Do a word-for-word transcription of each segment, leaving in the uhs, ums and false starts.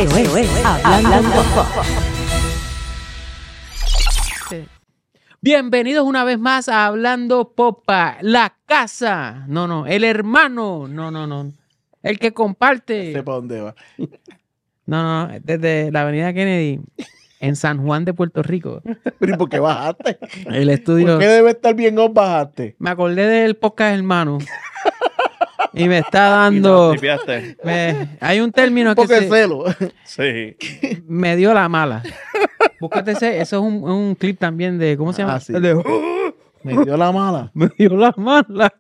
Esto es Hablando Pop. Bienvenidos una vez más a Hablando Popa, la casa. No, no, el hermano. No, no, no. El que comparte. Sepa dónde va. No, no, desde la avenida Kennedy, en San Juan de Puerto Rico. Pero ¿y por qué bajaste? El estudio. ¿Por qué debe estar bien os bajaste? Me acordé del podcast hermano. Y me está dando. Me, hay un término que Porque se, celo. Sí. me dio la mala. Búscate ese, eso es un, un clip también de, ¿cómo se llama? Ah, sí. El de, Me dio la mala. me dio la mala.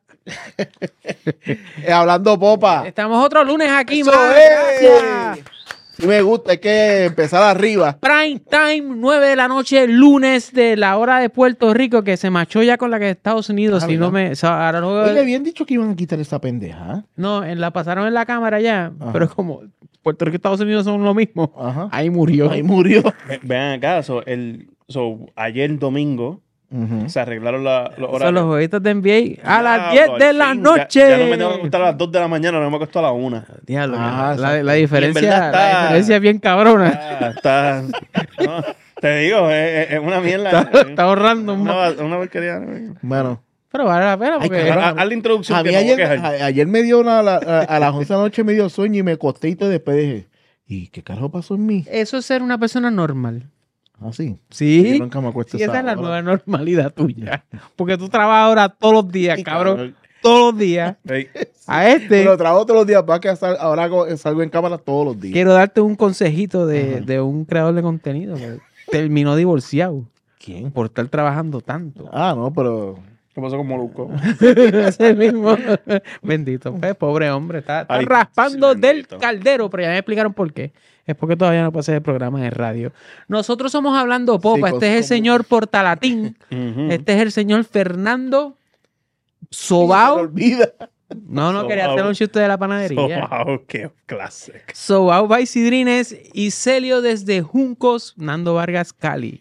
Eh, hablando popa. Estamos otro lunes aquí, Eso más. es. Gracias. Sí me gusta, hay que empezar arriba. Prime time, nueve de la noche, lunes de la hora de Puerto Rico, que se machó ya con la que de Estados Unidos. Ah, si no ¿verdad? me. O sea, ahora no, Oye, habían dicho que iban a quitar esa pendeja. no, en- la pasaron en la cámara ya, Ajá. pero como Puerto Rico y Estados Unidos son lo mismo, Ajá. ahí murió. Ahí murió. Ve- Vean acá, so, el, so, ayer domingo Ujú. se arreglaron la- los horarios. Son los jueguitos de N B A a las Diablo, diez de al la fin, noche. Ya, ya no me tengo que acostar a las dos de la mañana, no me acuesto a las una. Diablo, Ajá, la, exacto. la diferencia, Y en verdad la está- diferencia es bien cabrona. Ah, está, no, te digo, es, es una mierda. Está, está ahorrando un una, ma- una porquería. ¿no? Bueno. Pero vale la pena Ay, porque cabrón. Haz haz la introducción A que mí me voy a ayer, quejar. a- ayer me dio una, a, a las once de la noche me dio sueño y me acosté y todo, y después dije, ¿y qué carajo pasó en mí? eso es ser una persona normal. Así. Sí. Yo nunca me acuesto Sí, esa es la hora. nueva normalidad tuya. Porque tú trabajas ahora todos los días, Sí, cabrón. cabrón. Todos los días. Ey, A este, Pero trabajo todos los días para que sal- ahora hago- salgo en cámara todos los días. quiero darte un consejito de, Ajá. de un creador de contenido que terminó divorciado ¿Quién? por estar trabajando tanto. Ah, no, pero... ¿Qué pasó con Molusco? Ese mismo. Bendito. Pues, pobre hombre. Está, está Ay, raspando sí, del bendito. caldero. Pero ya me explicaron por qué. Es porque todavía no puede hacer el programa de radio. Nosotros somos Hablando Popa. Sí, este es el como- señor Portalatín. Ujú. Este es el señor Fernando Se me Sobao. olvida. No, no, quería Sobao. hacer un chiste de la panadería. So, wow, qué clase. Sobao Baicidrines y Celio desde Juncos, Nando Vargas, Cali.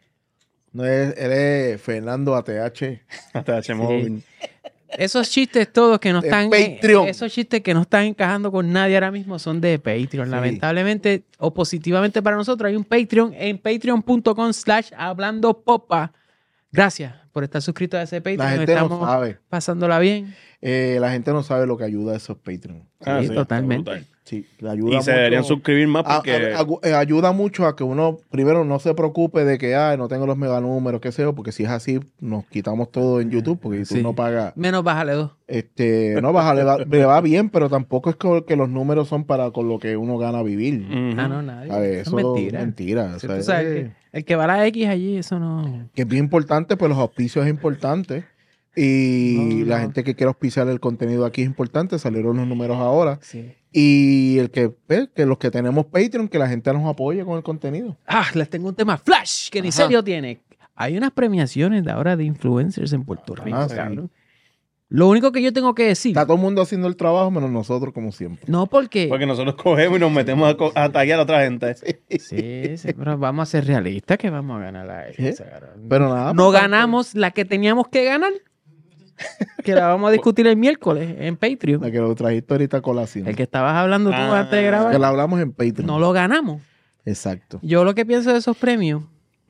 No es, él es Fernando A T H. Hasta H. Móvil. Esos chistes todos que no De están... Patreon. Esos chistes que no están encajando con nadie ahora mismo son de Patreon. Sí. Lamentablemente o positivamente para nosotros hay un Patreon en patreon.com slash hablando popa. Gracias por estar suscrito a ese Patreon. La gente Estamos no sabe. pasándola bien. Eh, la gente no sabe lo que ayuda a esos Patreon. Ah, Sí, totalmente. brutal. Sí, le ayuda Y se deberían mucho. suscribir más A- porque... a- a- eh, ayuda mucho a que uno, primero, no se preocupe de que ah, no tengo los meganúmeros, qué sé yo, porque si es así, nos quitamos todo en YouTube, porque si Sí. uno paga, Menos bájale dos. este, no, baja, le, va, le va bien, pero tampoco es que, que los números son para con lo que uno gana vivir. Ujú. Ah, no, nadie. A ver, Eso eso es mentira. es mentira. o Sí, sea, tú sabes eh, que el que va a la X allí, eso no... que es bien importante, pues los auspicios es importante. Y No, la no. gente que quiere auspiciar el contenido aquí es importante, salieron los números ahora. Sí. Y el que, pues, que los que tenemos Patreon, que la gente nos apoye con el contenido. Ah, les tengo un tema flash que ni Ajá. serio tiene. Hay unas premiaciones de ahora de influencers en Puerto Rico, Ah, sí. cabrón. Lo único que yo tengo que decir, Está todo el mundo haciendo el trabajo, menos nosotros, como siempre. no porque... Porque nosotros cogemos y nos metemos a, co- a taguear a otra gente. Sí, sí, pero vamos a ser realistas que vamos a ganar la X, ¿Eh? cabrón. Pero nada. No pues, ganamos la que teníamos que ganar, que la vamos a discutir el miércoles en Patreon. La que lo trajiste ahorita a colación. El que estabas hablando tú Ah, antes de grabar, Que la hablamos en Patreon. no lo ganamos. Exacto. Yo lo que pienso de esos premios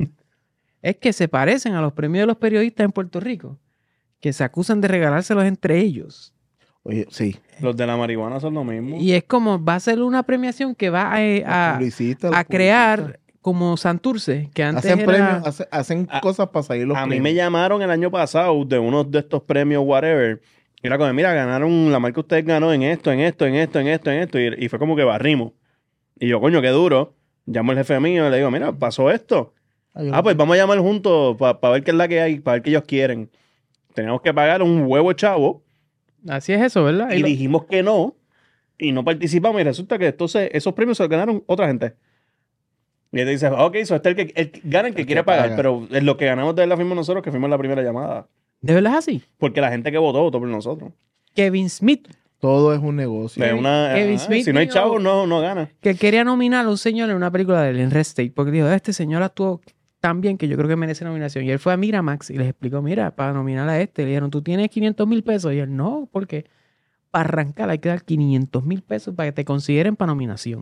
es que se parecen a los premios de los periodistas en Puerto Rico, que se acusan de regalárselos entre ellos. Oye, sí. Los de la marihuana son lo mismo. Y es como, va a ser una premiación que va a, a- Publicista, los a crear como Santurce, que publicistas. antes Hacen era... premios, hace- hacen A- cosas para salir los A mí premios. me llamaron el año pasado de uno de estos premios, whatever. Y era como, mira, ganaron, la marca usted ganó en esto, en esto, en esto, en esto, en esto. Y, y fue como que barrimos. Y yo, coño, qué duro. Llamo al jefe mío y le digo, mira, pasó esto. Ay, Ah, pues vamos a llamar juntos para ver qué es la que hay, para ver qué ellos quieren. Teníamos que pagar un huevo chavo Así es eso, ¿verdad? y lo- dijimos que no. Y no participamos. Y resulta que entonces esos premios se los ganaron otra gente. Y él dice, ok, eso este es el que el, gana el que El quiere que pagar. paga. Pero es lo que ganamos de la fuimos nosotros, que fuimos la primera llamada. ¿De verdad es así? Porque la gente que votó, votó por nosotros. Kevin Smith, Todo es un negocio. De una, Kevin ajá, Smith si no hay dijo- chavos, no, no gana. que quería nominar a un señor en una película del Red State, porque dijo, este señor actuó tan bien que yo creo que merece nominación. Y él fue a Miramax y les explicó, mira, para nominar a este, le dijeron, ¿tú tienes quinientos mil pesos? Y él, no, porque para arrancar hay que dar quinientos mil pesos para que te consideren para nominación.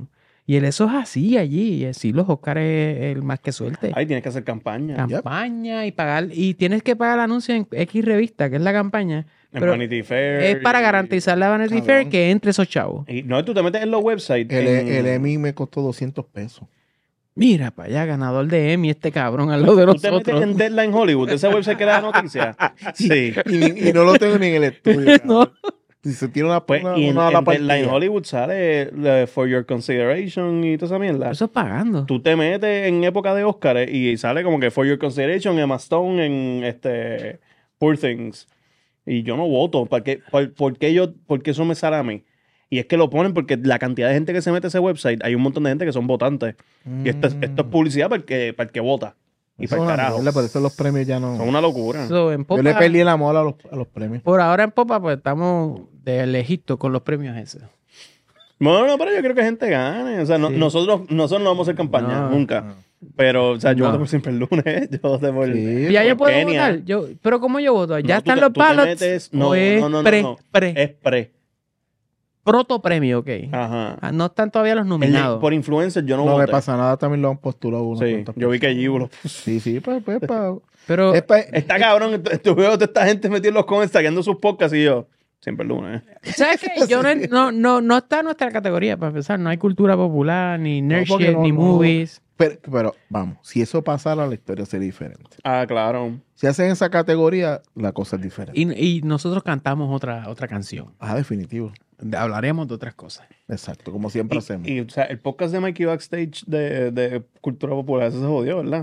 Y él eso es así allí. Y así los Oscars es el más que suerte. Ahí tienes que hacer campaña. Campaña y pagar. Y tienes que pagar el anuncio en X revista, que es la campaña. En Pero Vanity Fair. es para y- garantizar la Vanity Cabrón. Fair que entre esos chavos. Y no, tú te metes en los websites. El, en- el Emmy me costó doscientos pesos. Mira para allá, ganador de Emmy, este cabrón al lado de ¿Tú te metes nosotros. en Deadline Hollywood? ¿Ese website que da noticias? Sí. Y, ni- y no lo tengo ni en el estudio. No. cabrón. Si se tiene una, Pues, una, y en, una en la partida. Deadline Hollywood sale eh, For Your Consideration y toda esa mierda. Eso es pagando. Tú te metes en época de Oscar y sale como que For Your Consideration, Emma Stone en este Poor Things. Y yo no voto. ¿Por qué, por, por qué yo, por qué eso me sale a mí? Y es que lo ponen porque la cantidad de gente que se mete a ese website, hay un montón de gente que son votantes. Y esto es, esto es publicidad para el que, para el que vota. Y Eso para el es una carajo. mierda, por eso los premios ya no... Son una locura. So, en Yo le Popa- perdí el amor a los, a los premios. Por ahora en Popa, pues estamos de lejito con los premios esos. No, no, pero yo creo que gente gane. O sea, no- Sí. nosotros, nosotros no vamos a hacer campaña, No. nunca. Pero, o sea, yo No. voto por siempre el lunes. Yo voto por... Sí, Ya yo puedo Kenia. votar. Yo, pero ¿cómo yo voto? ¿Ya No, tú están te- los tú te ballots? metes- no, ¿O es no, no, no, pre, no. pre, Es pre. proto premio, ok? Ajá. Ah, no están todavía los El de- nominados. por influencer yo no, No me voté. pasa nada, también lo han postulado unos Sí, cuantas yo vi que personas. Gibu lo Sí, sí, pues, pues, pa- Pero es pa- Está cabrón, tú- tú veo a toda esta gente metida en los comments tagueando sus podcasts y yo, siempre el lunes. ¿sabes qué? Yo no, no, no, no está en nuestra categoría, para empezar. No hay cultura popular, ni nerd porque shit, no- ni no- movies. pero, pero, vamos, si eso pasara, la historia sería diferente. Ah, claro. Si hacen esa categoría, la cosa es diferente. Y, y nosotros cantamos otra, otra canción. Ah, definitivo. Hablaremos de otras cosas. Exacto, como siempre hacemos. Y, y, o sea, el podcast de Mikey Backstage de, de Cultura Popular, eso se jodió, ¿verdad?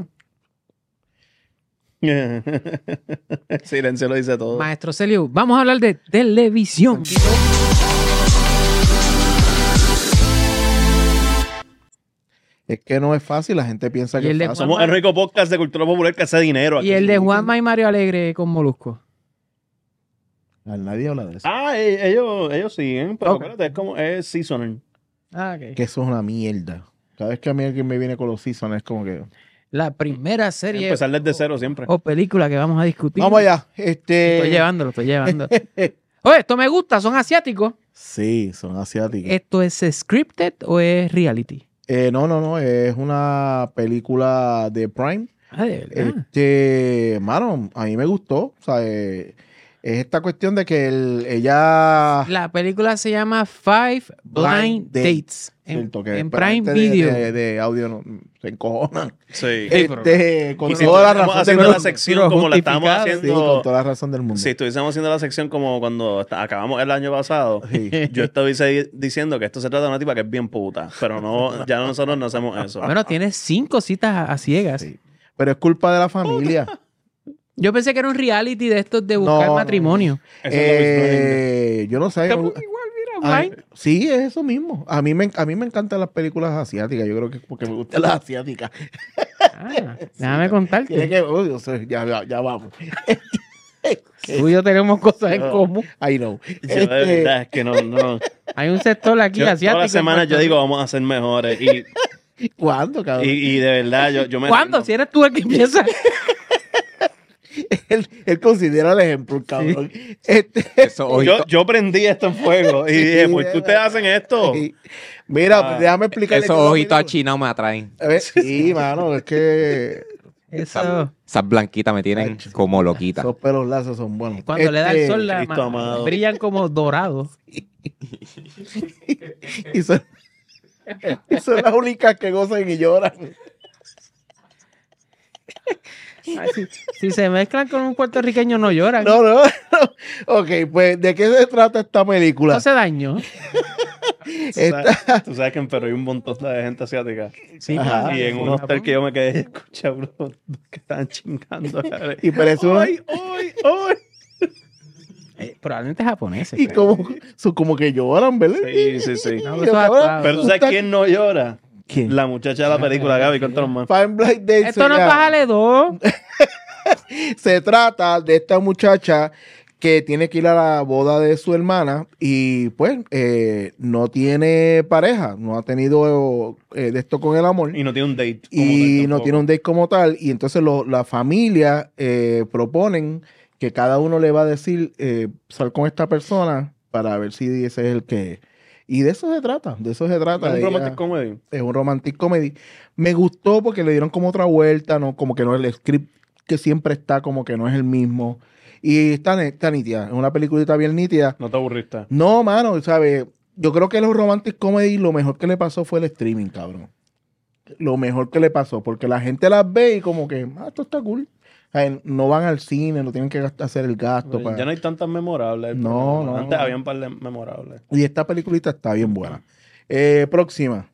El silencio lo dice todo. Maestro Celio, vamos a hablar de televisión. Es que no es fácil, la gente piensa Y que el de es fácil. Somos el rico podcast de Cultura Popular que hace dinero aquí. Y el de Juanma y Mario Alegre con Molusco. Ah, Nadie habla de eso. Ah, e- ellos, ellos siguen, pero Ok. espérate, es como, es seasonal. Ah, ok. Que eso es una mierda. Cada vez que a mí alguien me viene con los seasons es como que... La primera serie Empezar desde cero siempre. o película que vamos a discutir. Vamos allá. Estoy Este... llevándolo, estoy llevando. Oye, esto me gusta, son asiáticos. Sí, son asiáticos. ¿Esto es scripted o es reality? Eh, no, no, no. Es una película de Prime. Ah, de verdad. Este, mano, a mí me gustó. O sea, eh, es esta cuestión de que el- ella... La película se llama Five Blind Blind Dates. Dates. En, Cierto, que en para Prime gente de- Video. De, de audio no, se encojonan. Sí. pero- Este, con Y si toda la estuviésemos razón del haciendo la mundo. sección pero como la estamos justificado, Sí, haciendo... con toda la razón del mundo. Si estuviésemos haciendo la sección como cuando está- acabamos el año pasado, Sí. yo estuviese diciendo que esto se trata de una tipa que es bien puta, pero no, ya nosotros no hacemos eso. Bueno, tiene cinco citas a, a ciegas. Sí. Pero es culpa de la familia. Yo pensé que era un reality de estos de buscar No, matrimonio. Eso es lo Eh, yo no sé. Estamos me- igual, mira, a- Blind. sí, es eso mismo. A mí, me, a mí me encantan las películas asiáticas. Yo creo que es porque me gustan las asiáticas. Ah, déjame contarte. Tiene que, oh, Dios, ya, ya, ya vamos. Tú y yo tenemos cosas en No. común. I know. Yo de Este, verdad es que no, no. Hay un sector aquí Yo, asiático. todas las en semanas Puerto yo digo Rico. vamos a ser mejores y, ¿Cuándo, cabrón? y, y de verdad yo, yo me ¿Cuándo? rindo. Si eres tú el que empieza. él, él considera el ejemplo, cabrón. Este, Eso, ojito- yo, yo prendí esto en fuego y dije, ¿por qué ustedes hacen esto? Mira, Ah, déjame explicarle. esos qué es la ojitos película. achinados me atraen. A ver, sí, mano, es que Eso. Esas blanquitas me tienen Ay, como loquita. esos pelos lazos son buenos. Cuando le da el Este, sol, la, Cristo ma- amado. brillan como dorados. Y son, y son las únicas que gozan y lloran. Ay, si, si se mezclan con un puertorriqueño, no lloran. No, no, no. Ok, pues, ¿de qué se trata esta película? No hace daño. Esta- Tú sabes que en Perú hay un montón de gente asiática. Sí, Ajá. claro. Y en un Sí, hotel Japón. que yo me quedé escucha, bro, que estaban chingando. cabrón. Y parece una- ¡Ay, ay, ay! Eh, probablemente japoneses. y creo. como, son como que lloran, ¿verdad? Sí, sí, sí. No, Y eso es ahora- actuado. Pero tú sabes Está- quién no llora. ¿Quién? La muchacha de la película, Gaby, cuéntanos más. Five Blind Dates Esto no es se llama. bájale dos. Se trata de esta muchacha que tiene que ir a la boda de su hermana y pues eh, no tiene pareja, no ha tenido eh, de esto con el amor Y no tiene un date. como y tal no tampoco. tiene un date como tal y entonces lo- la familia eh, proponen que cada uno le va a decir eh, sal con esta persona para ver si ese es el que... Y de eso se trata, de eso se trata. ¿Es un Ella- romantic comedy? es un romantic comedy. Me gustó porque le dieron como otra vuelta, ¿no? Como que no el script que siempre está, como que no es el mismo. Y está, ne- está nítida, es una peliculita bien nítida. ¿No te aburriste? No, mano, ¿sabes? Yo creo que los romantic comedy lo mejor que le pasó fue el streaming, cabrón. Lo mejor que le pasó, porque la gente las ve y como que, ah, esto está cool. O sea, no van al cine, no tienen que gastar, hacer el gasto. para- Ya no hay tantas memorables. el No, problema. no, Antes no. había un par de memorables. Y esta peliculita está bien buena. Eh, próxima.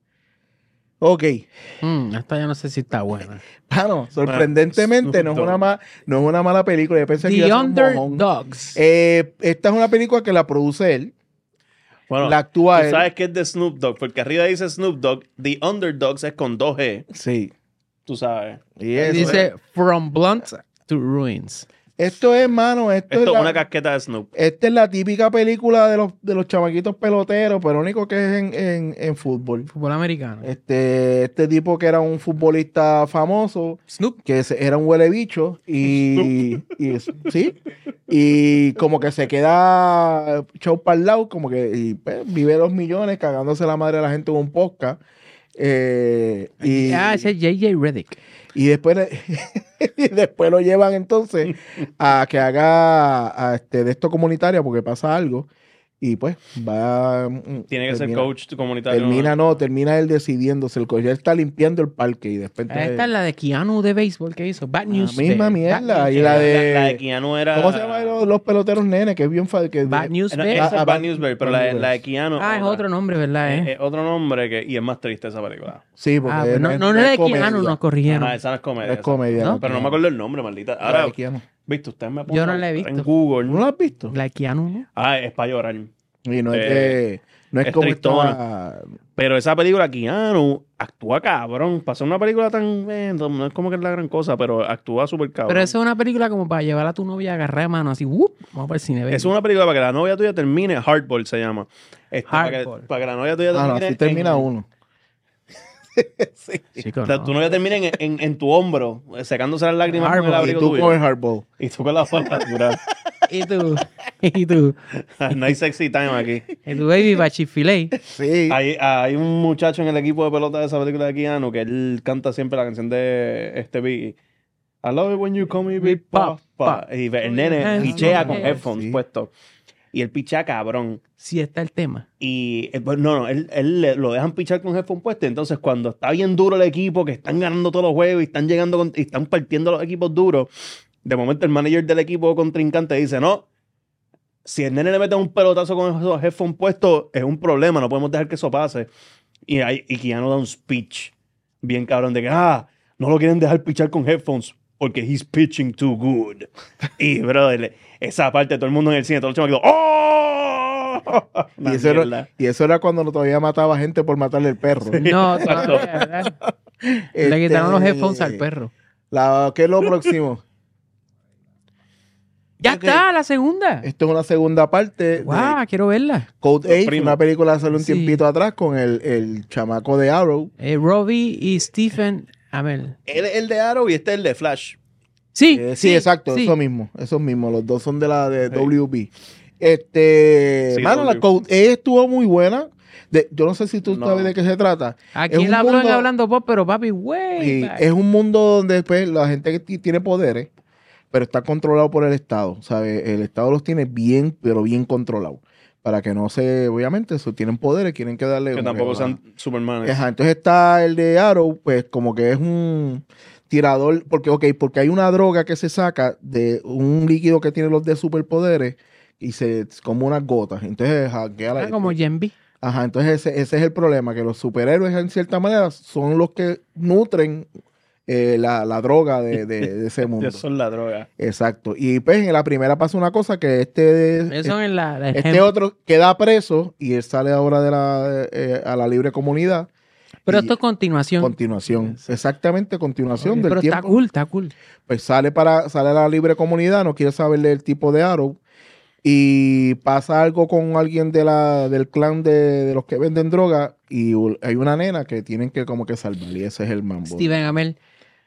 Ok. Mm, esta ya no sé si está buena. Bueno, sorprendentemente no es, una ma- no es una mala película. Yo pensé que The iba a ser un mojón. Underdogs. Eh, esta es una película que la produce él. Bueno, La actúa tú él. sabes que es de Snoop Dogg, porque arriba dice Snoop Dogg, The Underdogs es con dos G, Sí. tú sabes. Y eso Dice es- From Blunt to Ruins. esto es, mano, esto, Esto es es la, una casqueta de Snoop. esta es la típica película de los, de los chamaquitos peloteros, pero único que es en, en, en fútbol. Fútbol americano. Este, este tipo que era un futbolista famoso, Snoop. que se- era un huele bicho y, y es- sí, y como que se queda echado para el lado, como que y, pues, vive los millones cagándose la madre de la gente con un podcast. Eh, y, Ah, ese es J J Reddick. y después le- y después lo llevan entonces a que haga a este, de esto comunitaria porque pasa algo y pues va mm, Tiene que ser termina- coach comunitario. termina no termina él decidiéndose el coach ya está limpiando el parque y después entonces- Esta es la de Keanu de béisbol que hizo. Bad News. misma Bear. mierda, Bad News y la Bear. de- La, la de Keanu era... ¿cómo se llama los, los peloteros nene? Que es bien fácil que Bad News No, Bear. esa Ah, es ah, Bad Bad- News Bear, pero Bad la, de- News la de Bear. Keanu... Ah, es otra. otro nombre, ¿verdad? Eh, eh? eh, otro nombre que, y es más triste esa película. sí porque Ah, pues no, no, no es de Keanu, nos corrigieron. Ajá, esa no es comedia. No es esa. comedia, ¿no? Pero no me acuerdo el nombre, maldita. Ahora, Ahora, viste, ustedes me ponen Yo no la he en visto. Google. ¿no lo has visto? La de Keanu, ¿no? Ah, es para llorar. Y no es Eh, que no es, es como tristona. estaba- Pero esa película, Keanu actúa cabrón. Para ser una película tan... eh, no es como que es la gran cosa, pero actúa súper cabrón. Pero eso es una película como para llevar a tu novia a agarrar de mano así. ¡wup! Vamos para el cine. baby. Es una película para que la novia tuya termine. Hardball se llama. Este, para, que, Hardball. para que la novia tuya Ah, no, termine. así termina en- uno. Chico, O sea, no. tu novia termina en, en, en tu hombro, secándose las lágrimas con el Hardball. Y abrigo tú tuyo. con el hardball. Y tú con la falda dura. Y tú, y tú, No hay sexy time aquí. y tu baby para Chick-fil-A. Sí. Hay, hay un muchacho en el equipo de pelota de esa película de Keanu que él canta siempre la canción de este Biggie. I love it when you call me Big Papa. Y el nene pichea con headphones Sí. puestos. Y él pichea cabrón. Sí está el tema. Y eh, pues, no, no, él, él le- lo dejan pichar con headphones puestos. Entonces, cuando está bien duro el equipo, que están ganando todos los juegos y están llegando con- y están partiendo los equipos duros, de momento el manager del equipo contrincante dice: No, si el nene le mete un pelotazo con esos headphones puestos, es un problema, no podemos dejar que eso pase. Y, hay, y Keanu da un speech bien cabrón de que, ah, no lo quieren dejar pichar con headphones porque he's pitching too good. Y, brother, esa parte, todo el mundo en el cine, todo el chamaquito, ¡oh! Y eso, era, y eso era cuando todavía mataba gente por matarle el perro. No, exacto. todavía, ¿verdad? Este, Le quitaron los headphones al perro. La, ¿Qué es lo próximo? ¡Ya Ok. está! ¡La segunda! Esto es una segunda parte ¡Guau! de Quiero verla. Code Los eight, primos. una película que salió un Sí. tiempito atrás con el, el chamaco de Arrow. Eh, Robbie y Stephen Amell. Él es el de Arrow y este es el de Flash. Sí, Eh, sí, exacto, sí. eso mismo, esos mismos, los dos son de la de Sí. W B. Este, Sí, mano, la W. Code eight estuvo muy buena. De- yo no sé si tú No. sabes de qué se trata. Aquí Es un él habló en mundo- Hablando Pop, pero papi, güey. Y es un mundo donde pues, la gente que ti- tiene poderes, pero está controlado por el Estado. ¿Sabes? El Estado los tiene bien, pero bien controlados. Para que no se, obviamente, eso, tienen poderes, quieren que darle. Que un- tampoco una- sean Superman. Ajá, entonces está el de Arrow, pues como que es un tirador, porque, ok, porque hay una droga que se saca de un líquido que tiene los de superpoderes y se, como unas gotas. Entonces hackea la. Ah, como Gen B. Ajá, entonces ese, ese es el problema, que los superhéroes en cierta manera son los que nutren eh, la, la droga de, de- de ese mundo. Eso es la droga. Exacto. Y pues en la primera pasa una cosa que este, Eso en la. la este Gen- otro queda preso y él sale ahora de la, eh, a la libre comunidad. Pero y- esto es continuación. Continuación. Exactamente, continuación Ok, del pero tiempo. está cool, está cool. Pues sale para sale a la libre comunidad, no quiere saber del tipo de Arrow. Y pasa algo con alguien de la, del clan de, de los que venden droga. Y u- hay una nena que tienen que como que salvar. Y ese es el mambo. Steven Amell.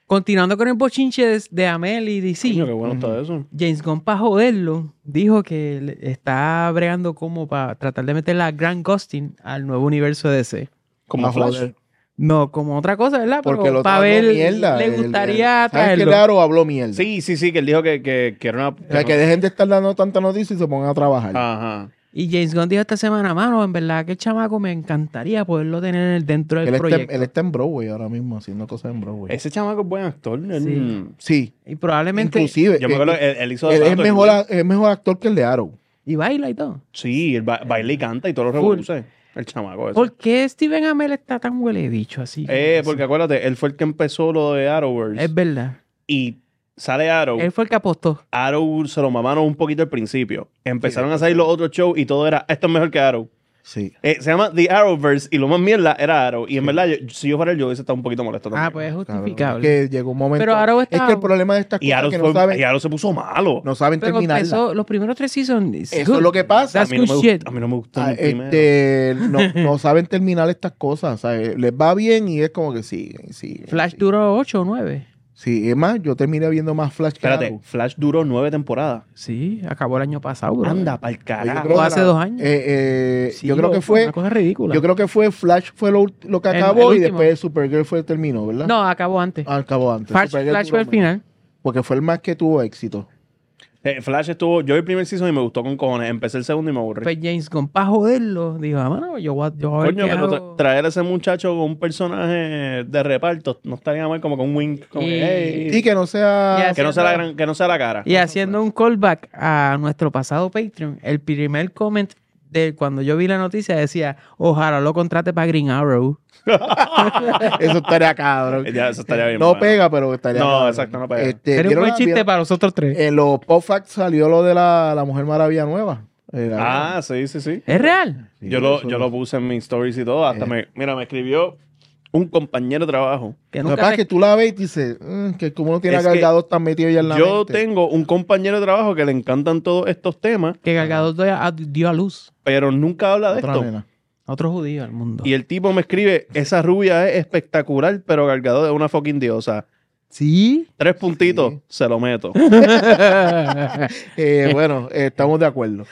Continuando con el bochinche de, de Amel y D C, Coño, qué bueno está eso. James Gunn, para joderlo, dijo que le- está bregando como para tratar de meter la Grant Gustin al nuevo universo de D C. Como A Flash. joder. No, como otra cosa, ¿verdad? Porque Pero lo para habló ver, mierda. le El- el- gustaría ¿Sabes que traerlo. Laro habló mierda? Sí, sí, sí, que él dijo que, que, que era una... O sea, que dejen de estar dando tanta noticia y se pongan a trabajar. Ajá. Y James Gunn dijo esta semana, mano, en verdad que el chamaco me encantaría poderlo tener dentro del él, está, proyecto. él está en Broadway ahora mismo, haciendo cosas en Broadway. Ese chamaco es buen actor. él- Sí. Sí, Y probablemente... inclusive. Yo me eh, acuerdo que él, él hizo... de él es tanto, mejor, él- a- es mejor actor que el de Arrow. Y baila y todo. Sí, él ba- baila y canta y todos los Full. revoluce. El chamaco ese. ¿Por qué Steven Amell está tan huele bicho así? Eh, porque acuérdate, él fue el que empezó lo de Arrowverse. Es verdad. Y sale Arrow. Él fue el que apostó. Arrow se lo mamaron un poquito al principio. Empezaron a salir los otros shows y todo era, esto es mejor que Arrow. Sí. Eh, se llama The Arrowverse y lo más mierda era Arrow. Y en verdad, yo- si yo fuera él, yo hubiese estado un poquito molesto también. Ah, pues es Cabrón, justificable. es que llegó un momento. Pero Arrow Es está- que el problema de estas Y cosas Arrow, es que fue- no saben, y Arrow se puso malo. no saben Pero terminarla. empezó los primeros tres seasons. it's Eso good. es lo que pasa. a, That's mí no good me, shit. gust- a mí no me gustó Ah, ni el primero. este, no, no saben terminar estas cosas. O sea, eh, les va bien y es como que siguen y siguen. Flash siguen. duró ocho o nueve. Sí, es más, yo terminé viendo más Flash que Espérate, Arrow. Flash duró nueve temporadas. Sí, acabó el año pasado, bro. Anda, pa'l Yo carajo. creo que hace la- dos años. eh, eh, Sí, yo creo que loco, fue. una cosa ridícula. Yo creo que fue Flash fue lo, ult- lo que El- acabó el y último. después Supergirl fue el terminó, ¿verdad? No, acabó antes. Ah, acabó antes. Flash, Supergirl Flash duró fue el más. final. Porque fue el más que tuvo éxito. Eh, Flash estuvo, yo vi el primer season y me gustó con cojones. Empecé el segundo y me aburrí. Pues James Gunn, para joderlo, dijo, ah, mano, yo voy a, yo voy a ver Coño, qué pero hago". tra- traer a ese muchacho con un personaje de reparto no estaría mal como con un wink. Como que, Y- hey, Sí, que no sea. Ya que, no sea la gran- que no sea la cara. Y haciendo un callback a nuestro pasado Patreon, el primer comment de cuando yo vi la noticia decía, ojalá lo contrate para Green Arrow. Eso estaría cabrón. Ya, eso estaría bien. No bueno. pega, pero estaría No, cabrón. exacto, no pega. Este, Era un ¿vieron buen la- chiste vieron- para los otros tres. En los Pop Facts salió lo de la, la Mujer Maravilla nueva. Eh, la- Ah, sí, sí, sí. ¿Es real? Sí, yo, lo, eso- yo lo puse en mis stories y todo. Hasta Eh. me, mira, me escribió un compañero de trabajo. Que Lo que nunca pasa te- es que tú la ves y dices, "Mm, que como no tiene Es a Gal que Gadot tan metido ya en la Yo mente". tengo un compañero de trabajo que le encantan todos estos temas, que Gal Gadot dio a, dio a luz pero nunca habla de Otra esto. nena. a otro judío al mundo. Y el tipo me escribe, esa rubia es espectacular, pero Gal Gadot es una fucking diosa. ¿Sí? Tres puntitos, Sí. se lo meto. Eh, bueno, eh, estamos de acuerdo.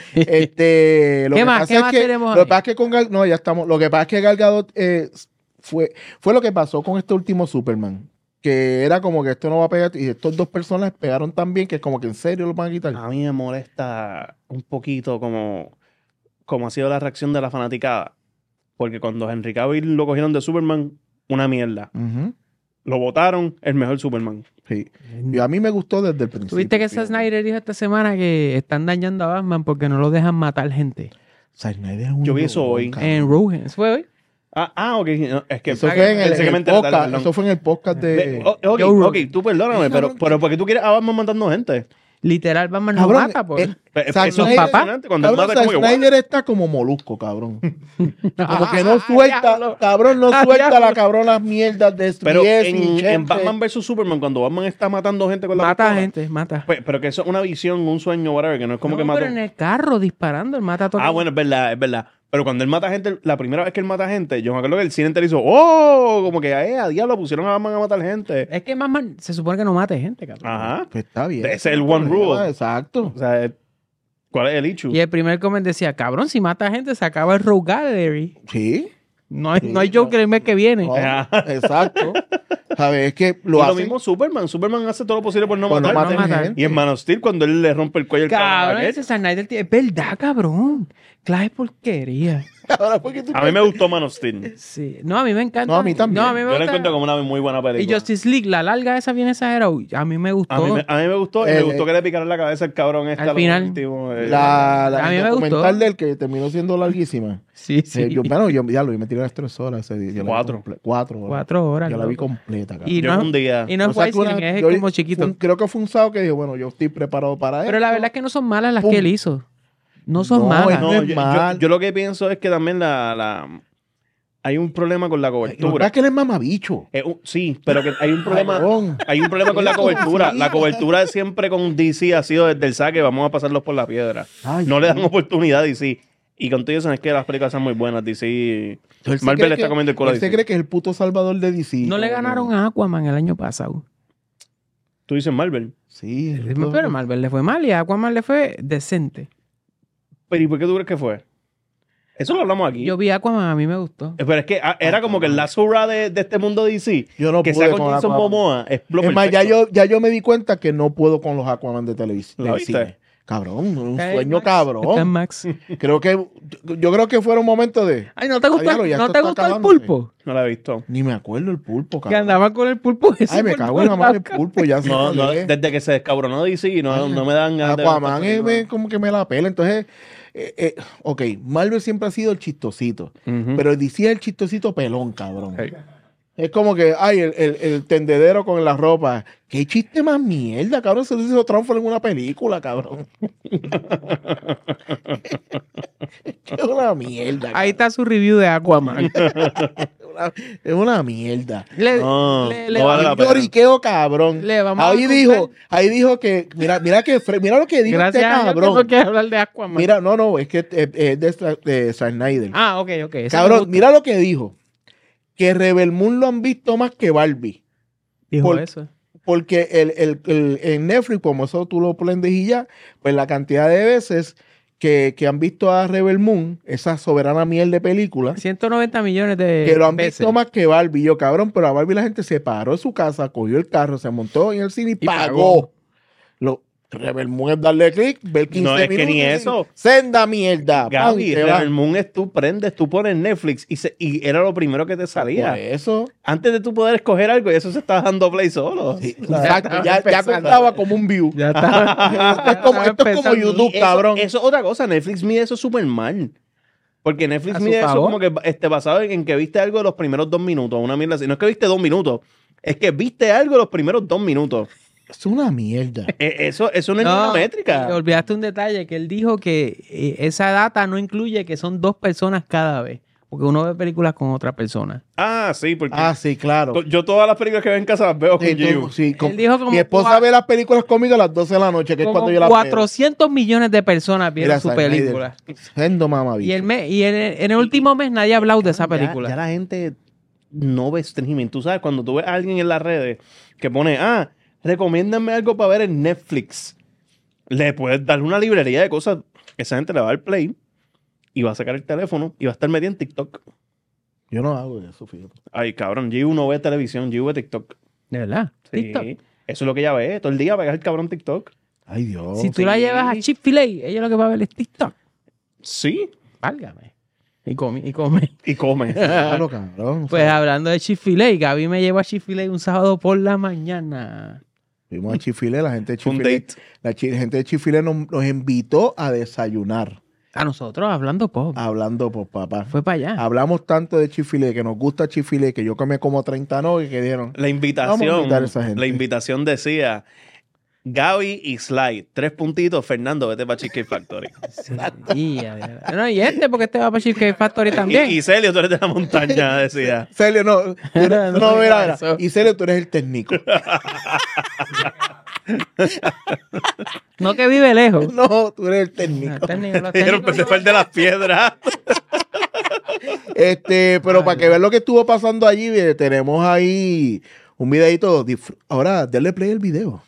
Este, lo ¿Qué que más? pasa ¿Qué es más que, tenemos Lo que ahí? pasa es que con Gal, no, ya estamos. Lo que pasa es que Gal Gadot eh, fue, fue lo que pasó con este último Superman. Que era como que esto no va a pegar. Y estos dos personas pegaron tan bien que es como que en serio lo van a quitar. A mí me molesta un poquito como, como ha sido la reacción de la fanaticada. Porque cuando Henry Cavill lo cogieron de Superman, una mierda. Ujú. Lo votaron, el mejor Superman. Sí. Y a mí me gustó desde el principio. ¿Tuviste que fíjate. Snyder dijo esta semana que están dañando a Batman porque no lo dejan matar gente? Zack Snyder es un Yo vi eso llorón, hoy. cabrón. En Rogen. ¿Eso fue hoy? Ah, ah, ok. No, es que Eso fue en el, pensé que el me enteré tarde, podcast. perdón. Eso fue en el podcast de. Ve- o- ok, Joe ok, Rogan. tú perdóname, Sí, pero, cabrón, pero ¿por qué tú quieres a Batman matando gente? Literal, Batman no Cabrón, mata. Pues. eh, Pe- Zack Eso es Snyder- impresionante. Cuando él Cabrón, mata, Zack como que, Snyder está como molusco, cabrón. Como que no Ah, suelta, diablo. cabrón, no Ah, suelta diablo. la cabrona mierda de Pero Jesse, en, en Chente. Batman versus Superman, cuando Batman está matando gente con la Mata pistola, gente, mata. pues, pero que eso es una visión, un sueño, whatever, que no es como No, que mata. pero en el carro disparando, él mata a todo. Ah, bueno, es verdad, es verdad. Pero cuando él mata gente, la primera vez que él mata gente, yo me acuerdo que el cine entero hizo, ¡oh! Como que, eh, a diablo, pusieron a Batman a matar gente. Es que Batman se supone que no mate gente, cabrón. Ajá. Pues está bien. Ese es el no hay one problema, rule. Exacto. O sea, ¿cuál es el issue? Y el primer comment decía, cabrón, si mata gente se acaba el Rogue Gallery. Sí. No hay, Sí, no hay Joker el mes que viene. No, Ajá. exacto. ¿Sabes? Es que Y lo lo hacen mismo Superman. Superman hace todo lo posible por no por no matar. matar matar. gente. Y en Man of Steel, cuando él le rompe el cuello al cabrón Cabrón, aquel. ese Zack Snyder tiene- es verdad, cabrón. Clase de porquería. Ahora, ¿por qué tú A mí me gustó Man of Steel. Sí. No, a mí me encanta. No, a mí también. No, a mí me Yo la gusta. encuentro como una muy buena película. Y Justice League, la larga esa bien exagerada. Uy, a mí me gustó. A mí, me, a mí me gustó y Eh, me gustó eh, que le picaran la cabeza al cabrón este al a lo final. último, eh. La, la A mí el me gustó. documental del que terminó siendo larguísima. Sí, sí. Eh, yo, bueno, yo ya lo vi, me tiré las tres horas ese día. Yo la vi Cuatro. comple- Cuatro horas. Cuatro horas. Yo la vi loco. completa, cabrón. Y Yo no, un día. y no es O sea, que una- widescreen, es yo- como chiquito. fue un- creo que fue un sábado que dije, bueno, yo estoy preparado para Pero esto. la verdad es que no son malas las Pum. que él hizo. No son No, malas. no No, es yo, mal. yo- yo lo que pienso es que también la, la- hay un problema con la Lo que cobertura. pasa es que él es mamabicho. Es un- sí, pero que hay un problema. Cabrón. Hay un problema con la Eso, cobertura. sí. La cobertura siempre con D C ha sido desde el saque, vamos a pasarlos por la piedra. Ay, No le dan sí. oportunidad a D C. Y con todo eso es que las películas son muy buenas. D C. Él se Marvel cree le está que- comiendo el culo a Él se D C. cree que es el puto salvador de D C. No le como que- ganaron a Aquaman el año pasado. Tú dices Marvel. Sí. Pero Marvel le fue mal y a Aquaman le fue decente. Pero ¿y por qué tú crees que fue? Eso lo hablamos aquí. Yo vi Aquaman, a mí me gustó. Pero es que ah, era como que el last hurrah de, de este mundo D C. Yo no que pude sea con con Jason Aquaman. Momoa. Es, lo Es más, ya perfecto. yo, ya yo me di cuenta que no puedo con los Aquaman de televisión. ¿Lo del viste? cine. Cabrón, un Está en sueño Max. Está en cabrón. Max. Creo que, yo creo que fueron momentos de, Ay, ¿no te gustó, diablo, ya ¿no esto te está gustó el acabándose. pulpo? No la he visto. ni me acuerdo el pulpo, Que cabrón. andaba con el pulpo ese Ay, me por cago en la todos madre el lados. pulpo, ya se No, no, joder. desde que se descabronó D C, no, no me dan ganas de ver Aquaman esta es, película. me- como que me la pela. Entonces, eh, eh, ok, Marvel siempre ha sido el chistosito. Ujú. Pero D C es el chistosito pelón, cabrón. Hey. Es como que, ay, el, el, el tendedero con la ropa. ¿Qué chiste más mierda, cabrón? Se hizo Transform en una película, cabrón. Es una mierda. Ahí está su review de Aquaman. Cabrón. Es una mierda. Le, No, le- le no vale vamos- la Un pena. lloriqueo, cabrón. Le vamos a ahí contar- dijo, ahí dijo que, mira, mira que, fre- mira lo que dijo Gracias este a Dios que cabrón. no quiere hablar de Aquaman. Mira, no, no, es que es, es de, Zack- de Zack Snyder. Ah, ok, ok. ese me Cabrón, gusta. mira lo que dijo. Que Rebel Moon lo han visto más que Barbie. Dijo por- eso. Porque el, el, el- en Netflix, como eso tú lo prendes y ya, pues la cantidad de veces que, que han visto a Rebel Moon, esa soberana miel de película, ciento noventa millones de que lo han veces. visto más que Barbie. Yo, cabrón, pero a Barbie la gente se paró de su casa, cogió el carro, se montó en el cine y, Y pagó. pagó. Lo, Rebel Moon es darle clic, ver quince No, es que minutos. ni y eso. Senda mierda. Gaby, pam, te va. Rebel Moon es tú prendes, tú pones Netflix y, se- y era lo primero que te salía. Por eso. Antes de tú poder escoger algo, y eso se estaba dando play solo. Sí, exacto, ya, ya empezando. contaba como un view. Ya está. Esto es como, esto es como empezando. YouTube, Y eso, cabrón. eso es otra cosa. Netflix mide eso súper mal. Porque Netflix A su mide eso favor. como que este, basado en, en que viste algo de los primeros dos minutos. Una mierda así. No es que viste dos minutos. Es que viste algo de los primeros dos minutos. Es una mierda. Eh, Eso, eso no es ni No, una métrica. te olvidaste un detalle que él dijo que eh, esa data no incluye que son dos personas cada vez. Porque uno ve películas con otra persona. Ah, sí, porque Ah, sí, claro. to- yo todas las películas que veo en casa las veo con Sí, Giu. tú- sí, con- Él dijo como mi esposa cua- ve las películas conmigo a las doce de la noche, que es Como cuando yo las veo. cuatrocientos millones de personas vieron Mira, su Zack película. Snyder. Sendo mamabicho. Y, el me- y en, el, en el último mes nadie ha hablado de esa Ya- película. Ya, la gente no ve streaming. Tú sabes, cuando tú ves a alguien en las redes que pone, ah, recomiéndame algo para ver en Netflix, le puedes dar una librería de cosas. Esa gente le va a dar play y va a sacar el teléfono y va a estar metido en TikTok. Yo no hago eso, fíjate. Ay, cabrón, Giu no ve televisión, Giu ve TikTok. De verdad. Sí. TikTok. Eso es lo que ella ve. Todo el día pegar el cabrón TikTok. Ay, Dios. Si tú la sí. llevas a Chick-fil-A, ella lo que va a ver es TikTok. Sí. Válgame. Y come, y come. Y come. Claro, cabrón. Pues O sea, hablando de Chick-fil-A, Gaby me llevó a Chick-fil-A un sábado por la mañana. fuimos a Chifile, la gente de Fue un Chifile, date. la chi- gente de Chifile nos, nos invitó a desayunar, A nosotros, hablando pop. hablando por papá. Fue para allá. Hablamos tanto de Chifile, que nos gusta Chifile, que yo comí como treinta nuggets que dieron. La Vamos a invitación, invitar a esa gente. la invitación decía Gaby y Sly, tres puntitos, Fernando, vete para Cheesecake Factory. Sí, y, a- no, y este, porque este va para Cheesecake Factory también. Y, y Celio, tú eres de la montaña, decía. Celio, no, tú eres- No no, digas mira, mira. eso. Y Celio, tú eres el técnico. No que vive lejos. No, tú eres el Ah, técnico. técnico, los Dijeron, técnicos pues, fue el de las piedras. Este, pero Ay, para que vean lo que estuvo pasando allí, eh, tenemos ahí un videito. Disfr- Ahora, denle play al video.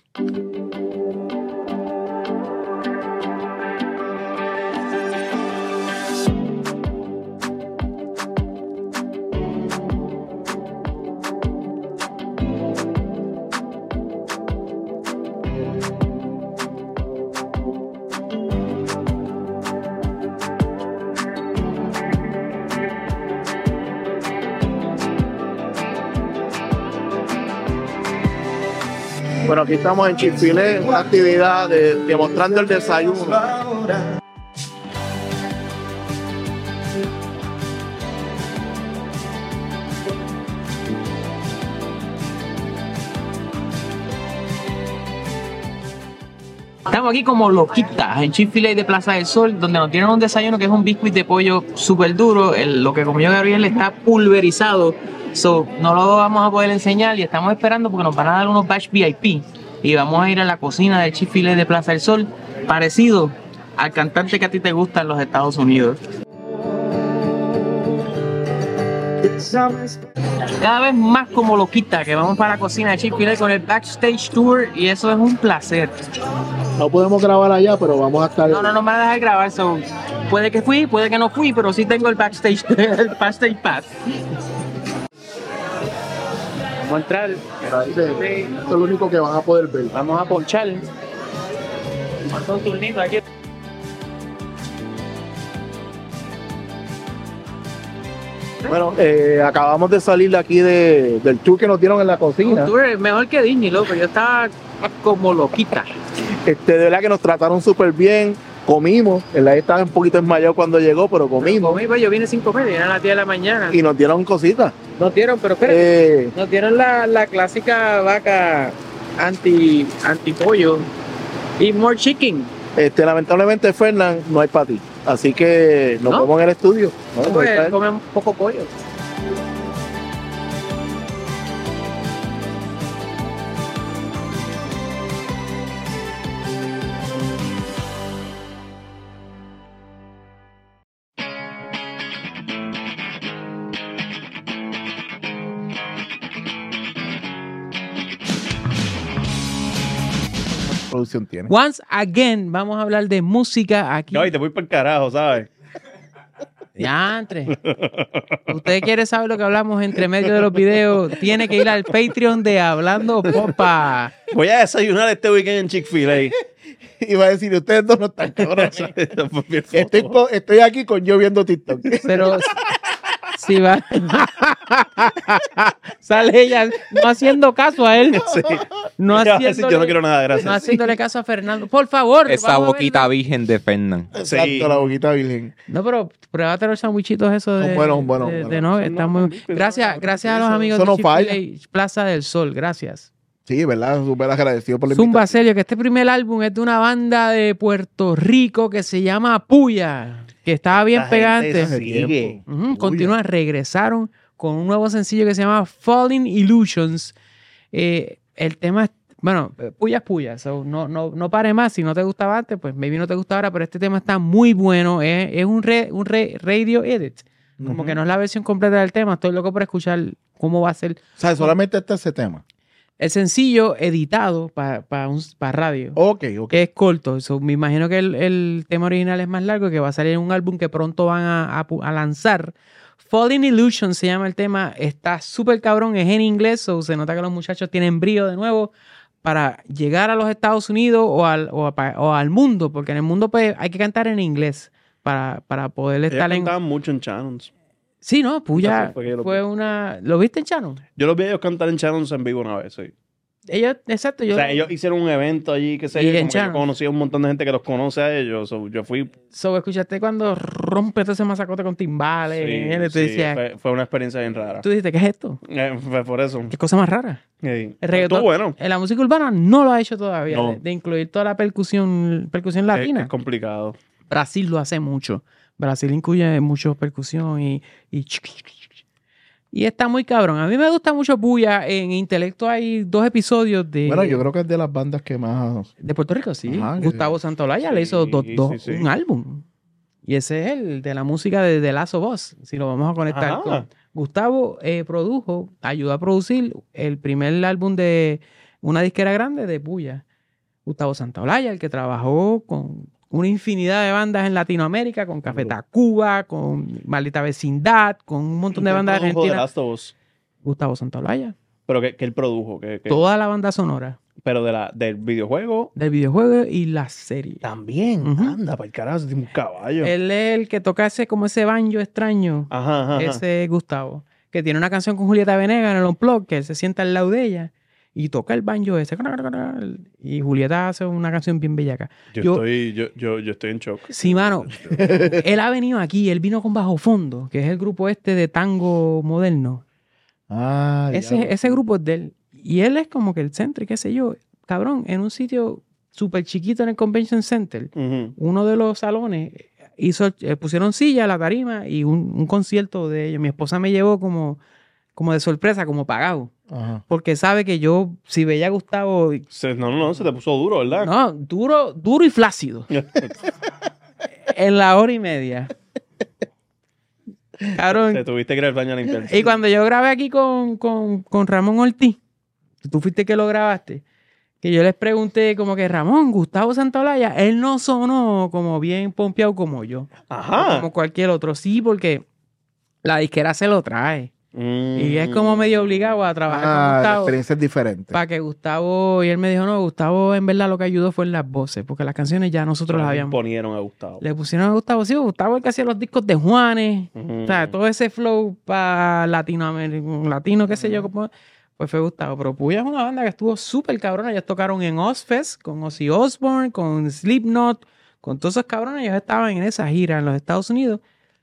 Bueno, aquí estamos en Chick-fil-A, una actividad de, demostrando el desayuno. Estamos aquí como loquitas en Chick-fil-A de Plaza del Sol, donde nos tienen un desayuno que es un biscuit de pollo súper duro. El- lo que comió Gabriel está pulverizado, so, no lo vamos a poder enseñar y estamos esperando porque nos van a dar unos batch V I P y vamos a ir a la cocina del Chick-fil-A de Plaza del Sol, parecido al cantante que a ti te gusta en los Estados Unidos. Cada vez más como loquita que vamos para la cocina de Chick-fil-A con el Backstage Tour y eso es un placer. No podemos grabar allá, pero vamos a estar... No, no, no me van a dejar grabar, so, puede que fui, puede que no fui, pero sí tengo el Backstage, el Backstage Pass. Vamos a entrar, Esto es lo único que van a poder ver. vamos a ponchar. Vamos a un turnito aquí. Bueno, eh, acabamos de salir de aquí de, del tour que nos dieron en la cocina. Un tour mejor que Disney, loco. Yo estaba como loquita. Este, de verdad que nos trataron súper bien. Comimos. El ahí estaba un poquito desmayado cuando llegó, pero comimos. Comí, pues, yo vine sin comer, vine a las diez de la mañana. Y nos dieron cositas. Nos dieron, pero espérate, Eh, nos dieron la, la clásica vaca anti, anti pollo y more chicken. este, lamentablemente, Fernán, no hay para ti. Así que nos ¿No? vemos en el estudio. ¿no? Pues, Puedes traer. comen poco pollo. Producción tiene. Once again, vamos a hablar de música aquí. No, y te voy para el carajo, ¿sabes? Diantre. Usted quiere saber lo que hablamos entre medio de los videos, tiene que ir al Patreon de Hablando Popa. Voy a desayunar este weekend en Chick-fil-A. Iba a decir, ustedes dos no están cabrones. Estoy Estoy, co- estoy aquí con yo viendo TikTok. Pero si va, sale ella no haciendo caso a él, no Yo haciéndole, no quiero nada, no gracias. haciéndole caso a Fernando. Por favor. Esa vamos a boquita verlo. virgen de Fernan. Exacto, Sí. la boquita virgen. No, pero pruébate los sandwichitos esos de, Son buenos, buenos, de- de buenos. no, Son están no, muy- no, gracias, no, gracias a los eso- amigos eso de no Chick-fil-A Plaza del Sol, gracias. Sí, ¿verdad? Súper agradecido por la Zumba invitación. Celio, que este primer álbum es de una banda de Puerto Rico que se llama Puya, que estaba bien Esta gente pegante. sigue. Ujú, Puya. continúan, regresaron con un nuevo sencillo que se llama Falling Illusions. Eh, el tema es, bueno, Puya es Puya, so no, no, no pare más. Si no te gustaba antes, pues maybe no te gusta ahora, pero este tema está muy bueno. Es, es un, re- un re- radio edit. Como Ujú. que no es la versión completa del tema. Estoy loco por escuchar cómo va a ser O sea, solamente está ese tema. el sencillo editado para radio. Ok, ok. Que es corto. So, me imagino que el, el tema original es más largo y que va a salir en un álbum que pronto van a, a pu- a lanzar. Falling Illusion se llama el tema. Está súper cabrón. Es en inglés. So, se nota que los muchachos tienen brío de nuevo para llegar a los Estados Unidos o al, o a pa- o al mundo. Porque en el mundo pues, hay que cantar en inglés para, para poder Ellos estar en... cantaban mucho en Channons. Sí, ¿no? Puya Eso fue que yo lo fue vi. una... ¿Lo viste en Chano? Yo los vi a ellos cantar en Channons en vivo una vez, sí. Ellos, exacto. Yo, O sea, ellos hicieron un evento allí, que sé Y yo, en como que yo Channons. conocí a un montón de gente que los conoce a ellos. So, yo fui... So, escuchaste cuando rompe todo ese masacote con timbales. sí, y tú sí, decías, fue, fue una experiencia bien rara. tú dijiste, ¿qué es esto? Eh, fue por eso. ¿Qué cosa más rara? Sí. El Estuvo reggaetón, bueno. en la música urbana no lo ha hecho todavía, No. de, de incluir toda la percusión, percusión Es, latina. es complicado. Brasil lo hace mucho. Brasil incluye mucho percusión y, y, chic, chic, chic. Y está muy cabrón. A mí me gusta mucho Puya. En Intelecto hay dos episodios de, Bueno, yo creo que es de las bandas que más... de Puerto Rico, sí. Ajá, que- Gustavo Santaolalla le Sí, hizo dos, dos- sí, sí. un álbum. Y ese es el de la música de The Last of Us, si lo vamos a conectar Ajá. con... Gustavo eh, produjo, ayudó a producir el primer álbum de una disquera grande de Puya. Gustavo Santaolalla, el que trabajó con una infinidad de bandas en Latinoamérica, con Café Tacuba, con Maldita Vecindad, con un montón de Él bandas produjo The argentinas. Last of Us, Gustavo Santaolalla. pero que, que él produjo. Que, que- Toda la banda sonora pero de la, del videojuego del videojuego y la serie. también. Ujú. Anda, para el carajo, es un caballo. Él es el que toca ese como ese banjo extraño. Ajá, ajá. ajá. Ese es Gustavo. Que tiene una canción con Julieta Venegas en el Unplugged, que él se sienta al lado de ella y toca el banjo ese. Y Julieta hace una canción bien bellaca. Yo, yo- estoy, yo, yo, yo estoy en shock. Sí, mano. Él ha venido aquí, él vino con Bajo Fondo, que es el grupo este de tango moderno. Ah, Ese, diablo. ese grupo es de él. Y él es como que el centro, y qué sé yo. Cabrón, en un sitio súper chiquito en el Convention Center, Ujú. uno de los salones hizo, eh, pusieron silla a la tarima y un, un concierto de ellos. Mi esposa me llevó como, como de sorpresa, como pagado. Ajá. Porque sabe que yo, si veía a Gustavo, Se- no, no, no, se te puso duro, ¿verdad? no, duro, duro y flácido. En la hora y media. Cabrón. Te tuviste que ir al baño a limpiar. Y cuando yo grabé aquí con, con, con Ramón Ortiz, tú fuiste que lo grabaste, que yo les pregunté como que Ramón, Gustavo Santaolalla, él no sonó como bien pompeado como yo. Ajá. Como cualquier otro. Sí, porque la disquera se lo trae. Mm. Y es como medio obligado a trabajar con Ah, la Gustavo. experiencia es diferente. Para que Gustavo, y él me dijo, no, Gustavo en verdad lo que ayudó fue en las voces, porque las canciones ya nosotros las habíamos. Ponieron a Gustavo. Le pusieron a Gustavo, sí, Gustavo el que hacía los discos de Juanes, Ujú. o sea, todo ese flow para latinoamericano, latino, qué sé yo, como, pues fue Gustavo. Pero Puya es una banda que estuvo súper cabrona. Ellos tocaron en Ozfest con Ozzy Osbourne, con Slipknot, con todos esos cabrones. Ellos estaban en esa gira en los Estados Unidos.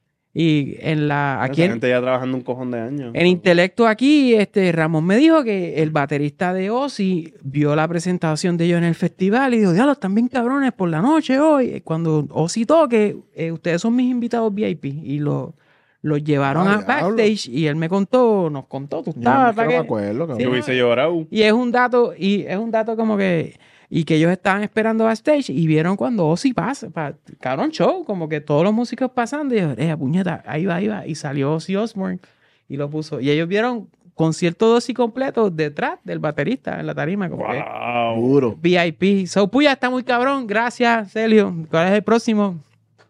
Y en la aquí Esa en, gente ya trabajando un cojón de años. en Intelecto aquí, este Ramón me dijo que el baterista de Ozzy vio la presentación de ellos en el festival y dijo, diablo, están bien cabrones por la noche hoy. Cuando Ozzy toque, eh, ustedes son mis invitados V I P. Y lo- los llevaron Ah, a diablo. backstage y él me contó, nos contó, tú Yo estabas, no ¿para me qué? acuerdo, cabrón. Yo hubiese llorado. Y es un dato, y es un dato como que, y que ellos estaban esperando backstage y vieron cuando Ozzy pasa, pa, cabrón show, como que todos los músicos pasando y dijeron, eh, puñeta, ahí va, ahí va, y salió Ozzy Osbourne y lo puso, y ellos vieron concierto de Ozzy completo detrás del baterista en la tarima, como que Wow. Duro. V I P. So, Puya está muy cabrón, gracias, Celio. ¿Cuál es el próximo?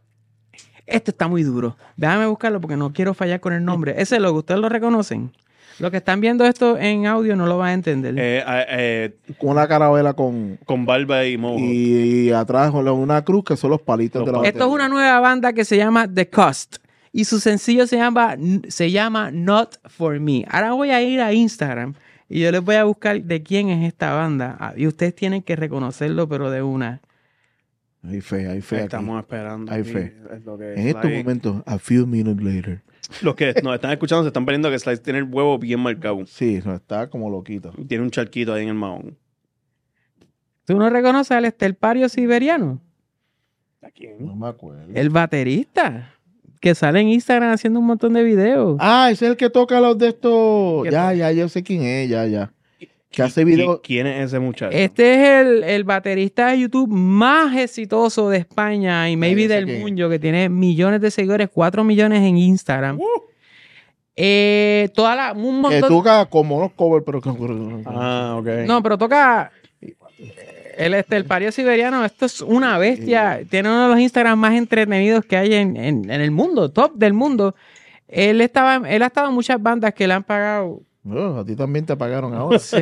Este está muy duro. Déjame buscarlo porque no quiero fallar con el nombre. Ese lo que ustedes lo reconocen. Los que están viendo esto en audio no lo van a entender. Eh, eh, eh, Con una carabela con. con barba y mojo. Y, y atrás con la- una cruz que son los palitos Los de la palitos. Esto es una nueva banda que se llama The Cost. Y su sencillo se llama, se llama Not For Me. Ahora voy a ir a Instagram y yo les voy a buscar de quién es esta banda. Ah, y ustedes tienen que reconocerlo, pero de una. Hay fe, hay fe. aquí. Estamos esperando. Hay aquí. fe. Es lo que En estos Slice- momentos, a few minutes later. Los que nos están escuchando se están perdiendo que Slice tiene el huevo bien marcado. Sí, no, está como loquito. Tiene un charquito ahí en el mahón. ¿Tú no reconoces al estelpario siberiano? ¿A quién? No me acuerdo. El baterista. Que sale en Instagram haciendo un montón de videos. Ah, ese es el que toca los de estos. ¿Qué Ya, tal? ya, yo sé quién es, ya, ya. Que hace ¿Qui- videos. ¿Quién es ese muchacho? Este es el, el baterista de YouTube más exitoso de España y maybe ya sé del quién es. mundo, que tiene millones de seguidores, cuatro millones en Instagram. Eh, toda la, un Que montón. toca como los covers, pero. Ah, ok. No, pero toca. El estelpario siberiano, esto es una bestia. Tiene uno de los Instagram más entretenidos que hay en, en- en el mundo, top del mundo. Él estaba, él ha estado en muchas bandas que le han pagado. No, a ti también te pagaron ahora. Sí.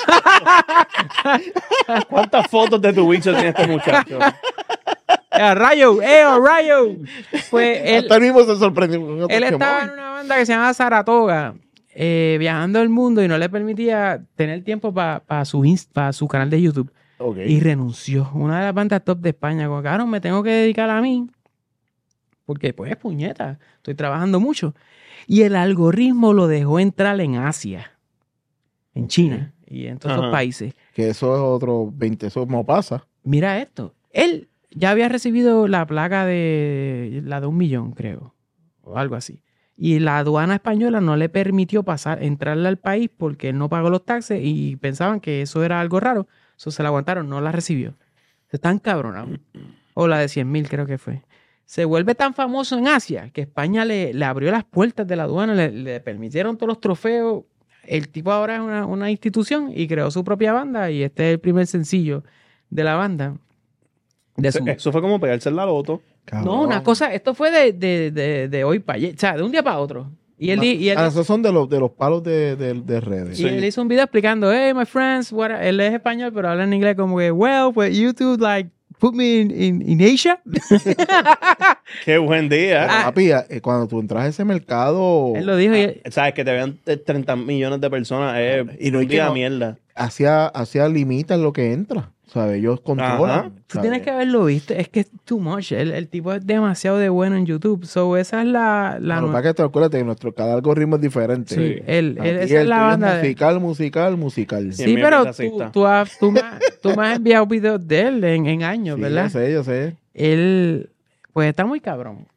¿Cuántas fotos de tu bicho tiene este muchacho? ¡Eh, Rayo! ¡Eh, oh, Rayo! Pues él, Hasta él mismo se sorprendió. con otro él estaba en chemón. una banda que se llama Saratoga, eh, viajando el mundo y no le permitía tener tiempo para su, ins- pa su canal de YouTube. Ok. Y renunció. Una de las bandas top de España. Como, cabrón, me tengo que dedicar a mí. Porque, pues, puñeta, estoy trabajando mucho. Y el algoritmo lo dejó entrar en Asia, en China y en todos esos Ajá. países. Que eso es otro veinte, eso no pasa. Mira esto. Él ya había recibido la placa de la de un millón, creo. O algo así. Y la aduana española no le permitió pasar, entrarle al país porque él no pagó los taxes y pensaban que eso era algo raro. Eso se la aguantaron, no la recibió. Se están cabronados. O la de cien mil creo que fue. Se vuelve tan famoso en Asia que España le, le abrió las puertas de la aduana, le, le permitieron todos los trofeos. El tipo ahora es una, una institución y creó su propia banda y este es el primer sencillo de la banda. De su- Eso fue como pegarse en la loto. No, una cosa, esto fue de, de, de, de hoy para ayer, o sea, de un día para otro. Y él, di- y él, Ah, esos son de los, de los palos de, de, de redes. y él hizo un video explicando, hey, my friends, what I-" él es español, pero habla en inglés como que, well, pues YouTube, like, put me in, in, in Asia. Qué buen día. Ah. Papi, eh, cuando tú entras a ese mercado, Él lo dijo y él- Sabes que te vean treinta millones de personas. Es Y no un hay que día de no- mierda. hacia, hacia limitan lo que entra. ¿Sabes? Ellos controlan. Ajá. tú ¿sabes? tienes que haberlo visto, es que es too much. El, el tipo es demasiado de bueno en YouTube. So, esa es la... la Lo que pasa es que te acuerdas que nuestro, cada algoritmo es diferente. Sí, él, Aquí él- esa el es la tuyo banda de... musical, musical, musical. Sí, el mío pero es tú, racista. tú, has, tú, me, has- tú me has enviado videos de él en, en años, Sí, ¿verdad? yo sé, yo sé. Él, pues está muy cabrón.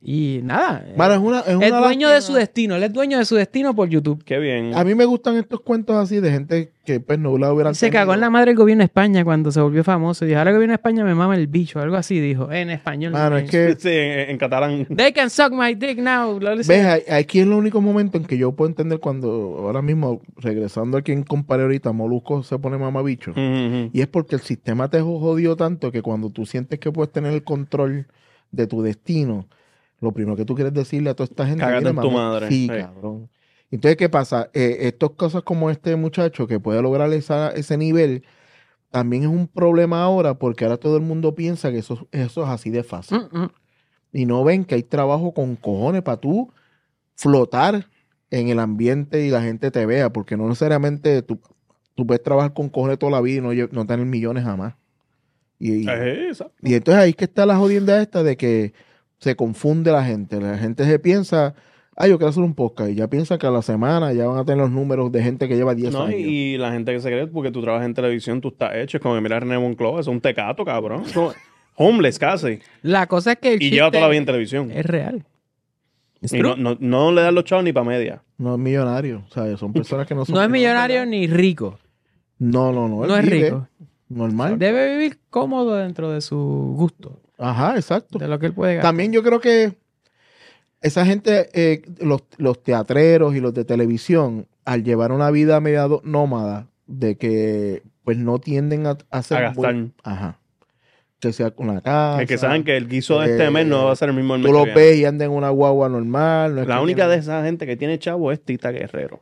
Y nada. Mano, es una, es es una dueño de lástima. su destino. Él es dueño de su destino por YouTube. Qué bien. A mí me gustan estos cuentos así de gente que pues no la hubieran Se cagó en la madre el gobierno de España cuando se volvió famoso. Dijo, ahora el gobierno de España me mama el bicho. Algo así dijo. En español. Mano, es que Sí, en, en catalán. They can suck my dick now. Lo- ves, hay- aquí es el único momento en que yo puedo entender cuando ahora mismo, regresando a quien comparé ahorita, Molusco se pone mamabicho. Ujú, ujú. Y es porque el sistema te jodió tanto que cuando tú sientes que puedes tener el control de tu destino, lo primero que tú quieres decirle a toda esta gente Cágate "Mira, en tu mami, madre". Sí, Sí. cabrón. Entonces, ¿qué pasa? Eh, estas cosas como este muchacho que puede lograr esa- ese nivel, también es un problema ahora porque ahora todo el mundo piensa que eso, eso es así de fácil. Mm, mm. Y no ven que hay trabajo con cojones para tú flotar en el ambiente y la gente te vea, porque no necesariamente tú, tú puedes trabajar con cojones toda la vida y no, lle- no tener millones jamás. Y, y, Eh, exacto. y entonces ahí es que está la jodienda esta de que se confunde la gente. La gente se piensa, ah, yo quiero hacer un podcast, y ya piensa que a la semana ya van a tener los números de gente que lleva diez No, años. y la gente que se cree porque tú trabajas en televisión, tú estás hecho. Es como mirar a René Monclova, es un tecato, cabrón. Es como homeless casi. La cosa es que el Y lleva chiste toda la vida en televisión. es real. Es Y no, true. no, no le dan los chavos ni para media. No es millonario, o sea, son personas que no son... No es millonario ni rico. No, no, no. él No es vive rico. Normal. Debe vivir cómodo dentro de su gusto. Ajá, exacto. De lo que él puede gastar. También yo creo que esa gente, eh, los, los teatreros y los de televisión, al llevar una vida media do- nómada, de que pues no tienden a, a hacer... A gastar. muy- ajá. Que sea con la casa. Es que saben que el guiso de este eh, mes no va a ser el mismo el mes Tú que los viene. ves y andan en una guagua normal. no es La que única de tienen- esa gente que tiene chavo es Tita Guerrero.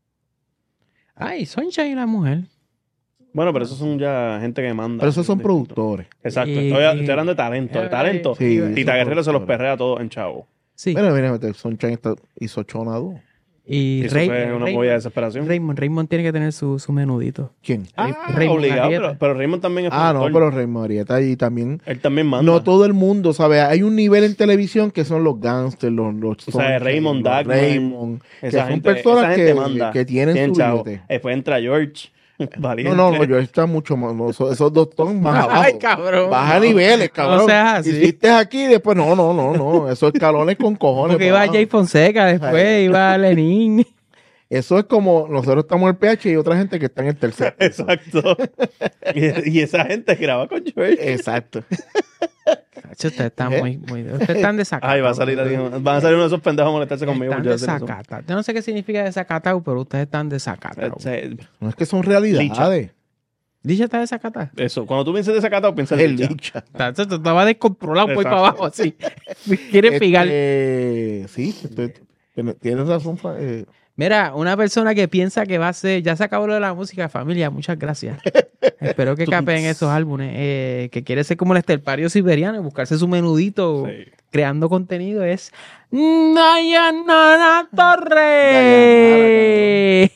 Ay, Sunshine y la mujer. Bueno, pero esos son ya gente que manda. Pero esos son Distinto. productores. Exacto. Y- Estoy, estoy hablando de talento. De talento. Sí, Tita esos Guerrero se los productores. perrea a todos en chavo. Sí. Bueno, mira, Sunshine está- hizo Chona dos. y Eso Ray- fue una Raymond- movida de desesperación. Raymond, Raymond tiene que tener su, su menudito. ¿Quién? Ah, Raymond obligado. Arrieta. Pero, pero Raymond también es Ah, no, productor. pero Raymond Arrieta y también... Él también manda. No todo el mundo, ¿sabes? Hay un nivel en televisión que son los gangsters, los, los O sea, Sunshine, Raymond los Dagman, Raymond, que Esa son gente, personas esa gente que, manda. que tienen Tienen su chavo. billete. Después entra George. Valiente. No, no, no, yo está mucho más. no, esos, esos dos son más abajo. Ay, cabrón. Baja niveles, cabrón. No seas así. Hiciste aquí y después, no, no, no, no. Esos escalones con cojones. Porque para iba abajo. Jay Fonseca, después Ay. iba Lenin. Eso es como nosotros estamos en el P H y hay otra gente que está en el tercer. piso. Exacto. y, y esa gente graba con George. Exacto. Chacho, Ustedes están ¿Eh? muy, muy. Ustedes están desacatados. Ay, va a salir alguien- van a salir uno de esos pendejos a molestarse conmigo. Están por yo hacer eso. desacatados. Yo no sé qué significa desacatado, pero ustedes están desacatados. Eh, No es que son realidades. ¿Licha está desacatada? Eso, cuando tú piensas desacatado, piensas Es en licha. licha. Chacho, estaba descontrolado por ahí para Exacto. abajo, así. Quiere pigar. Este, sí, estoy- tienes razón. Fra- eh, Mira, una persona que piensa que va a ser. Ya se acabó lo de la música, familia. Muchas gracias. Espero que capen esos álbumes. Eh, que quiere ser como el estelpario siberiano, buscarse su menudito Sí. creando contenido. Es Dayanara Torres.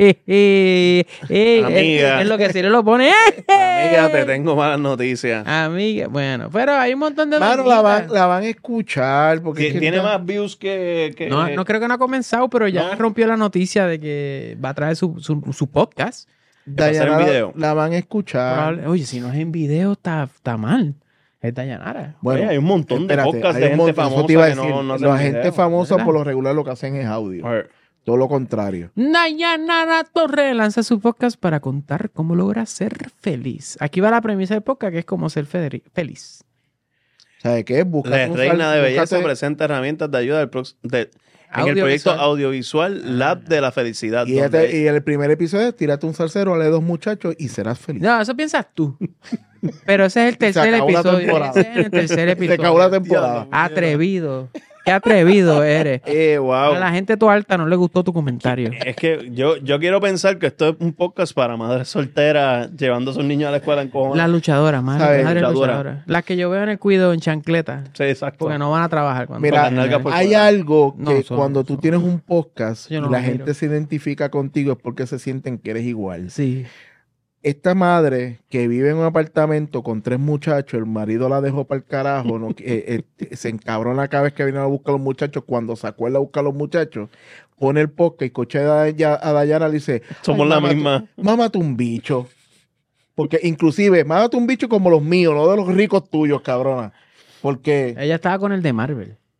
Eh, Amiga. Es lo que si le lo pone. Amiga, te tengo malas noticias. Amiga, bueno, pero hay un montón de. Mano, la van, banditas. la van a escuchar. Porque es Tie- que Tiene está- más views que... que- No, no creo que no ha comenzado, pero ya No. rompió la noticia de que va a traer su, su, su podcast. va a ser en Dayanara video. la van a escuchar. Probable- Oye, si no es en video, está, está mal. Es Dayanara. Bueno, Oye, hay un montón de espérate, podcasts hay de un gente montón, eso famosa te iba a que no- decir. no hacen La video. gente famosa ¿Verdad? por lo regular lo que hacen es audio. A ver. Todo lo contrario. Dayanara Torres lanza su podcast para contar cómo logra ser feliz. Aquí va la premisa del podcast, que es cómo ser federi- feliz. ¿Sabes qué? Búscate La un reina sal- de belleza búscate- presenta herramientas de ayuda del prox- de- en el Audiovisual. proyecto audiovisual Lab de la Felicidad. Y, donde este- y el primer episodio es tírate un salsero, ale dos muchachos y serás feliz. No, eso piensas tú. Pero ese es el tercer acabó la episodio. temporada. Ese es el tercer Se episodio. acabó la temporada. Atrevido. Qué atrevido eres. Eh, wow. A la gente tu alta no le gustó tu comentario. Es que yo, yo quiero pensar que esto es un podcast para madres solteras llevando a sus niños a la escuela en cojones. La luchadora, madre, ¿Sabes? madre Luchadora. luchadora. Las que yo veo en el cuido en chancleta. Sí, exacto. Porque no van a trabajar cuando Mira, las nalgas por hay fuera. algo que No, son- cuando tú son- tienes un podcast Yo no y la lo gente miro. se identifica contigo es porque se sienten que eres igual. Sí. Esta madre que vive en un apartamento con tres muchachos, el marido la dejó para el carajo, no, eh, eh, se encabrona cada vez que viene a buscar a los muchachos, cuando se acuerda a buscar a los muchachos, pone el podcast y coche a Daya- a Dayana le dice, Somos "Ay, la mámate- misma". Mámate un bicho. Porque inclusive, mámate un bicho como los míos, no de los ricos tuyos, cabrona. Porque, Ella estaba con el de Marvel.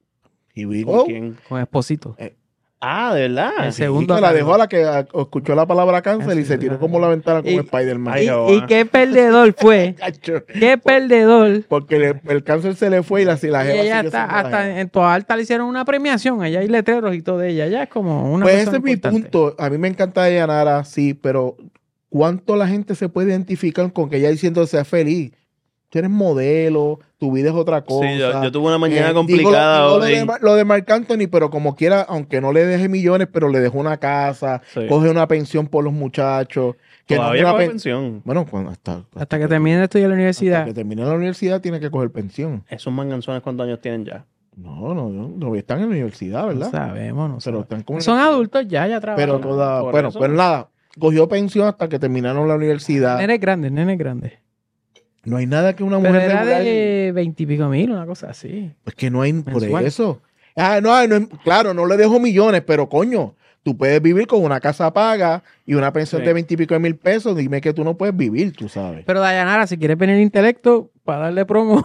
¿Y vi Oh. quién? Con Esposito. Ah, ¿de verdad? El Sí, segundo que la acá. dejó a la que a- escuchó la palabra cáncer Ah, y sí, se tiró sí. como la ventana con Y- Spider-Man. Ay, Y, Jehová. y qué perdedor fue. Cacho. Qué perdedor. Porque le- el cáncer se le fue y la, si la Y jeva ella sigue está, siendo la hasta jeva. en Toa Alta le hicieron una premiación. Allá hay letreros y todo de ella. Ella es como una Pues persona ese es mi importante. punto. A mí me encanta Dayanara, sí, pero ¿cuánto la gente se puede identificar con que ella diciendo sea feliz? Tú eres modelo, tu vida es otra cosa. Sí, yo, yo tuve una mañana Eh, digo, complicada digo lo, hoy. de, Mar- lo de Marc Anthony, pero como quiera, aunque no le deje millones, pero le dejó una casa, Sí. coge una pensión por los muchachos. Que no Todavía es una coge pen- pensión. Bueno, cuando hasta, Hasta que termine de estudiar en la hasta universidad. que termine la universidad tiene que coger pensión. Esos manganzones, ¿cuántos años tienen ya? No, no, no, no, están en la universidad, No ¿verdad? sabemos, no Pero sabemos. están como Son adultos ya, ya trabajan. Pero toda, Por bueno, eso. pues nada, cogió pensión hasta que terminaron la universidad. Nenes grandes, nenes grandes. No hay nada que una Pero mujer era regular- de veintipico mil, una cosa así. Es que no hay por Mensual. eso. Ah, no, no, claro, no le dejo millones, pero coño, tú puedes vivir con una casa paga y una pensión Sí. de veintipico de mil pesos. Dime que tú no puedes vivir, tú sabes. Pero Dayanara, si quieres venir intelecto para darle promo.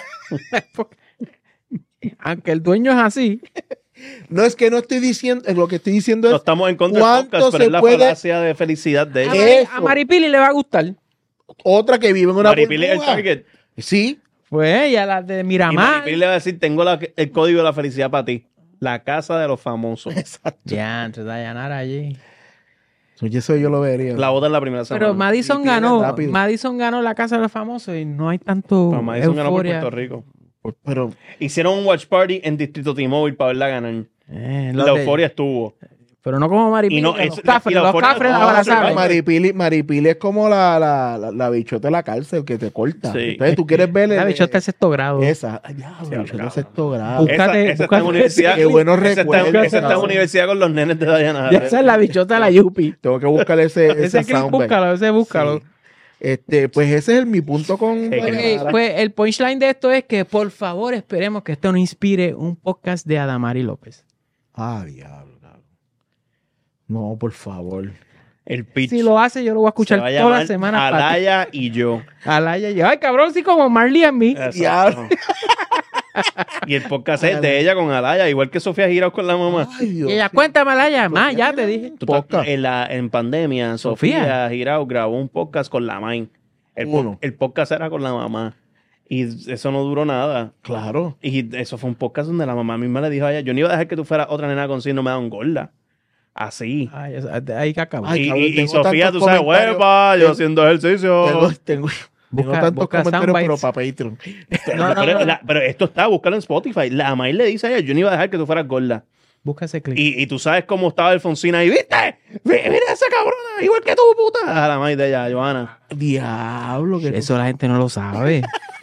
Aunque el dueño es así. No es que no estoy diciendo, lo que estoy diciendo No es estamos en contra del ¿cuánto podcast, pero se es la puede- falacia de felicidad de A, ella. Mari- Eso. a Maripili le va a gustar. otra que vive en una Maripili es el burbuja. target. Sí, Pues, y a las de Y Miramar. Maripili le va a decir, tengo la- el código de la felicidad para ti. La casa de los famosos. exacto. Ya, entre Dayanara allí. Oye, eso yo lo vería. La boda en la primera semana. Pero Madison Y tiene ganó. rápido. Madison ganó la casa de los famosos y no hay tanto Pero Madison ganó por euforia. Puerto Rico. Pero Hicieron un watch party en Distrito T-Mobile para verla ganar. Eh, La los de- euforia estuvo. Pero no como Maripili. Y no, que es- los la- cafres, y la los euforia- cafres la no, abrazaron. sí, Maripili, Maripili es como la, la, la, la bichota de la cárcel que te corta. Sí. Entonces tú quieres ver La el- bichota de sexto grado. esa. Ay, diablo, Sí, bichota de cabrón. sexto grado. Busca- Búscate- esa, esa está en búscate- universidad. Qué buenos esa está, recuerdos, esa está en cabrón. universidad con los nenes de Dayanara. Ya esa es la bichota de la Yupi. Tengo que buscar ese, ese, Ese clip, soundbite. búscalo, ese búscalo. Sí. Este, pues ese es el, mi punto con Ok, Dayanara. Ok, pues el punchline de esto es que por favor esperemos que esto nos inspire un podcast de Adamari López. Ah, diablo, cabrón. No, por favor. El pitch. Si lo hace, yo lo voy a escuchar se va a toda llamar la semana. para ti. Alaya y yo. Alaya y yo. Ay, cabrón, sí, como Marley and me. Exacto. Y el podcast es de ella con Alaya, igual que Sofía Girao con la mamá. Ay, Dios. Y ella, cuéntame, Alaya. Más, ya te dije. Tú Podcast. En, la, en pandemia, Sofía. Sofía Girao grabó un podcast con la Main. El, po- Uno. el podcast era con la mamá. Y eso no duró nada. Claro. Y eso fue un podcast donde la mamá misma le dijo a ella, yo no iba a dejar que tú fueras otra nena con síndrome de gorda. Así. Ay, eso- ahí que acabó. Ay, y, cabrón, y- y tengo Sofía, tantos tú sabes, comentarios. huepa, yo Tengo- haciendo ejercicio. Tengo, tengo, tengo Busca- tantos busca comentarios, pero soundbites. para Patreon. Pero, No, no, pero- no. la- pero esto está, búscalo en Spotify. La Main le dice a ella, yo no iba a dejar que tú fueras gorda. Busca ese clip. Y, y tú sabes cómo estaba Alfonsina ahí, ¿viste? Mi- Mira esa cabrona, igual que tú, puta. A la Main de ella, Johanna. Diablo, que Eso la gente no lo sabe.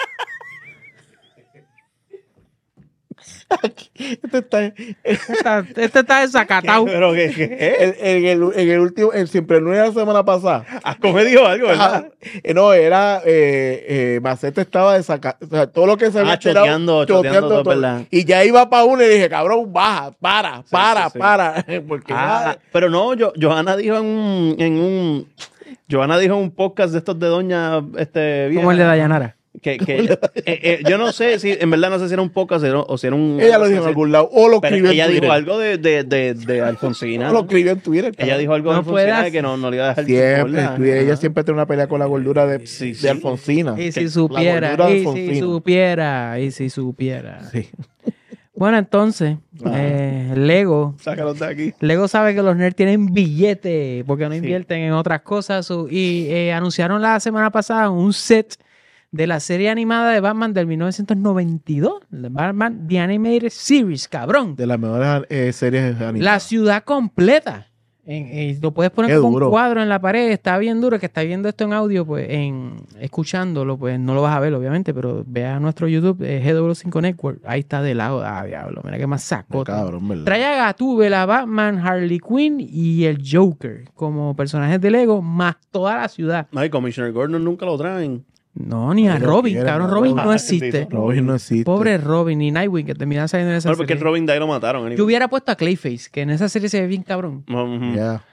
este está Este está, este está desacatado. Pero que, que- en, en el, en el último, en siempre el lunes de la semana pasada. has comedido algo, ¿verdad? Ah, eh, no, era eh, eh, Macete estaba de sacar, o sea, todo lo que se había Ah, choteando, choteando todo, ¿verdad? Y ya iba para uno y dije, cabrón, baja, para, para, sí, sí. para. Porque Ah, nada, pero no, yo, Johanna dijo en un, en un Johanna dijo en un podcast de estos de doña este vieja, Como el de Dayanara. que, que ella- eh, eh, yo no sé si en verdad no sé si era un podcast o o si era un ella lo dijo en algún lado, o lo pero escribió ella en Twitter. dijo algo de, de, de, de Alfonsina. O lo escribió en Twitter. Ella cabrón. dijo algo de No Alfonsina puedas- de que no, no le iba a dejar Siempre, gorda. Twitter, ella Ajá. siempre tiene una pelea con la gordura de, Sí, de sí. Alfonsina. Y Que- si la supiera, gordura de y si Alfonsina. supiera, y si supiera. Sí. Bueno, entonces, Ah. eh, Lego. Sácalos de aquí. Lego sabe que los nerds tienen billete porque no Sí. invierten en otras cosas. so- y eh, anunciaron la semana pasada un set de la serie animada de Batman del mil novecientos noventa y dos. The Batman The Animated Series, cabrón. De las mejores eh, series animadas. La ciudad completa. En- eh, lo puedes poner Qué como duro. un cuadro en la pared. Está bien duro. El que está viendo esto en audio, pues en escuchándolo, pues no lo vas a ver, obviamente. Pero vea nuestro YouTube, eh, G W cinco Network. Ahí está de lado. Ah, diablo. Mira que más saco. Cabrón, ¿verdad? Trae a Gatúbela, Batman, Harley Quinn y el Joker como personajes de Lego, más toda la ciudad. Ay, Commissioner Gordon nunca lo traen. No, ni a Ay, lo Robin. quieren, Cabrón, no, Robin Robin. no existe. Robin no existe. Pobre Robin, ni Nightwing, que termina saliendo en esa Bueno, porque el serie. Robin Day lo mataron. anyway. Yo hubiera puesto a Clayface, que en esa serie se ve bien cabrón. Ujú. Ya.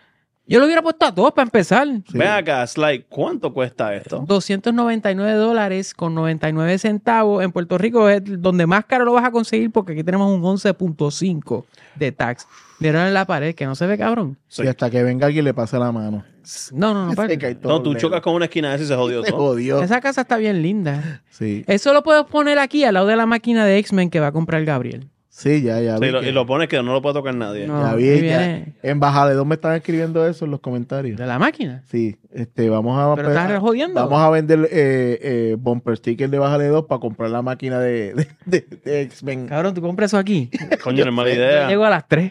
Yo lo hubiera puesto a todos para empezar. Sí. Ven acá, Sly, ¿cuánto cuesta esto? doscientos noventa y nueve dólares con noventa y nueve centavos. En Puerto Rico es donde más caro lo vas a conseguir porque aquí tenemos un once punto cinco de tax. ¿Vieron en la pared que no se ve, cabrón? Sí. Y hasta que venga alguien le pase la mano. No, no, no. Se padre. cae todo No, tú el chocas dedo. con una esquina de esa y se jodió Se todo. jodió. Esa casa está bien linda. Sí. Eso lo puedes poner aquí al lado de la máquina de X-Men que va a comprar Gabriel. Sí, ya, ya. Sí, vi lo- que- y lo pones que no lo puede tocar nadie. No. ya vi, ahí ya. viene. En Baja de dos me están escribiendo eso en los comentarios. ¿De la máquina? Sí, este, vamos a, Pero estás jodiendo. vamos a vender eh, eh, bumper sticker de Bájale dos para comprar la máquina de, de, de- de X-Men. Cabrón, tú compras eso aquí. Coño, no es mala Yo idea. llego a las tres.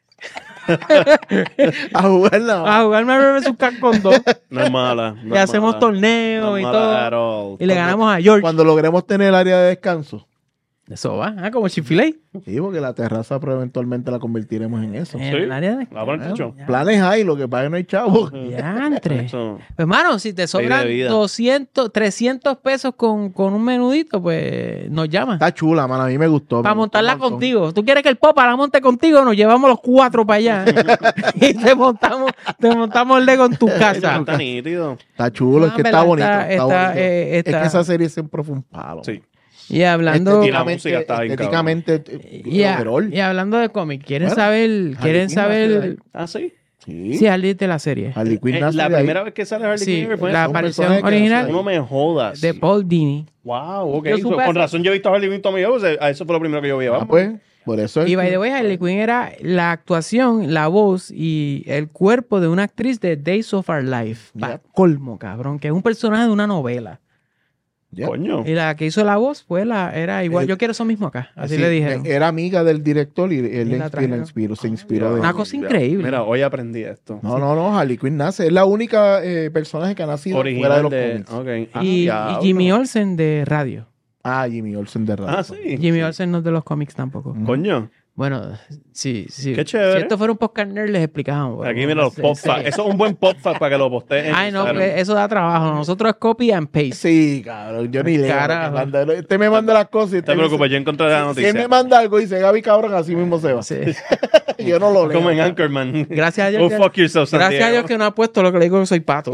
A jugar la A jugar Marvel versus. Capcom dos. No es mala. no Y es hacemos mala. torneos No es y mala at todo. all. Y le ganamos a George. Cuando logremos tener el área de descanso. Eso va, ah, como Chick-fil-A. Sí, porque la terraza pero eventualmente la convertiremos en eso. En Sí. el área de... La pones techo. Ya. Planes hay, lo que pasa es que no hay chavos. Diantre. Eso. Pues, hermano, si te sobran de vida. doscientos, trescientos pesos con, con un menudito, pues nos llama. Está chula, mano. A mí me gustó. Para me gustó montarla un montón. contigo. ¿Tú quieres que el Popa la monte contigo? Nos llevamos los cuatro para allá. y te montamos, te montamos el Lego en tu casa. Está nítido. Está chulo, es que está Dámela, bonito. está- Está, está, bonito. eh, Es está- que esa serie siempre fue un palo. Sí. Y hablando... Y la música está bien estéticamente, Y, a- overall. y hablando de cómics, ¿quieren Bueno, saber? Harley ¿Quieren Quinn va a ser saber? ahí. Ah, sí. Sí. Sí, Harley de la serie. Harley Quinn Eh, nace la de ahí. primera vez que sale Harley Sí, Quinn fue la un aparición personaje que original nace No me jodas. de Paul Dini. Wow, ok. Yo So, supe con eso. razón yo he visto a Harley Quinn todo mi vida. O sea, a eso fue lo primero que yo vi. Ah, vamos. pues, por eso es Y by que- the way, Harley Quinn era la actuación, la voz y el cuerpo de una actriz de Days of Our Life. Pa' Yep. colmo, cabrón, que es un personaje de una novela. Ya. Coño. Y la que hizo la voz fue la, era igual. Eh, Yo quiero eso mismo acá. Así Sí, le dijeron. Era amiga del director y él Y le la inspi- trajeron. le inspiró, se inspiró de Una él. cosa increíble. Mira, hoy aprendí esto. No, no, no, Harley Quinn nace. Es la única eh, personaje que ha nacido fuera de Original los de. cómics. Ok. Ah, y, y diablo. Jimmy Olsen de radio. Ah, Jimmy Olsen de radio. Ah, sí. Jimmy Olsen no es de los cómics tampoco. Mm. Coño. Bueno, sí, sí. Qué chévere. Si esto fuera un podcast nerd, les explicábamos. Aquí Bueno, mira los sí, pop sí. Eso es un buen pop para que lo posteen. Ay, no, porque eso da trabajo. Nosotros es copy and paste. Sí, cabrón, yo ni leo. Carajo. lo que manda. Este me manda las cosas y No te este preocupes, dice- yo encontré la Si él noticia. me manda algo y dice Gaby cabrón, así mismo se va. Sí. Yo no lo leo. Como en Anchorman. Gracias a Dios. Oh, que- fuck yourself, gracias a Santiago. Dios que no ha puesto lo que le digo que soy pato.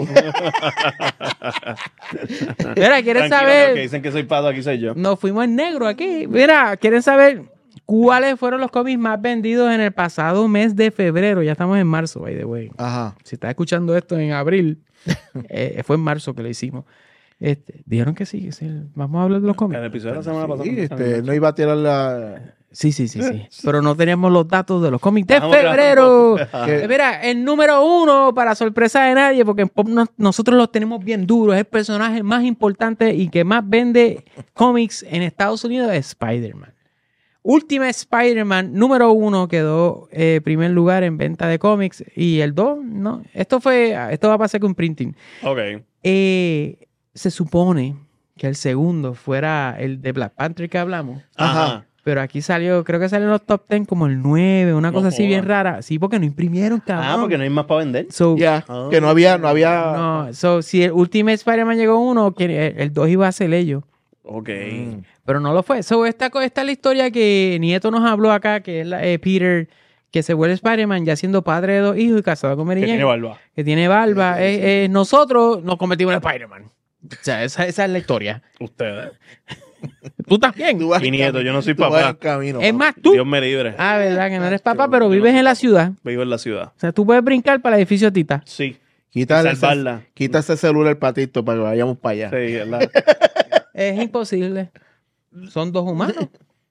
Mira, ¿quieren Tranquilo, saber? que dicen que soy pato, aquí soy yo. Nos fuimos en negro aquí. Mira, ¿quieren saber cuáles fueron los cómics más vendidos en el pasado mes de febrero? Ya estamos en marzo, by the way. Ajá. Si estás escuchando esto en abril, eh, fue en marzo que lo hicimos. Este, dijeron que sí, que sí. Vamos a hablar de los El cómics. episodio de la semana pasada. Sí, este, no iba a tirar la. Sí, sí, sí, sí. Pero no teníamos los datos de los cómics de Vamos febrero. Que- Eh, Mira, el número uno, para sorpresa de nadie, porque en Pop nos- nosotros los tenemos bien duros, es el personaje más importante y que más vende cómics en Estados Unidos es Spider-Man. Última Spider-Man, número uno, quedó eh, primer lugar en venta de cómics. Y el dos, no. Esto fue, esto va a pasar con printing. Ok. Eh, se supone que el segundo fuera el de Black Panther que hablamos. Ajá. Pero aquí salió, creo que salió en los top diez como el nueve, una No cosa así jodas. bien rara. Sí, porque no imprimieron, cabrón. Ah, porque no hay más para vender. So, Ya, Ah. que no había, no había. no, so, si el Ultimate Spider-Man llegó uno, que el, el dos iba a ser ellos. Ok. Mm. Pero no lo fue. So, esta, co- esta es la historia que Nieto nos habló acá, que es la, eh, Peter, que se vuelve Spider-Man ya siendo padre de dos hijos y casado con Mary Que Jane, tiene barba. que tiene barba. Eh, eh, nosotros nos convertimos en Spider-Man. O sea, esa, esa es la historia. Ustedes. Tú también. Tú vas Y en nieto, camino, yo no soy tú vas papá. en camino, Es papi. más, tú. Dios me libre. Ah, verdad que no eres papá, pero vives en la ciudad. Vivo en la ciudad. O sea, tú puedes brincar para el edificio Tita. Sí. Quítale ese, Salvarla. quita ese celular patito para que vayamos para allá. Sí, ¿verdad? Es imposible. Son dos humanos.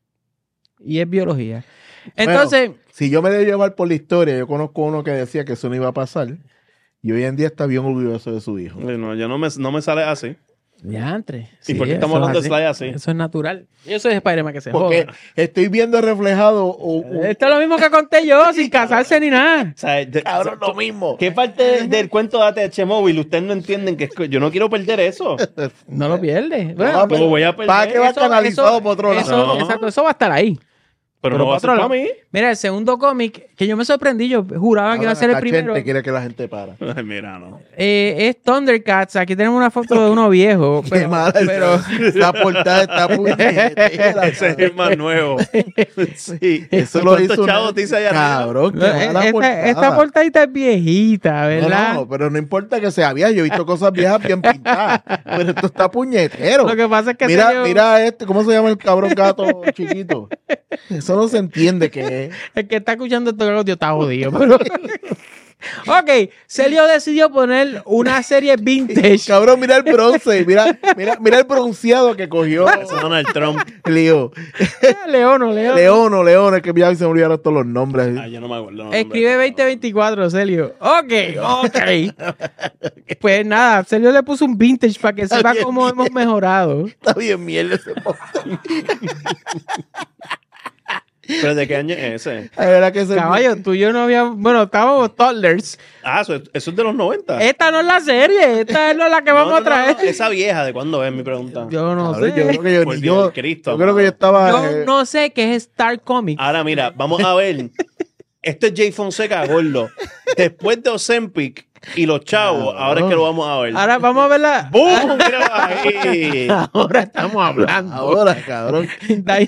Y es biología. Entonces, Si yo me debo llevar por la historia, yo conozco uno que decía que eso no iba a pasar. Y hoy en día está bien orgulloso de su hijo. No, yo no me, no me sale así. diantre. ¿Y por qué estamos eso es hablando de Sly así? Eso es natural. Yo soy Spider-Man que se Porque joda. estoy viendo reflejado un, un- Esto es lo mismo que conté yo, sin casarse ni nada. O sea, de- cabrón, o sea, lo mismo. ¿qué parte del cuento de A T H Móvil ustedes no entienden? Que es que yo no quiero perder eso. No lo pierdes. No va a Bueno, ¿Cómo voy a perder? ¿Para qué va eso- canalizado eso- por otro lado? eso- No. Exacto, eso va a estar ahí. Pero, Pero no va a por ser otro para lado- mí. Mira, el segundo cómic, que yo me sorprendí, yo juraba que iba a ser el primero. Gente quiere que la gente para. Ay, mira, no. Eh, es Thundercats. Aquí tenemos una foto de uno viejo. Qué Pero, mala pero esa portada está puñetera. Ese es el más nuevo. Sí. Eso lo hizo ¿Cuántos una- chavos dice allá arriba? Cabrón, qué eh, mala esta, portada. esta portadita es viejita, ¿verdad? No, no, pero no importa que sea vieja. Yo he visto cosas viejas bien pintadas. Pero esto está puñetero. Lo que pasa es que Mira, salió- mira este, ¿cómo se llama el cabrón gato chiquito? Eso no se entiende qué es. el que está escuchando esto audio está jodido. Pero... ok, Celio decidió poner una serie vintage. Cabrón, mira el bronce. Mira, mira, mira el bronceado que cogió Ese es Donald Trump. Leo. Leono, Leono. Leono, Leono, es que ya se me olvidaron todos los nombres. Ah, yo no me acuerdo. los Escribe nombres. veinte veinticuatro, Celio. Ok, ok. Pues nada, Celio le puso un vintage para que sepa bien, cómo bien. hemos mejorado. Está bien mierda ese postón. ¿Pero de qué año es ese? La verdad que ese Caballo, tú y yo no habíamos... Bueno, estábamos toddlers. Ah, eso, eso es de los noventa. Esta no es la serie, esta es no la que No, vamos no, a traer. no, no, esa vieja, ¿de cuándo es mi pregunta? Yo no Cabrón, sé. yo creo que yo, Por yo- Dios, Cristo, yo creo que yo mano. estaba. Yo eh, no sé qué es Star Comics. Ahora mira, vamos a ver. Esto es Jay Fonseca, gordo. Después de Ozempic y los chavos, Cabrón. ahora es que lo vamos a ver. Ahora vamos a verla. ¡Bum! Míralo ahí. Ahora estamos hablando. Ahora, cabrón. De ahí-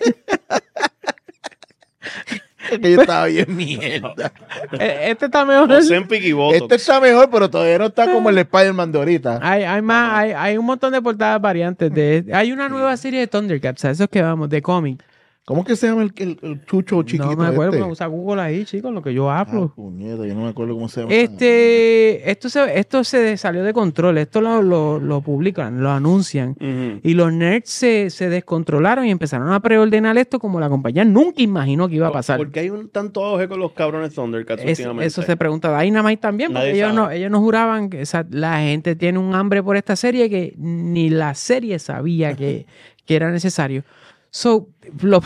Es que yo estaba bien mierda. Eh, Este está mejor. Ozempic y Botox. Este está mejor, pero todavía no está como el Spider-Man de ahorita. Hay, hay más, hay, hay un montón de portadas variantes. De, hay una nueva serie de Thundercats, a esos que vamos, de cómic. ¿Cómo que se llama el, el- el chucho chiquito? No me acuerdo, este? pero usa Google ahí, chicos, lo que yo Ah, hablo. puñeta, yo no me acuerdo cómo se llama. Este, esto se, esto se salió de control, esto lo, lo, lo publican, lo anuncian. Ujú. Y los nerds se, se descontrolaron y empezaron a preordenar esto como la compañía nunca imaginó que iba a pasar. ¿Por qué hay un tanto auge con los cabrones Thundercats Es- últimamente? eso se pregunta Dynamite también, porque Nadie ellos no, sabe. ellos no juraban que o sea, la gente tiene un hambre por esta serie que ni la serie sabía que, que era necesario. So, lo...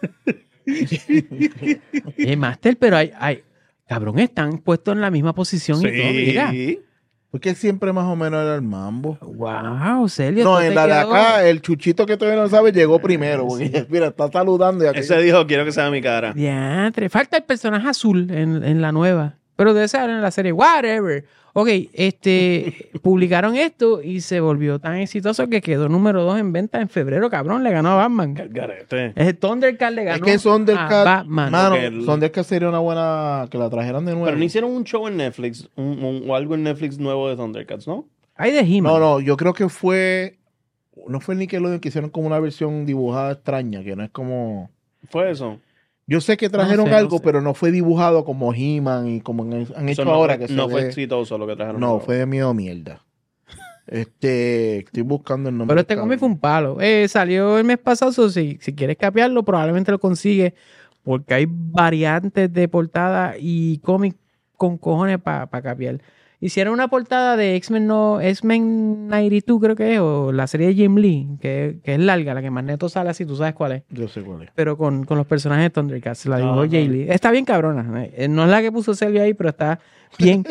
Eh, Master, pero hay, hay, cabrón, están puestos en la misma posición y todo, mira. Sí. Porque siempre más o menos era el mambo. Wow, Celio. No, esto en te la de quedó- acá, el chuchito que todavía no sabe llegó primero. Porque, mira, está saludando. Y aquello- Ese dijo, quiero que sea mi cara. Diantre, falta el personaje azul en, en la nueva. Pero debe ser en la serie. Whatever. Ok, este, publicaron esto y se volvió tan exitoso que quedó número dos en venta en febrero, cabrón. Le ganó a Batman. Garete. El Thundercat le Es ganó que Thundercat, a Batman. mano, Porque el- Thundercat sería una buena que la trajeran de nuevo. Pero no hicieron un show en Netflix un- un- o algo en Netflix nuevo de Thundercats, ¿no? Hay de He-Man. No, no, yo creo que fue, no fue Nickelodeon que hicieron como una versión dibujada extraña, que no es como, Fue eso. yo sé que trajeron sé, no algo, sé. pero no fue dibujado como He-Man y como han, han hecho Eso no ahora fue, que se no fue ve- exitoso lo que trajeron. No, nuevo. fue de miedo mierda. Este, estoy buscando el nombre. Pero este del cómic fue cabrón. un palo. Eh, salió el mes pasado, so si, si quieres capearlo, probablemente lo consigues. Porque hay variantes de portada y cómic con cojones para capear. Hicieron una portada de X-Men no, X-Men noventa y dos, creo que es, o la serie de Jim Lee, que, que es larga, la que Magneto sale así, tú sabes cuál es. Yo sé cuál es. Pero con, con los personajes de Thundercats, la dibujó Ajá. Jay Lee. Está bien cabrona. eh, No es la que puso Selvia ahí, pero está bien.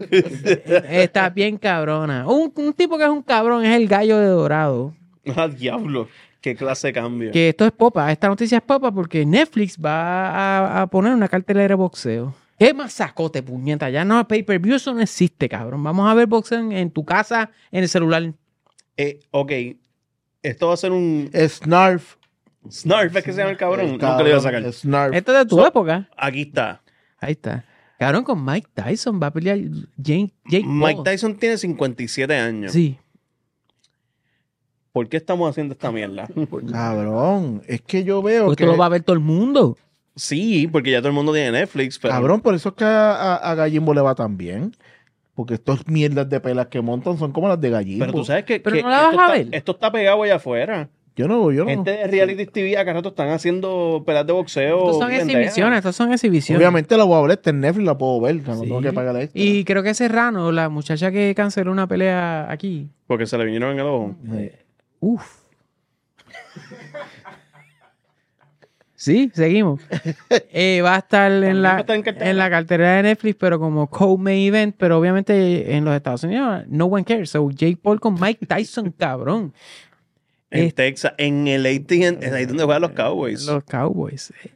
Está bien cabrona. Un, un tipo que es un cabrón es el gallo de Dorado. Ah, diablo. Qué clase de cambio. Que esto es popa. Esta noticia es popa porque Netflix va a, a poner una cartelera de boxeo. ¿Qué masacote, puñeta? Ya no, pay-per-view, eso no existe, cabrón. Vamos a ver boxeo en, en tu casa, en el celular. Eh, ok. Esto va a ser un Snarf. Snarf, ¿es que se llama el cabrón? El Nunca lo iba a sacar. cabrón, Snarf. Esto es de tu So- época. Aquí está. Ahí está. Cabrón, con Mike Tyson va a pelear Jake, Jake Mike Paul. Tyson tiene cincuenta y siete años. Sí. ¿Por qué estamos haciendo esta mierda? Cabrón, es que yo veo Pues que... esto lo va a ver todo el mundo. Sí, porque ya todo el mundo tiene Netflix. Pero... Cabrón, por eso es que a, a, a Gallimbo le va tan bien. Porque estas mierdas de pelas que montan son como las de Gallimbo. Pero tú sabes que, Pero que no la vas esto, a está, ver. esto está pegado allá afuera. Yo no, yo no. Gente de reality T V acá rato están haciendo peleas de boxeo. Estos son pendejas. exhibiciones, estos son exhibiciones. Obviamente la voy a ver, está en Netflix, la puedo ver. No Sí. tengo que pagar extra. Y creo que Serrano, la muchacha que canceló una pelea aquí. Porque se le vinieron en el ojo. Uf. Sí, seguimos. Eh, va a estar en También va a la, estar en cartelera. en la cartera de Netflix, pero como co-main event, pero obviamente en los Estados Unidos no one cares. So, Jake Paul con Mike Tyson, cabrón. En Es- Texas, en el A T and T, ahí donde juegan los Cowboys. Los Cowboys.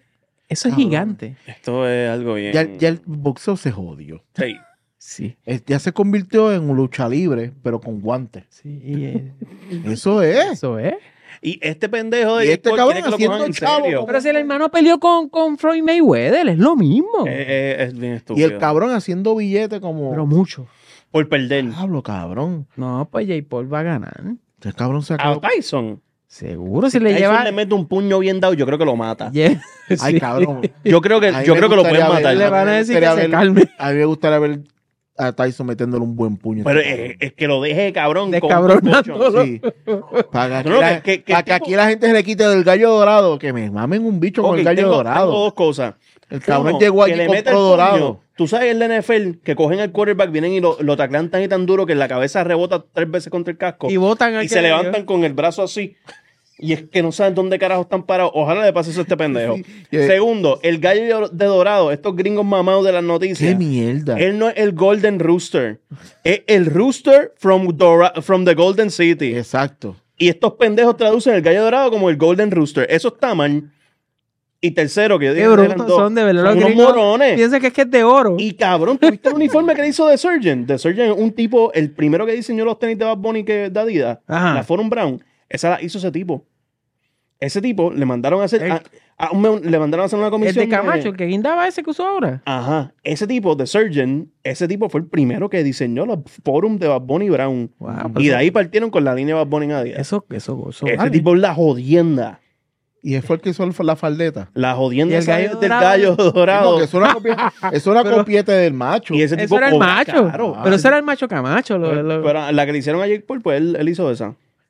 Eso es Cabrón. gigante. Esto es algo bien. Ya, ya el boxeo se jodió. Sí. Sí. Es- Ya se convirtió en lucha libre, pero con guantes. Sí. y, eh, Eso es. eso es. Y este pendejo de Y Jake este Paul cabrón quiere que lo haciendo cojan en chavo serio. como- Pero si el hermano peleó con, con Floyd Mayweather, es lo mismo. Eh, eh, es bien Y estúpido. el cabrón haciendo billetes como. Pero mucho. Por perder. Hablo, cabrón. No, pues Jake Paul va a ganar. El cabrón se A acabó. Tyson. Seguro, si Si le Tyson lleva. le mete un puño bien dado, yo creo que lo mata. Lle- Ay, sí. cabrón. Yo creo que, A mí yo me creo que lo gustaría pueden ver- matar. Le van a me decir que gustaría se ver- calme. A mí me gustaría ver a Tyson metiéndole un buen puño. Pero es, es que lo deje cabrón. con un Descabronándolo. cochón. Sí. Para que, No, no, aquí, la, que- que- para que que tipo- aquí la gente se le quite del gallo dorado. Que me mamen un bicho Ok, con el gallo tengo, dorado. tengo dos cosas. El cabrón Uno, llegó que aquí le y mete compró el puño. dorado. Tú sabes el de N F L que cogen al quarterback, vienen y lo, lo taclean tan y tan duro que la cabeza rebota tres veces contra el casco. Y Y, botan al se que- levantan con el brazo así. Y es que no saben dónde carajo están parados. Ojalá le pase eso a este pendejo. Sí. Eh, Segundo, el gallo de dorado, estos gringos mamados de las Qué noticias. mierda. Él no es el Golden Rooster. Es el Rooster from, Dora- from the Golden City. Exacto. Y estos pendejos traducen el gallo dorado como el Golden Rooster. Eso está mal. Y tercero, que yo Qué dije que eran brutos dos, son, de verdad. son Los unos gringos morones. piensan que es que es de oro. Y cabrón, ¿tuviste el uniforme que le hizo The Surgeon? The Surgeon es un tipo, el primero que diseñó los tenis de Bad Bunny que de Adidas, Ajá. la Forum Brown, esa la hizo ese tipo. Ese tipo le mandaron a hacer, El- a- a un- le mandaron a hacer una El comisión. de Camacho, el que guindaba ese que usó ahora. Ajá, ese tipo, The Surgeon, ese tipo fue el primero que diseñó los Forum de Bad Bunny Brown. Wow, y pues de eso- ahí partieron con la línea de Bad Bunny en Adidas. Eso, eso, eso. ese vale. tipo es la jodienda. Y él fue el que hizo el- la faldeta. La jodienda Y el esa gallo es del dorado. gallo Sí, dorado. porque es una, copia, es una Pero- copiete del macho. Y ese Eso tipo era el cobra macho. caro. Pero ese era el macho Camacho. lo- Pero, lo- pero la que le hicieron a Jake Paul, pues él, él hizo esa.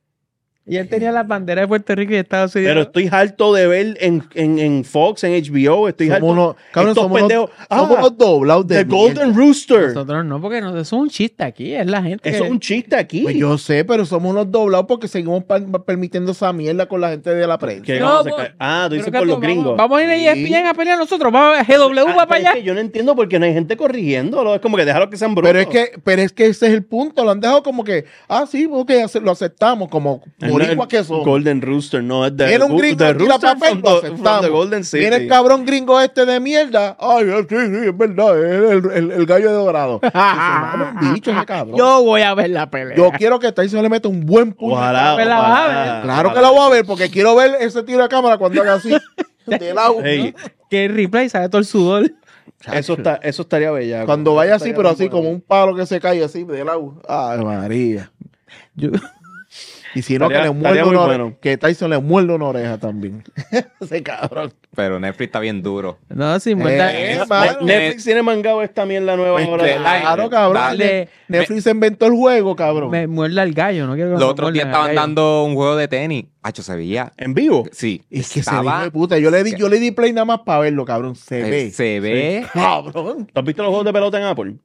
y él tenía las banderas de Puerto Rico y de Estados Unidos. Pero estoy harto de ver en, en, en Fox, en H B O, estoy Somos harto. unos, cabrón, estos somos pendejos. unos, Ah, somos unos doblados de The mierda. Golden Rooster. Nosotros no, porque no, eso es un chiste aquí. Es la gente. Eso que- es un chiste aquí. Pues yo sé, pero somos unos doblados porque seguimos pa- permitiendo esa mierda con la gente de la prensa. ¿Qué No, vamos a pues, sacar? Ah, tú Pero dices que por tú- los gringos. Vamos, vamos a ir a E S P N a pelear nosotros. Vamos a G W Ah, va para pero allá. es que yo no entiendo por qué no hay gente corrigiéndolo. Es como que déjalo que sean brutos. Pero es que, pero es que ese es el punto. Lo han dejado como que, ah, sí, ok, ace- lo aceptamos como Es boricuas que son. Golden Rooster, no es de Viene un gringo, the tira Rooster papel, from lo the- from aceptamos. the Golden City. Viene el cabrón gringo este de mierda. Ay, sí, sí, es verdad, es el, el- el gallo de dorado. Dice, "Mano, un bicho ese cabrón. Yo voy a ver la pelea. Yo quiero que Tyson le meta un buen puño. Ojalá, Pues la vas a ojalá, ver. Claro que ojalá. la voy a ver porque quiero ver ese tiro de cámara cuando haga así. De lado. Ey, Que el replay sale todo el sudor. eso, está, eso estaría bella. Cuando vaya así, pero así como un palo que se cae así de lado. Ay, María. Yo- Y si no, Estaría- que le muerde estaría muy una oreja. bueno. Que Tyson le muerde una oreja también. Ese cabrón. Pero Netflix está bien duro. no, sin muerta. Eh, Ne- mano. Netflix tiene mangado esta mierda nueva Pues ahora. claro, cabrón. Dale. Netflix se inventó el juego, cabrón. Me muerde al gallo. No quiero que Los me otros días muerdan al estaban gallo. dando un juego de tenis. Hacho, se veía. ¿En vivo? Sí. Es que se estaba- ve de puta. Yo le di, yo le di play nada más para verlo, cabrón. Se eh, ve. Se ve. Cabrón. ¿Tú has visto los juegos de pelota en Apple?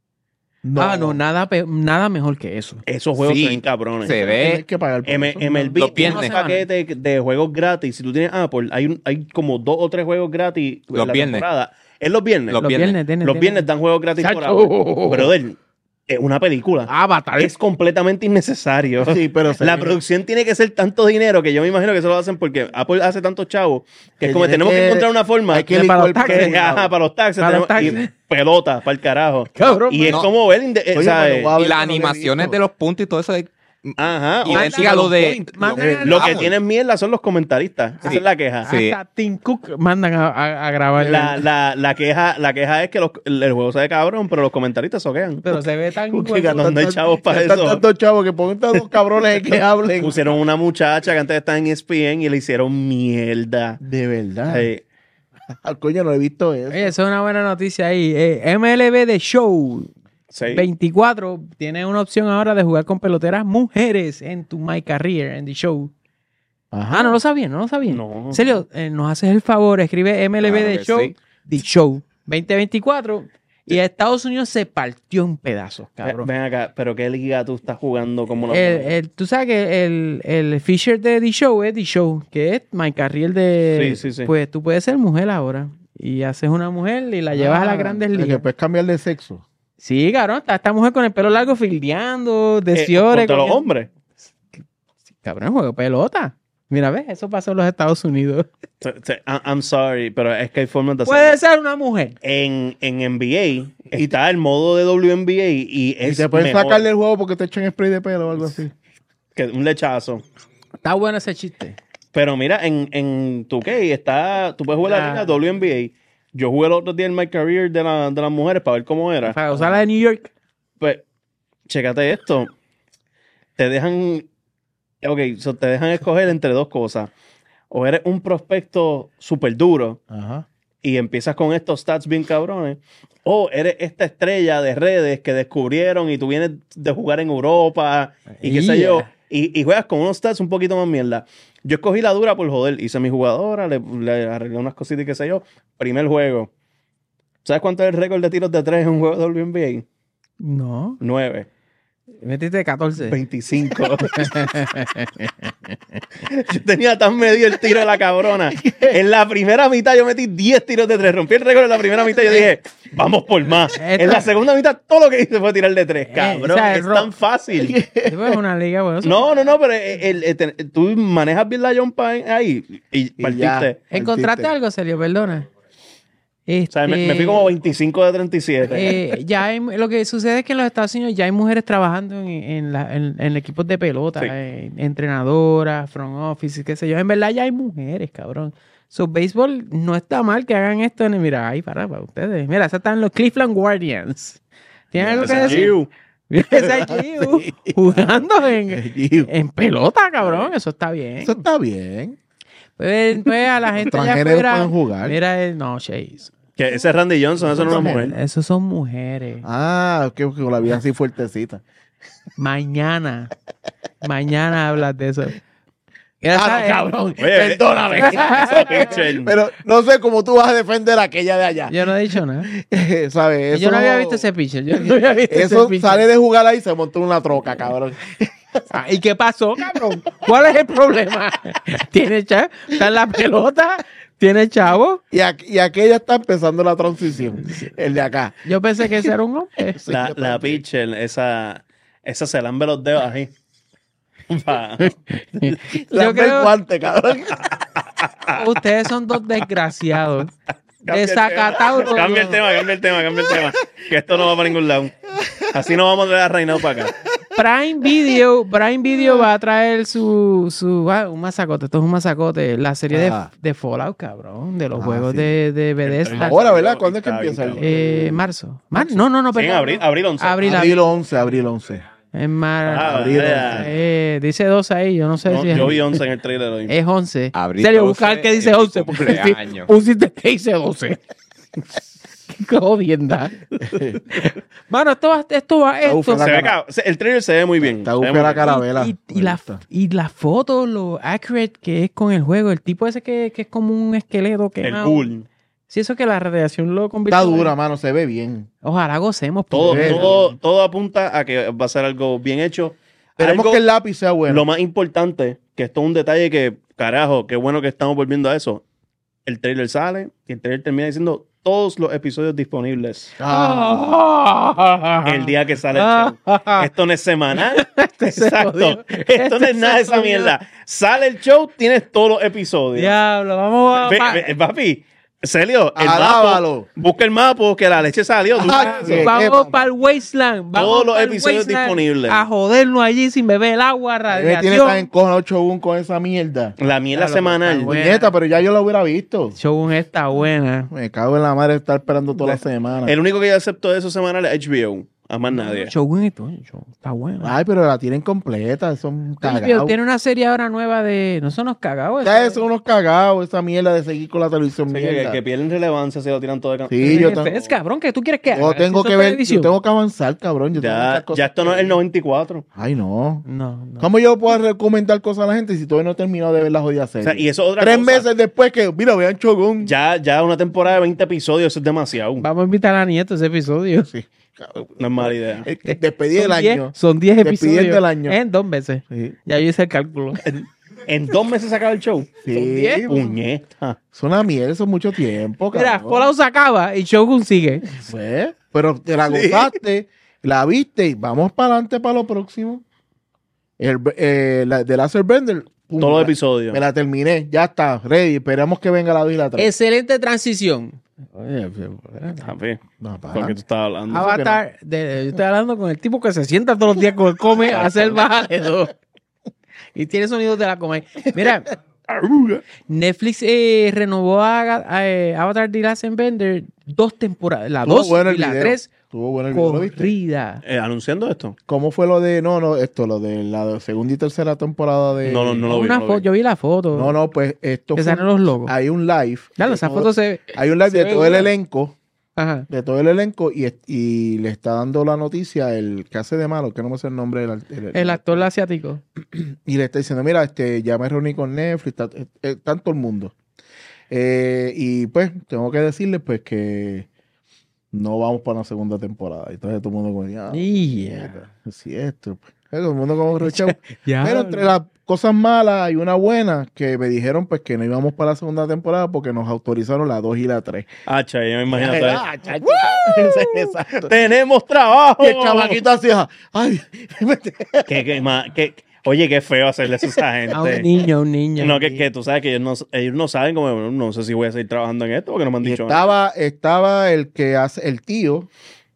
Ah, no, nada, pe- nada mejor que eso. Esos juegos Sí, se ven cabrones. se ve. Tienes que pagar por M- eso, MLB Los tiene un viernes. paquete de juegos gratis. Si tú tienes Apple, hay, un- hay como dos o tres juegos gratis en Los la viernes. temporada. Es los viernes. Los Los viernes. viernes, tiene- Los tiene- viernes dan juegos gratis por Chacho. Apple. Brother, es una película. Avatar. Es completamente innecesario. Sí, pero se La ve- producción tiene que ser tanto dinero que yo me imagino que eso lo hacen porque Apple hace tantos chavos que es Que como tiene tenemos que, que- encontrar una forma hay que de- para los licuar taxes. que, ajá, para los taxes, Para los tenemos- taxes. y pelota para el carajo. Cabrón, y es no. como ver inde- eh, Oye, ¿sabes? pero va a Y ver, las no lo he animaciones visto. de los puntos y todo eso. es- Ajá. Idéntica a o- lo de. point. Mandan lo- a- Lo que vamos. tienen mierda son los comentaristas. Esa Sí. es la queja. Sí. Hasta Tim Cook mandan a, a- a grabar. La, la, la, queja, la queja es que los- el, el juego se ve cabrón, pero los comentaristas soquean. Pero se ve tan Porque bueno. gastan no hay tan- chavos para gastan eso. tantos chavos que pongan tantos cabrones que hablen. Pusieron una muchacha que antes estaba en E S P N y le hicieron mierda. De verdad. Sí. Al coño, no he visto eso. Oye, eso es una buena noticia ahí. Eh, M L B The Show Sí. veinticuatro tiene una opción ahora de jugar con peloteras mujeres en tu My Career, en The Show. Ajá. Ah, no lo sabía, no lo sabía. No. En serio, eh, nos haces el favor, escribe M L B Claro The que Show, sí. The Show veinte veinticuatro y Estados Unidos se partió en pedazos, cabrón. Ven acá, pero ¿qué liga tú estás jugando como la El, el- tú sabes que el, el feature de The Show es The Show, que es My Career de... Sí, sí, sí. Pues tú puedes ser mujer ahora. Y haces una mujer y la llevas a las grandes Ah, ligas. Que puedes cambiar de sexo. Sí, cabrón, está esta mujer con el pelo largo fildeando, de Eh, Ciore. contra los coño. hombres. Cabrón, juego de pelota. Mira, ves, eso pasó en los Estados Unidos. Se- se- I- I'm sorry, pero es que hay formas de Puede hacerlo. ser una mujer. En, en N B A está el modo de W N B A y Y es te pueden mejor sacarle el juego porque te echan spray de pelo o algo así. que un lechazo. Está bueno ese chiste. Pero mira, en, en tu K está, tú puedes jugar la Ah. liga W N B A. Yo jugué el otro día en My Career de, la- de las mujeres para ver cómo era. Para usar la de New York. Pues, chécate esto. Te dejan, ok, so te dejan escoger entre dos cosas. O eres un prospecto súper duro Ajá. y empiezas con estos stats bien cabrones. O eres esta estrella de redes que descubrieron y tú vienes de jugar en Europa y qué sé Yeah. yo. Y, y juegas con unos stats un poquito más mierda. Yo escogí la dura por joder. Hice mi jugadora, le, le arreglé unas cositas y qué sé yo. Primer juego. ¿Sabes cuánto es el récord de tiros de tres en un juego de W N B A? No. Nueve. Metiste catorce. veinticinco. Yo tenía tan medio el tiro de la cabrona. En la primera mitad yo metí diez tiros de tres. Rompí el récord en la primera mitad y yo dije, vamos por más. En la segunda mitad todo lo que hice fue tirar de tres, cabrón. o sea, el es ro- tan fácil. Después es una liga, bueno. eso- No, no, no, pero el- el- el- tú manejas bien la jumpa ahí y ya. partiste. ¿Encontraste Partiste. algo, Sergio? Perdona. O sea, me, me fui Este, como veinticinco de treinta y siete. eh, ya hay- lo que sucede es que en los Estados Unidos ya hay mujeres trabajando en, en, la- en- en equipos de pelota, Sí. en- entrenadoras, front office, y qué sé yo. En verdad ya hay mujeres, cabrón. So, béisbol no está mal que hagan esto. En, mira, ahí para, para ustedes. Mira, esas están los Cleveland Guardians. ¿Tienen algo que Ese decir? Giu. Mira, ese Giu jugando en, Giu. en pelota, cabrón. Eso está bien. Eso está bien. Pues, pues a la gente allá Transgéneros afuera. pueden jugar. Mira, el, no, Chase. Que ese es Randy Johnson, eso no es una mujer. Esos son mujeres. Ah, que con la vida así fuertecita. Mañana. Mañana hablas de eso. Ya Ah, no, sabes, cabrón. Oye, Perdóname. ese pitcher. Pero no sé cómo tú vas a defender a aquella de allá. Yo no he dicho nada. ¿Sabes? yo no había Eso- visto ese pitcher. Yo no había visto Eso ese pitcher. sale de jugar ahí y se montó en una troca, cabrón. Ah, ¿y qué pasó, cabrón? ¿Cuál es el problema? ¿Tiene chavo? ¿Está en la pelota? ¿Tiene chavo? Y, aqu- y aquella está empezando la transición. El de acá. Yo pensé que ese era un hombre. La, la pitcher, esa, esa se lambe los dedos así. Pa- Lambe creo- el guante, cabrón. Ustedes son dos desgraciados. Cambia el Desacatados. tema. Cambia el tema, cambia el tema, cambia el tema. Que esto no va para ningún lado. Así no vamos a traer a Reinado para acá. Prime Video, Prime Video va a traer su, su ah, un masacote, esto es un masacote, la serie de, Ah. de Fallout, cabrón, de los Ah, juegos sí. de, de Bethesda. Ahora, ¿verdad? ¿Cuándo es que Está bien, empieza el- cabrón. Eh, marzo. Mar- no, no, no, Sí, en perdón. abril, abril once. Abril, Abril once, abril once. En mar- Ah, abril, vaya. eh, dice doce ahí, yo no sé No, si es, yo vi once en el trailer hoy. es once. Abril Serio, doce buscar que dice es mi once, porque si cumpleaños. pusiste que dice doce. Qué jodienda. Mano, esto va, esto va, esto. Uf, Se ve cab- se- el trailer se ve muy bien. Está Se ve bufia muy la bien. carabela. Y, y Me la, gusta. y la foto, lo accurate que es con el juego, el tipo ese que, que es como un esqueleto que El cool. Si eso que la radiación lo convirtió. Está en- dura, mano. Se ve bien. Ojalá gocemos. por Todo, ver. todo, todo apunta a que va a ser algo bien hecho. Esperemos Algo- que el lápiz sea bueno. Lo más importante, que esto es un detalle que, carajo, qué bueno que estamos volviendo a eso. El trailer sale y el trailer termina diciendo todos los episodios disponibles Ah, el día que sale el show. Esto no es semanal. Este se Exacto. jodió. Esto no Este es nada de se esa jodió. mierda. Sale el show, tienes todos los episodios. Diablo, vamos a. Ve- pa- ve- papi, Celio, el Alábalo. mapa, busca el mapa que la leche salió. Tú Ah, sabes sí. eso. Vamos eh, para el Wasteland. Vamos Todos los pa'l episodios Wasteland disponibles. A jodernos allí sin beber el agua, me tiene tan radiación. encojonado Shogun con esa mierda. La mierda Claro, semanal. está bueno. Puñeta, pero ya yo lo hubiera visto. Shogun está buena. Me cago en la madre de estar esperando toda la semana. El único que yo acepto de esos semanales es H B O. A más nadie. Shogun y todo. Shogun está buena. Ay, pero la tienen completa. Son H B O cagados. tiene una serie ahora nueva de. No son los cagados. Ustedes son unos cagados, esa mierda de seguir con la televisión Sí, que, mierda. que pierden relevancia si lo tiran todo de campo. Sí, yo, tengo- Es cabrón, ¿qué tú quieres que haga? yo tengo Si que eso es ver, yo televisión. tengo que avanzar, cabrón. Yo tengo muchas Ya, cosas ya esto no es el noventa y cuatro. Ay, no. No, no. ¿Cómo yo puedo recomendar cosas a la gente si todavía no he terminado de ver la jodida O serie? sea, y eso es otra Tres cosa. meses después que, mira, vean Shogun. Ya, ya una temporada de veinte episodios, eso es demasiado. Vamos a invitar a Nieto a ese episodio. Sí, cabrón. No es mala idea. Eh, eh, Despedí el Son diez- año. Son diez Despidiendo episodios. el año. En dos veces. Sí. Ya yo hice el cálculo. En dos meses se acaba el show. Sí, diez? Puñeta. es una mierda, eso es mucho tiempo, Mira, cabrón. Fallout se acaba y Shogun sigue. Pues, pero te la gozaste, la viste y vamos para adelante para lo próximo. El, eh, la, The Last Airbender, Pum, Todos los la- episodios. Me la terminé, ya está, ready. Esperamos que venga la dos y la tres. Excelente transición. Oye, Papi, No, pa. ¿por qué tú estás hablando? Avatar, de- yo estoy hablando con el tipo que se sienta todos los días con el come a hacer bájale dos. Y tiene sonidos de la come. Mira, Netflix eh, renovó a, a, eh, Avatar The Last Airbender dos temporadas, la Estuvo dos bueno el y la video. tres Estuvo bueno el video, ¿lo viste? corrida. Eh, ¿Anunciando esto? ¿Cómo fue lo de, no, no, esto, lo de la segunda y tercera temporada de... No, no, no lo vi. Una no lo fo- vi. yo vi la foto. No, no, pues esto Que fue- salen los logos. hay un live. Claro, de esa todo- foto se Hay un live se de ve todo el buena. elenco, Ajá. de todo el elenco y, es- y le está dando la noticia el que hace de malo, que no me sé el nombre del al- el- El actor asiático. y le está diciendo, mira, este, ya me reuní con Netflix, está, eh, eh, está todo el mundo. Eh, y pues tengo que decirles pues que no vamos para una segunda temporada. Y entonces todo el mundo como, ya, Yeah. sí, esto. pues. Todo el mundo como rechado. Ya. Pero entre las cosas malas hay una buena que me dijeron pues que no íbamos para la segunda temporada porque nos autorizaron la dos y la tres. Ah, cha, yo me imagino. todo eso. Ah, chacho. Exacto. ¡Tenemos trabajo! Y el chamaquito hacía, ay, ¿Qué, qué, ma- qué- oye, qué feo hacerle eso a esa gente. A un niño, a un niño. No, que, que tú sabes que ellos no, ellos no saben cómo, no sé si voy a seguir trabajando en esto porque no me han y dicho nada. estaba, estaba el que hace, el tío,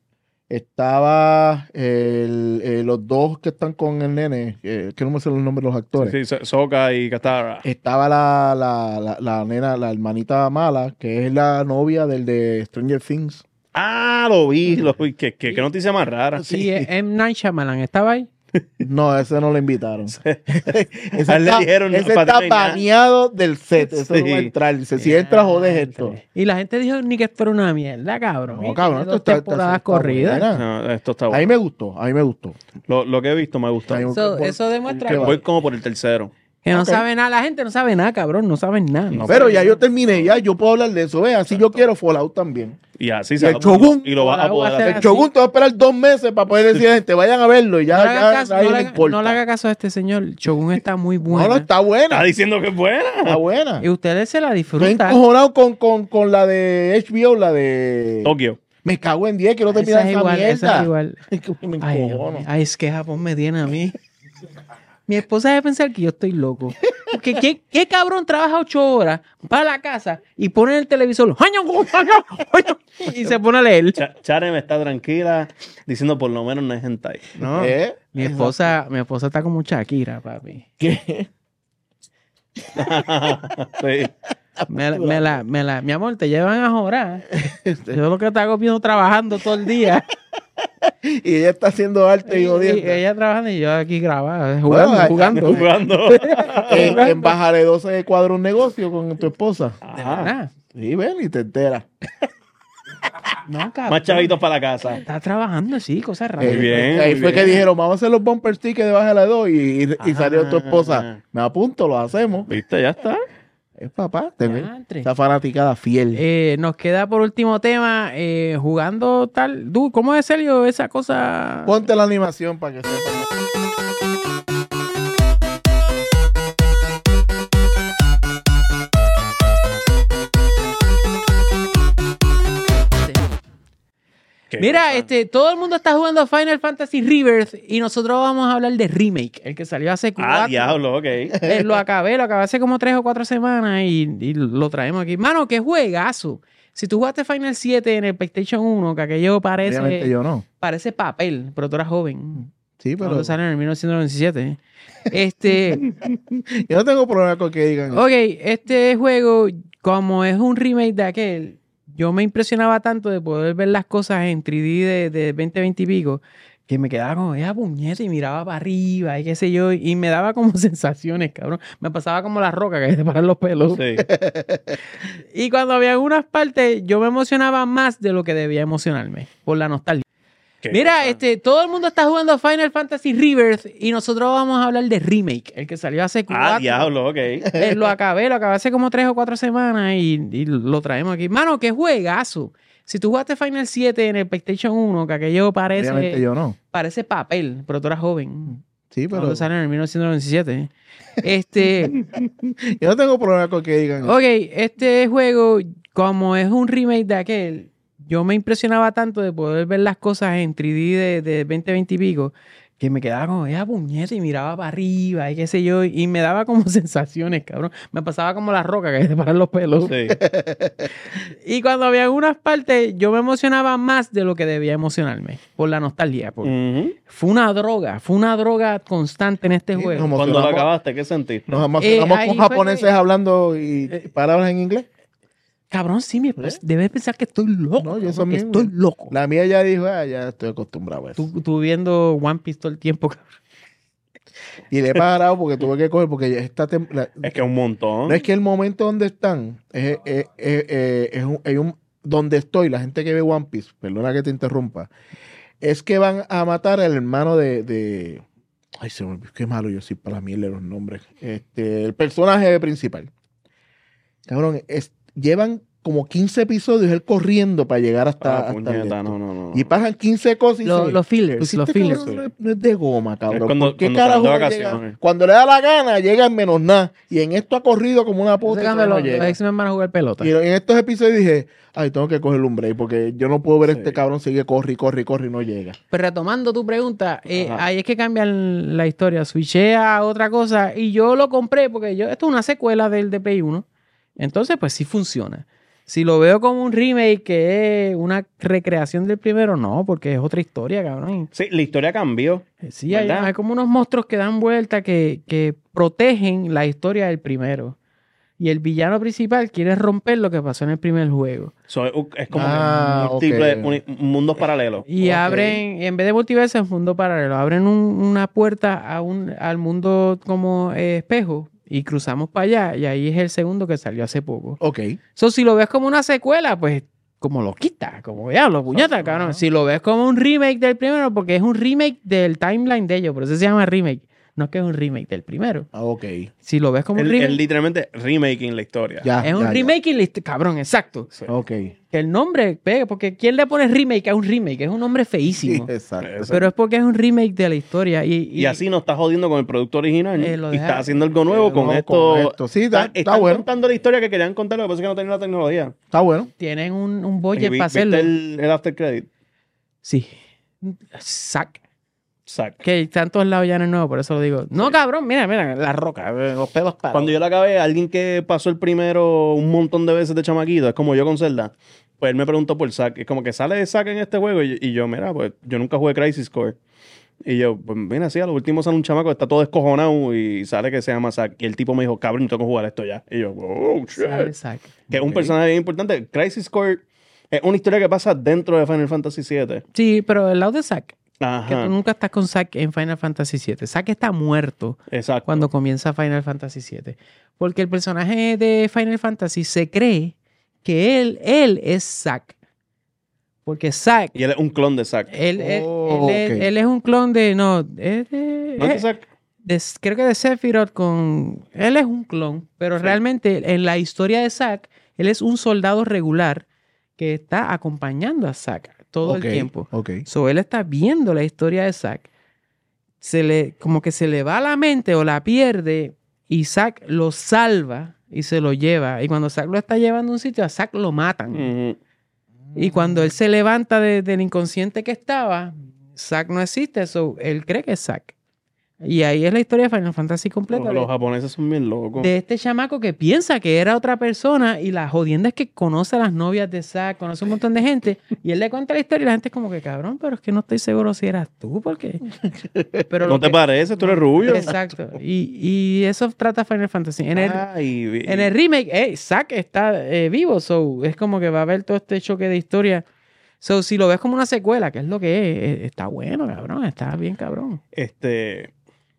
estaba el, eh, los dos que están con el nene, eh, que no me sé los nombres de los actores. Sí, sí, Soca y Katara. Estaba la, la, la, la nena, la hermanita mala, que es la novia del de Stranger Things. Ah, lo vi, lo vi. ¿Qué, qué, qué noticia más rara? Sí, M. Night Shyamalan estaba ahí. No, ese no lo invitaron. ese A él le está, dijeron, ese "Para ti está no hay nada". baneado del set. Eso no Sí. va a entrar. Dice, si entra, jodes esto. Y la gente dijo ni que esto era una mierda, cabrón. No, Y cabrón, tiene esto dos está, está- temporadas está corridas. buena. No, esto está A mí bueno. me gustó, a mí me gustó. Lo, lo que he visto me ha A gustado. mí- Eso, por- eso demuestra ¿qué que, va? Voy como por el tercero. que no Ok. sabe nada. La gente no sabe nada, cabrón. No saben nada. No, Pero ya yo terminé, ya yo puedo hablar de eso. Ve, así yo quiero Fallout también. Y así Y se el va- Shogun. Y lo vas a Ahora voy a poder hacer- hacer. El Shogun te va a esperar dos meses para poder decir a la gente, vayan a verlo y ya, no le haga ya caso, a nadie no le le haga- importa. no le haga caso a este señor. Shogun está muy bueno. No, no, está buena. Está diciendo que es buena. Está buena. Y ustedes se la Estoy disfrutan. encojonado con, con, con la de H B O, la de... Tokio. Me cago en diez, quiero Esa terminar es esa, igual, esa es mierda. igual. Me Ay, Dios encojono. mío. Ay, es que Japón me tiene a mí. Mi esposa debe pensar que yo estoy loco. Porque ¿qué, qué cabrón trabaja ocho horas, va a la casa y pone en el televisor y se pone a leer? Cha- Chare me está tranquila diciendo por lo menos no es hentai. No, ¿Eh? mi esposa, mi esposa está como Shakira, papi. ¿Qué? Sí. Me, la- me la, me la, mi amor, te llevan a jorar. Yo lo que te hago viendo trabajando todo el día. Y ella está haciendo arte y, Y, jodiendo. y ella trabajando y yo aquí grabada, jugando, Bueno, jugando. Jugando. En, en Bájale doce cuadra un negocio con tu esposa. De verdad. Sí, ven y te enteras. No, cabrón. Más chavitos para la casa. Está trabajando, sí, cosas raras. Eh, bien, Ahí muy fue bien. que dijeron, vamos a hacer los bumper stickers de Bájale dos y, y, y salió tu Ah. esposa. Me apunto, lo hacemos. ¿Viste? Ya está. Es papá, te ves. Diantre. Esa fanaticada fiel. Eh, nos queda por último tema, eh, jugando tal. Du, ¿cómo es, Sergio, esa cosa? Ponte la animación para que sepan. Qué Mira, cosa. este, todo el mundo está jugando Final Fantasy Rebirth y nosotros vamos a hablar de Remake, el que salió hace cuatro. Ah, diablo, ok. Eh, lo acabé, lo acabé hace como tres o cuatro semanas y, y lo traemos aquí. Mano, qué juegazo. Si tú jugaste Final siete en el PlayStation uno, que aquello parece, Obviamente yo no. parece papel, pero tú eras joven. Sí, pero Cuando sale en el mil novecientos noventa y siete. Este, yo no tengo problema con que digan. ok, este juego, como es un remake de aquel, yo me impresionaba tanto de poder ver las cosas en tres D de, de veinte, veinte y pico, que me quedaba como esa puñeta y miraba para arriba y qué sé yo, y me daba como sensaciones, cabrón. Me pasaba como la roca que te paran los pelos. Sí. Y cuando había algunas partes, yo me emocionaba más de lo que debía emocionarme, por la nostalgia. Qué Mira, cosa. este, todo el mundo está jugando Final Fantasy Rebirth y nosotros vamos a hablar de Remake, el que salió hace cuatro. Ah, diablo, ok. Eh, lo acabé, lo acabé hace como tres o cuatro semanas y, y lo traemos aquí. Mano, qué juegazo. Si tú jugaste Final siete en el PlayStation uno, que aquello Obviamente parece, yo no. parece papel, pero tú eras joven. Sí, pero Cuando sale en el mil novecientos noventa y siete. Este, yo no tengo problema con que digan. ok, este juego, como es un remake de aquel, yo me impresionaba tanto de poder ver las cosas en tres D de, de veinte, veinte y pico, que me quedaba como, esa puñeta, y miraba para arriba, y qué sé yo, y me daba como sensaciones, cabrón. Me pasaba como la roca que hay de parar los pelos. Sí. Y cuando había algunas partes, yo me emocionaba más de lo que debía emocionarme, por la nostalgia. por- Ujú. Fue una droga, fue una droga constante en este Sí, juego. como- Cuando lo Emocionamos- acabaste, ¿qué sentiste? Nos emocionamos Eh, ahí con fue japoneses que- hablando y Eh, palabras en inglés. Cabrón, sí, mi esposa debe pensar que estoy loco. No, yo cabrón, eso que mismo. estoy loco. La mía ya dijo, ah, ya estoy acostumbrado a eso. Tú, tú viendo One Piece todo el tiempo, cabrón. Y le he parado porque tuve que coger, porque ya esta tem- la- Es que es un montón. no es que el momento donde están, es, es- es- es- es un, hay un- donde estoy, la gente que ve One Piece, perdona que te interrumpa, es que van a matar al hermano de, de- ay, se me olvidó, qué malo yo soy para mí leer los nombres. Este, el personaje principal. Cabrón, es- llevan como quince episodios él corriendo para llegar hasta, Ah, hasta el puñeta, esto. no, no, no. Y pasan quince cosas y Lo- dices, los fillers, "Pues los este fillers. cabrón no es- no es de goma, cabrón. Es cuando- ¿Por qué cuando carajo salen de no llega? vacaciones. Cuando le da la gana, llega en menos nada. Y en esto ha corrido como una puta. y Cuando no los, llega. los X-Men van a jugar pelota. Y en estos episodios dije, ay, tengo que coger un break porque yo no puedo ver a Sí. este cabrón seguir corre y corre y corre y no llega. Pero retomando tu pregunta, eh, Ajá. ahí es que cambian la historia. Switché a otra cosa y yo lo compré porque yo esto es una secuela del de Play uno. Entonces, pues sí funciona. Si lo veo como un remake que es una recreación del primero, no, porque es otra historia, cabrón. Sí, la historia cambió. Eh, Sí, hay, ¿Verdad? hay como unos monstruos que dan vuelta que, que protegen la historia del primero. Y el villano principal quiere romper lo que pasó en el primer juego. So, es es como Ah, que múltiples ok. uni- mundos paralelos. Y Ok. abren, en vez de multiverso, es mundo paralelo. Abren un- una puerta a un, al mundo como eh, espejo y cruzamos para allá. Y ahí es el segundo que salió hace poco. Ok. So, si lo ves como una secuela, pues como lo quita, como ya lo puñeta, cabrón. Si lo ves como un remake del primero, porque es un remake del timeline de ellos, por eso se llama remake. No es que es un remake del primero. Ah, ok. Si lo ves como un Él, remake, él literalmente remaking la historia. Ya. es un ya, ya. remake y listo. Cabrón, exacto. Sí. Ok. Que el nombre pegue, porque ¿quién le pone remake a un remake? Es un nombre Sí, feísimo. exacto. Eso. Pero es porque es un remake de la historia. Y, Y así no está jodiendo con el producto original. Eh, lo y deja- está haciendo algo nuevo Eh, con no, esto. con esto. Sí, está- Están- está están bueno. contando la historia que querían contar, lo que pasa es que no tenían la tecnología. Está bueno. tienen un, un Y budget vi- para ¿viste hacerlo. el, el after credit? Sí. Sac. Zack. Que está en todos lados ya en el nuevo, por eso lo digo. No, cabrón, mira, mira, la roca, eh, los pelos parados. Cuando yo la acabé, alguien que pasó el primero un montón de veces de chamaquito, es como yo con Zelda, pues él me preguntó por Zack. Es como que sale de Zack en este juego y, y yo, mira, pues yo nunca jugué Crisis Core. Y yo, pues mira, sí, a lo último sale un chamaco que está todo descojonado y sale que se llama Zack. Y el tipo me dijo, cabrón, tengo que jugar esto ya. Y yo, oh, shit. Sale Zack. Que es un Ok. personaje bien importante. Crisis Core es una historia que pasa dentro de Final Fantasy siete. Sí, pero el lado de Zack, que Ajá, tú nunca estás con Zack en Final Fantasy siete. Zack está muerto exacto. cuando comienza Final Fantasy siete. Porque el personaje de Final Fantasy se cree que él, él es Zack. Porque Zack, Y él es un clon de Zack. él, él- Oh, él es, ok. él es un clon de, no, es de, ¿No es de es- Zack? de- creo que de Sephiroth con... Él es un clon, pero Sí. realmente en la historia de Zack, él es un soldado regular que está acompañando a Zack todo Ok, el tiempo. Ok. So, él está viendo la historia de Zack. Se le, como que se le va la mente o la pierde y Zack lo salva y se lo lleva. Y cuando Zack lo está llevando a un sitio, a Zack lo matan. Ujú. Y cuando él se levanta de- del inconsciente que estaba, Zack no existe, so él cree que es Zack. Y ahí es la historia de Final Fantasy completa. Los, de- los japoneses son bien locos. de este chamaco que piensa que era otra persona y la jodienda es que conoce a las novias de Zack, conoce un montón de gente y él le cuenta la historia y la gente es como que cabrón, pero es que no estoy seguro si eras tú, porque... Pero ¿No lo te que- parece? Tú eres rubio. Exacto. Y, y eso trata Final Fantasy. En el, Ay, en el remake, eh, Zack está eh, vivo, so es como que va a haber todo este choque de historia. So, si lo ves como una secuela, que es lo que es, eh, está bueno, cabrón, está bien cabrón. Este.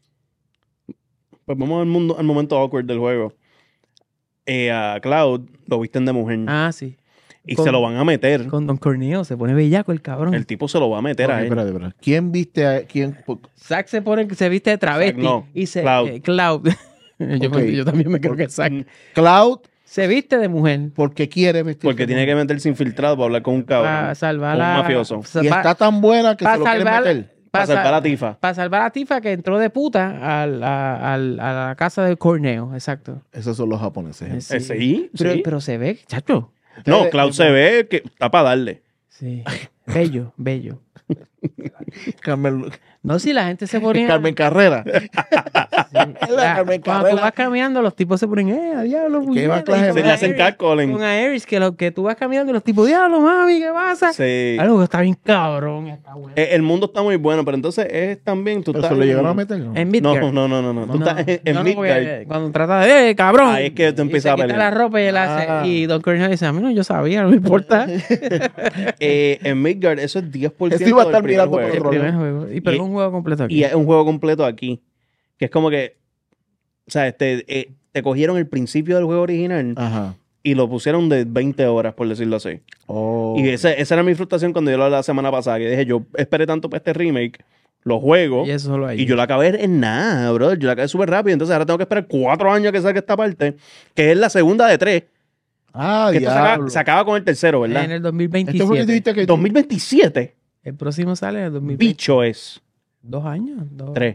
Pues vamos al mundo, al momento awkward del juego. Eh, a Cloud lo visten de mujer. Ah, sí. y con- se lo van a meter. Con Don Corneo se pone bellaco el cabrón. El tipo se lo va a meter Ok, a él. espérate, espérate. ¿Quién viste a quién? por- Zack se pone, se viste de travesti. Zack no, y se, Cloud. eh, Cloud. yo, Ok. me- yo también me creo que es Zack. Cloud, Se viste de mujer porque quiere vestir. Porque tiene que meterse infiltrado para hablar con un cabrón. para salvar con un a... mafioso. sa- Y pa- está tan buena que pa se lo quiere salvar- meter. Para pa- salvar a Tifa. Para salvar a Tifa que entró de puta al- a, al- a la casa de Corneo, exacto. Esos son los japoneses. Es- Eh, Sí, Pero, sí. pero se ve, chacho. No, Ustedes- Cloud se ve que está para darle. Sí. Bello, bello. Carmen, No, si la gente se ponía... Carmen Carrera. La- La Carmen cuando tú Carrera. vas caminando, los tipos se ponen, eh, a diablo, ¿Qué va puñeta", clase y de- con Se le hacen Aeris- catcalling. Con Aeris, que lo que tú vas caminando y los tipos, diablo, mami, ¿qué pasa? Sí. Algo que está bien cabrón, está bueno. Eh, El mundo está muy bueno, pero entonces es también... Tú Pero estás se lo en- llegaron a meter. ¿no? En No, Midgard. no, no, no, no. Tú No, estás en, en no, no, porque Midgard. cuando trata de, eh, cabrón. Ahí es que tú y empiezas se a quita pelear. la ropa y él hace, Ah. y Don Cornelius dice, a mí no, yo sabía, no me importa. Eh, en Midgard eso es diez por ciento Eso iba a estar del primer mirando por juego. El otro primer lado. juego. Y pero Y- es un juego completo aquí. Y es un juego completo aquí. Que es como que... O sea, este, eh, te cogieron el principio del juego original Ajá. y lo pusieron de veinte horas, por decirlo así. Oh. Y ese- esa era mi frustración cuando yo lo hablé la semana pasada. Que dije, yo esperé tanto para este remake, lo juego... Y eso solo ahí. Y yo la acabé en nada, bro. Yo la acabé súper rápido. Entonces ahora tengo que esperar cuatro años que salga esta parte, que es la segunda de tres. Ah, Que esto se acaba, diablo. se acaba con el tercero, ¿verdad? En el Esto fue que tú dos mil veintisiete. dijiste que... dos mil veintisiete. El próximo sale en el dos mil veinte. Bicho es. Dos años. Dos. Tres.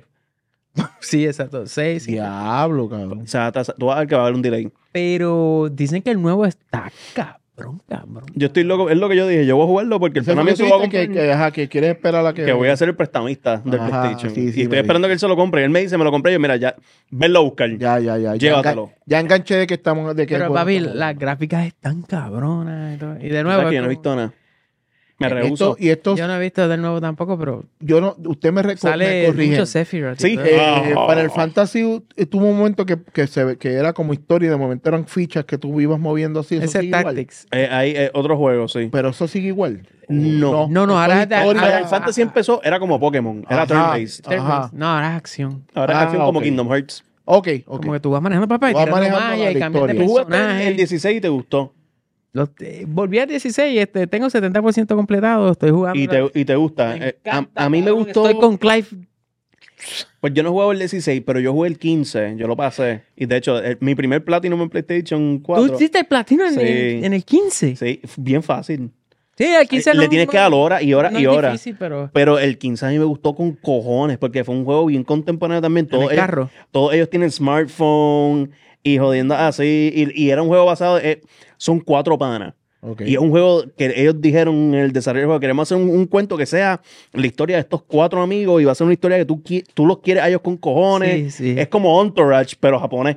Sí, exacto. Seis. cinco. Diablo, cabrón. O sea, tras- tú vas a ver que va a haber un delay. Pero dicen que el nuevo está cabrón, cabrón. Yo estoy loco. Es lo que yo dije. Yo voy a jugarlo porque el Ese pana fue mío que se tú lo va a dijiste comprar. que, que, ajá, que quieres esperar a que... Que voy a ser el prestamista del Ajá, PlayStation. sí, sí, y me estoy dijo. esperando que él se lo compre. Y él me dice, me lo compré. Y yo, mira, ya, venlo a buscar. Ya, ya, ya. Ya, Llévatelo. engan- ya enganché de que estamos... De que Pero bueno, papi, estamos- las gráficas están cabronas. Y, todo. Y de ¿Sabes nuevo, que es yo no he como- visto nada? Me Esto, rehuso. y esto, yo no he visto del nuevo tampoco, pero yo no... Usted me, reco- me sale corrige. mucho Sephiroth. y Sí. todo. Eh, Ah. Para el Fantasy uh, tuvo un momento que, que, se, ve- que era como historia y de momento eran fichas que tú ibas moviendo así. Eso Ese sigue igual. Tactics. Eh, hay eh, otro juego, sí. Pero eso sigue igual. No. No, no, Esto ahora es es de- historia. Ahora, el Fantasy empezó, era como Pokémon. Era Ajá. turn-based. Ajá. No, ahora es acción. Ahora es Ah, acción como ok. Kingdom Hearts. Ok, ok. Como que tú vas manejando papá y Tú vas tirando manejando magia la y cambias de historia. Tú jugaste el- personaje. el dieciséis y te gustó. Los- eh, volví al dieciséis, este, tengo setenta por ciento completado, estoy jugando. Y te, y te gusta. Me Eh, a, encanta, a mí me cabrón, gustó. Estoy con Clive. Pues yo no he jugado el dieciséis, pero yo jugué el quince. Yo lo pasé. Y de hecho, el- mi primer Platinum en PlayStation ¿Tú cuatro. hiciste el platino en, Sí. el, en el quince? Sí, bien fácil. Sí, el quince Le no- tienes que dar hora y hora no y es hora. difícil, pero Pero el quince a mí me gustó con cojones, porque fue un juego bien contemporáneo también. en Todos el ellos, carro. todos ellos tienen smartphone y jodiendo así. Y, y era un juego basado. eh, son cuatro panas. ok. Y es un juego que ellos dijeron en el desarrollo del juego, queremos hacer un, un cuento que sea la historia de estos cuatro amigos y va a ser una historia que tú, qui- tú los quieres a ellos con cojones. Sí, sí. Es como Entourage, pero japonés.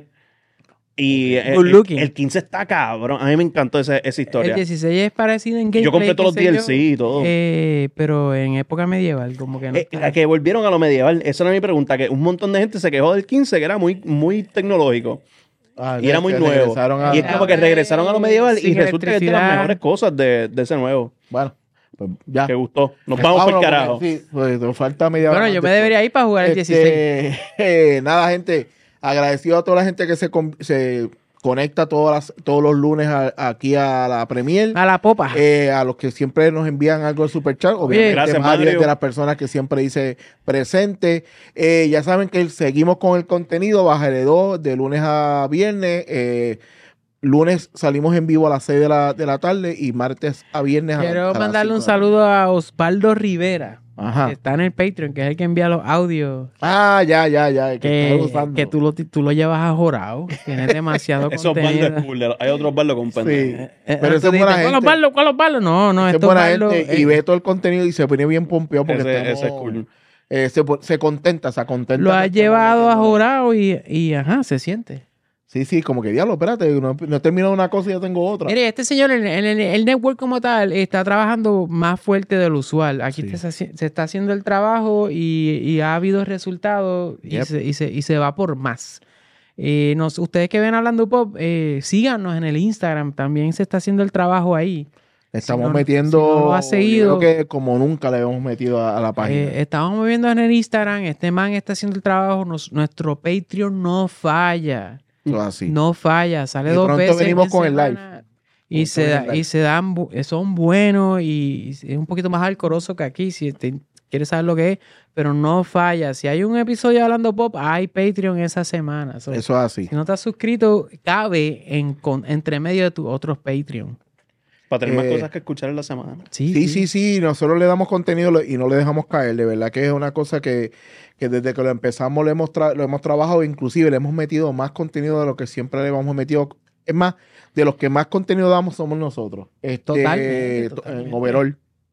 Y el, Good el- looking. el quince está cabrón. A mí me encantó esa, esa El historia. dieciséis es parecido en gameplay. Yo compré todos los qué sé D L C yo, y todo. eh, pero en época medieval, como que no. Eh, está- que volvieron a lo medieval. Esa era mi pregunta. Que un montón de gente se quejó del quince, que era muy, muy tecnológico. Ah, Y era que muy nuevo. regresaron a- Y es como que regresaron a lo medieval y Sin resulta que es de las electricidad. mejores cosas de, de ese nuevo. Bueno, pues ya. Que gustó. Nos vamos por Vámonos, carajo. porque Sí, pues nos falta media hora bueno, más yo me después. debería ir para jugar el dieciséis. Este, eh, nada, gente. Agradecido a toda la gente que se, con- se conecta todas las- todos los lunes a- aquí a la Premier. A la popa. Eh, a los que siempre nos envían algo de super chat, obviamente gracias, Mario es Mario. de las personas que siempre dice presente. Eh, ya saben que seguimos con el contenido Bajaré dos de lunes a viernes. Eh, lunes salimos en vivo a las seis de la, de la tarde y martes a viernes a, Quiero a las mandarle un cinco de la saludo a Osvaldo Rivera, tarde. Ajá. que está en el Patreon, que es el que envía los audios. Ah, ya, ya, ya. el que Que, está usando. que tú, lo, tú lo llevas a jorado. Tienes demasiado Esos contenido. baldos cool. Hay otros baldos con Sí. pendejo. Eh, Pero eh, esa tú es buena dices, ¿cuál los gente. balos? ¿Cuál los balos? No, no, Ese es estos buena balos, gente y eh, ve todo el contenido y se pone bien pompeado porque Ese, estamos- ese es cool. eh, se, po- se contenta, se contenta. lo que has estamos llevado a metiéndole. jurado y, y ajá, se siente. Sí, sí, como que diablo, espérate, no, no he terminado una cosa y ya tengo otra. Mire, este señor, el, el- el network como tal, está trabajando más fuerte de lo usual. Aquí Sí. te se, haci- se está haciendo el trabajo y, y ha habido resultados y, Yep. se, y, se, y se va por más. Eh, nos, ustedes que ven Hablando Pop, eh, síganos en el Instagram. También se está haciendo el trabajo ahí. Estamos si no- metiendo. si no lo has seguido, yo creo que como nunca le hemos metido a, a la página. Eh, estamos moviendo en el Instagram. Este man está haciendo el trabajo. Nos- nuestro Patreon no falla. Eso es así. No falla. Sale Y dos pronto veces. venimos en con el live. semana. Y Pronto se, viene da- el live. y se dan, bu- son buenos y, y es un poquito más alcoroso que aquí, si te, quieres saber lo que es, pero no falla. Si hay un episodio de Hablando Pop, hay Patreon esa semana. So, Eso es así. si no estás suscrito, cabe en, con, entre medio de tus otros Patreon. Para tener más Eh, cosas que escuchar en la semana. Sí, Sí, sí, sí, nosotros le damos contenido lo- y no le dejamos caer. De verdad que es una cosa que, que desde que lo empezamos lo hemos, tra- lo hemos trabajado, inclusive le hemos metido más contenido de lo que siempre le hemos metido. Es más, de los que más contenido damos somos nosotros. Este, Totalmente, to- totalmente. En overall.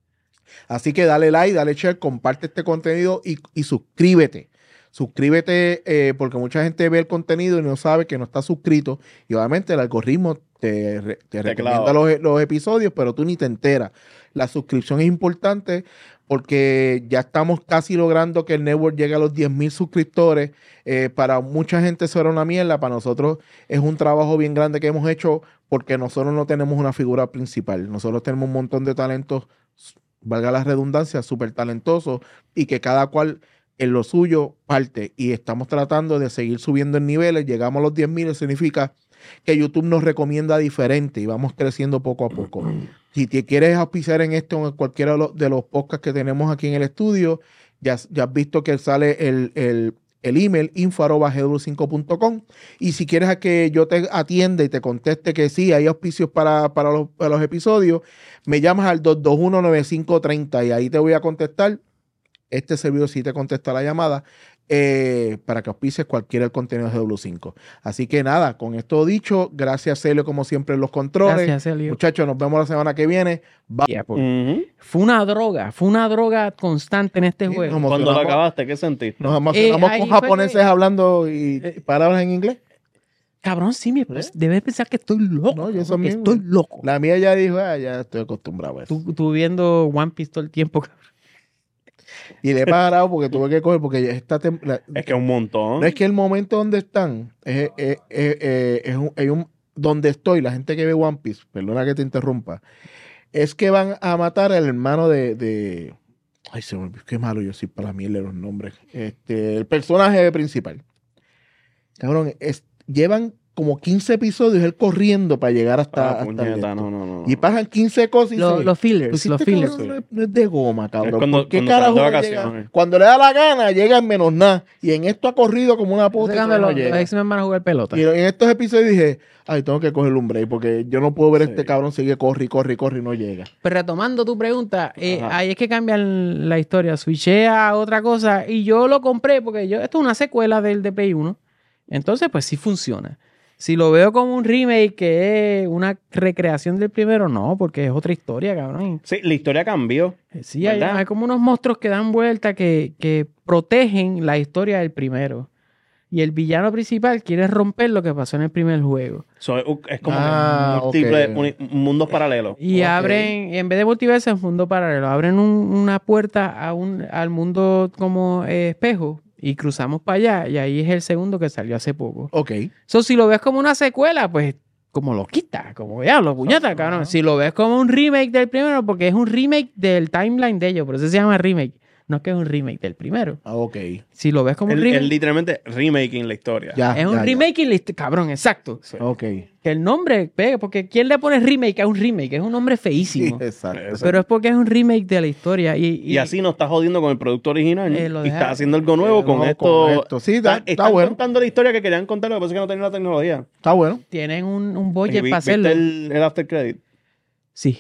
Así que dale like, dale share, comparte este contenido y, y suscríbete. Suscríbete eh, porque mucha gente ve el contenido y no sabe que no está suscrito. Y obviamente el algoritmo te, re- te recomienda los, los episodios, pero tú ni te enteras. La suscripción es importante porque ya estamos casi logrando que el network llegue a los diez mil suscriptores. Eh, para mucha gente eso era una mierda. Para nosotros es un trabajo bien grande que hemos hecho porque nosotros no tenemos una figura principal. Nosotros tenemos un montón de talentos, valga la redundancia, súper talentosos y que cada cual en lo suyo parte. Y estamos tratando de seguir subiendo en niveles. Llegamos a los diez mil, significa que YouTube nos recomienda diferente y vamos creciendo poco a poco. Si te quieres auspiciar en esto, en cualquiera de los, de los podcasts que tenemos aquí en el estudio, ya, ya has visto que sale el, el, el email info arroba g w cinco punto com. Y si quieres a que yo te atienda y te conteste que sí, hay auspicios para, para, los, para los episodios, me llamas al dos dos uno, nueve cinco tres cero y ahí te voy a contestar. Este servidor sí te contesta la llamada eh, para que auspices cualquiera del contenido de G W cinco. Así que nada, con esto dicho, gracias Celio como siempre en los controles. Gracias, Celio. Muchachos, nos vemos la semana que viene. Bye. Yeah, pues. Ujú. Fue una droga, fue una droga constante en este Sí, juego. nos Cuando lo emocionamos- acabaste, ¿qué sentiste? Nos emocionamos Eh, ahí con fue japoneses que- hablando y Eh, palabras en inglés. Cabrón, sí, mi pues, debes pensar que estoy loco. No, yo cabrón, eso que mismo. estoy loco. La mía ya dijo, ah, ya estoy acostumbrado a eso. Tú, tú viendo One Piece todo el tiempo. cabrón. Y le he parado porque tuve que coger, porque ya esta tem- la- Es que es un montón. no es que el momento donde están, es, es- es- es- es un, hay un- donde estoy, la gente que ve One Piece, perdona que te interrumpa, es que van a matar al hermano de, de ay, se me olvidó, qué malo yo soy para la mierda de los nombres. Este, el personaje principal. Cabrón, es, llevan como quince episodios él corriendo para llegar hasta, Ah, hasta el puñeta, esto. no, no, no. Y pasan quince cosas y Lo- se- los Pues fillers, si los este fillers. cabrón no es- no es de goma, cabrón. Es cuando- ¿Por qué cuando carajo salen de no llega? vacaciones. Cuando le da la gana, llega en menos nada. Y en esto ha corrido como una puta. y Cuando todavía no los, los llega. X-Men van a jugar pelota. Y en estos episodios dije, ay, tengo que coger un break porque yo no puedo ver a Sí. este cabrón seguir corre y corre y corre y no llega. Pero retomando tu pregunta, eh, Ajá. ahí es que cambian la historia. Switché a otra cosa y yo lo compré porque yo, esto es una secuela del de Play uno. Entonces, pues sí funciona. Si lo veo como un remake que es una recreación del primero, no, porque es otra historia, cabrón. Sí, la historia cambió. Sí, hay, ¿Verdad? hay como unos monstruos que dan vuelta que, que protegen la historia del primero. Y el villano principal quiere romper lo que pasó en el primer juego. So, es es como Ah, que múltiples ok. uni- mundos paralelos. Y Ok. abren, en vez de multiverso, es mundo paralelo. Abren un- una puerta a un, al mundo como eh, espejo y cruzamos para allá. Y ahí es el segundo que salió hace poco. Ok. So, si lo ves como una secuela, pues como lo quita, como diablo, puñeta, cabrón. Si lo ves como un remake del primero, porque es un remake del timeline de ellos, por eso se llama remake. No es que es un remake del primero. Ah, ok. Si lo ves como un Él, remake, él literalmente remaking la historia. Ya, es un ya, ya. remake y listo, cabrón, exacto. Sí. Ok. Que el nombre pega, porque ¿quién le pone remake a un remake? Es un nombre Sí, feísimo. exacto. Eso. Pero es porque es un remake de la historia. Y, Y así no está jodiendo con el producto original. Eh, lo y deja- está haciendo algo nuevo Eh, con no, esto. con esto. Sí, está- Están- está están bueno. contando la historia que querían contar, lo que pasa es que no tenían la tecnología. Está bueno. tienen un, un Y budget vi- para ¿viste hacerlo. el, el after credit? Sí.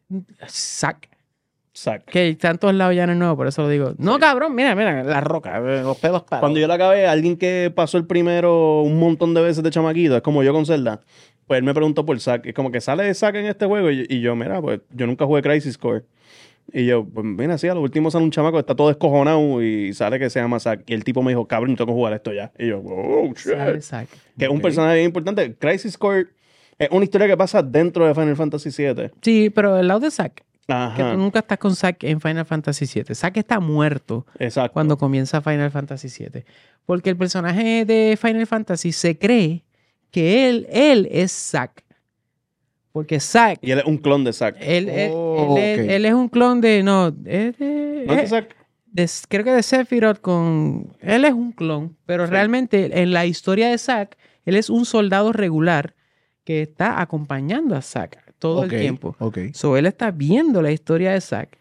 Sac. Zack. Que está en todos lados ya no es nuevo, por eso lo digo. No, cabrón, mira, mira, la roca, eh, los pelos parados. Cuando yo la acabé, alguien que pasó el primero un montón de veces de chamaquito, es como yo con Zelda, pues él me preguntó por Zack. Es como que sale de Zack en este juego. Y, y yo, mira, pues yo nunca jugué Crisis Core. Y yo, pues mira, sí, a lo último sale un chamaco que está todo descojonado y sale que se llama Zack. Y el tipo me dijo, cabrón, tengo que jugar esto ya. Y yo, oh, shit. Sale Zack. Que es un Ok. personaje bien importante. Crisis Core es una historia que pasa dentro de Final Fantasy siete. Sí, pero el lado de Zack, que Ajá. tú nunca estás con Zack en Final Fantasy siete. Zack está muerto Exacto. cuando comienza Final Fantasy siete. Porque el personaje de Final Fantasy se cree que él, él es Zack. Porque Zack, Y él es un clon de Zack. él, él- Oh, él es, ok. él es un clon de, no, es de, ¿No es de eh, Zack? de- creo que de Sephiroth con, él es un clon, pero Sí. realmente en la historia de Zack, él es un soldado regular que está acompañando a Zack todo Ok, el tiempo. Ok. So, él está viendo la historia de Zack.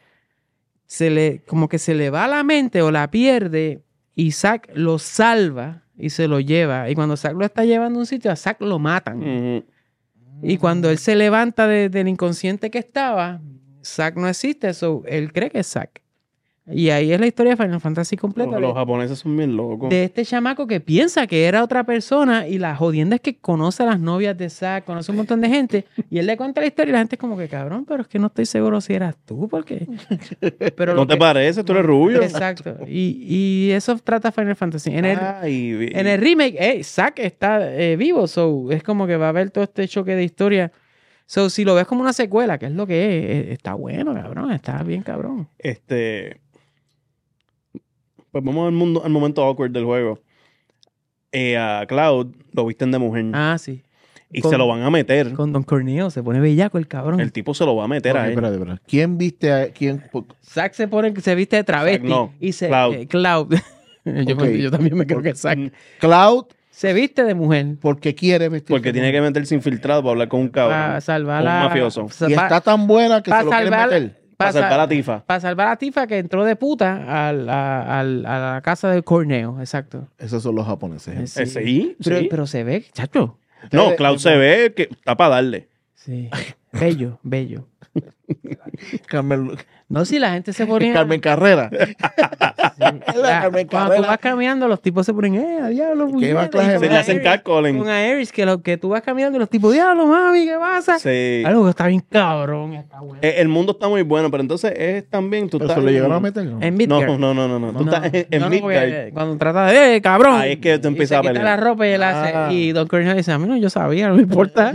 Se le, como que se le va la mente o la pierde y Zack lo salva y se lo lleva. Y cuando Zack lo está llevando a un sitio, a Zack lo matan. Ujú. Y cuando él se levanta de- del inconsciente que estaba, Zack no existe, so, él cree que es Zack. Y ahí es la historia de Final Fantasy completa. Los, de- los japoneses son bien locos. de este chamaco que piensa que era otra persona y la jodienda es que conoce a las novias de Zack, conoce un montón de gente y él le cuenta la historia y la gente es como que cabrón, pero es que no estoy seguro si eras tú, porque... Pero ¿No lo te que- parece? Tú eres rubio. Exacto. Y, y eso trata Final Fantasy. En el, Ay, vi- en el remake, eh, Zack está eh, vivo, so es como que va a haber todo este choque de historia. So, si lo ves como una secuela, que es lo que es, eh, está bueno, cabrón, está bien cabrón. Este. Pues vamos al mundo, al momento awkward del juego. Eh, a Cloud lo visten de mujer. Ah, sí. y con- se lo van a meter. Con Don Corneo se pone bellaco el cabrón. El tipo se lo va a meter Ok, a él. espérate, espérate. ¿Quién viste a quién? po- Zack se pone, se viste de travesti Zack no, y se Cloud. eh, Cloud. yo, Ok. yo también me creo que Zack Cloud, se viste de mujer porque quiere vestir. Porque tiene que meterse infiltrado para hablar con un cabrón. para salvar un a mafioso. Y está tan buena que para se lo quiere salvar, meter. Para salvar a Tifa. para salvar a Tifa que entró de puta al- a, al- a la casa de Corneo, exacto. Esos son los japoneses. Sí. Eh, sí, Pero, sí. pero se ve, chacho. No, Ustedes- Cloud se ve que está para darle. Sí. Bello, bello. Carmen, No, si la gente se ponía. Carmen Carrera. Sí. La- Carmen cuando tú Carrera. vas caminando, los tipos se ponen, eh, a diablo, ¿Qué puñeta", más y clase con de- Se le a hacen Aerys- catcalling. Con Aerys, que, lo, que tú vas caminando y los tipos, diablo, mami, ¿qué pasa? Sí. Algo que está bien cabrón, está bueno. Eh, El mundo está muy bueno, pero entonces es también. Tú Pero estás se lo en- llegaron a meter. ¿no? En No, Midgard. no, no, no. no. Tú No, estás en, en no, no, porque Midgard. cuando trata de, eh, cabrón. Ahí es que tú y empiezas se a quita pelear. la ropa y él hace. Ah. Y Don Corneo dice, a mí no, yo sabía, no me importa.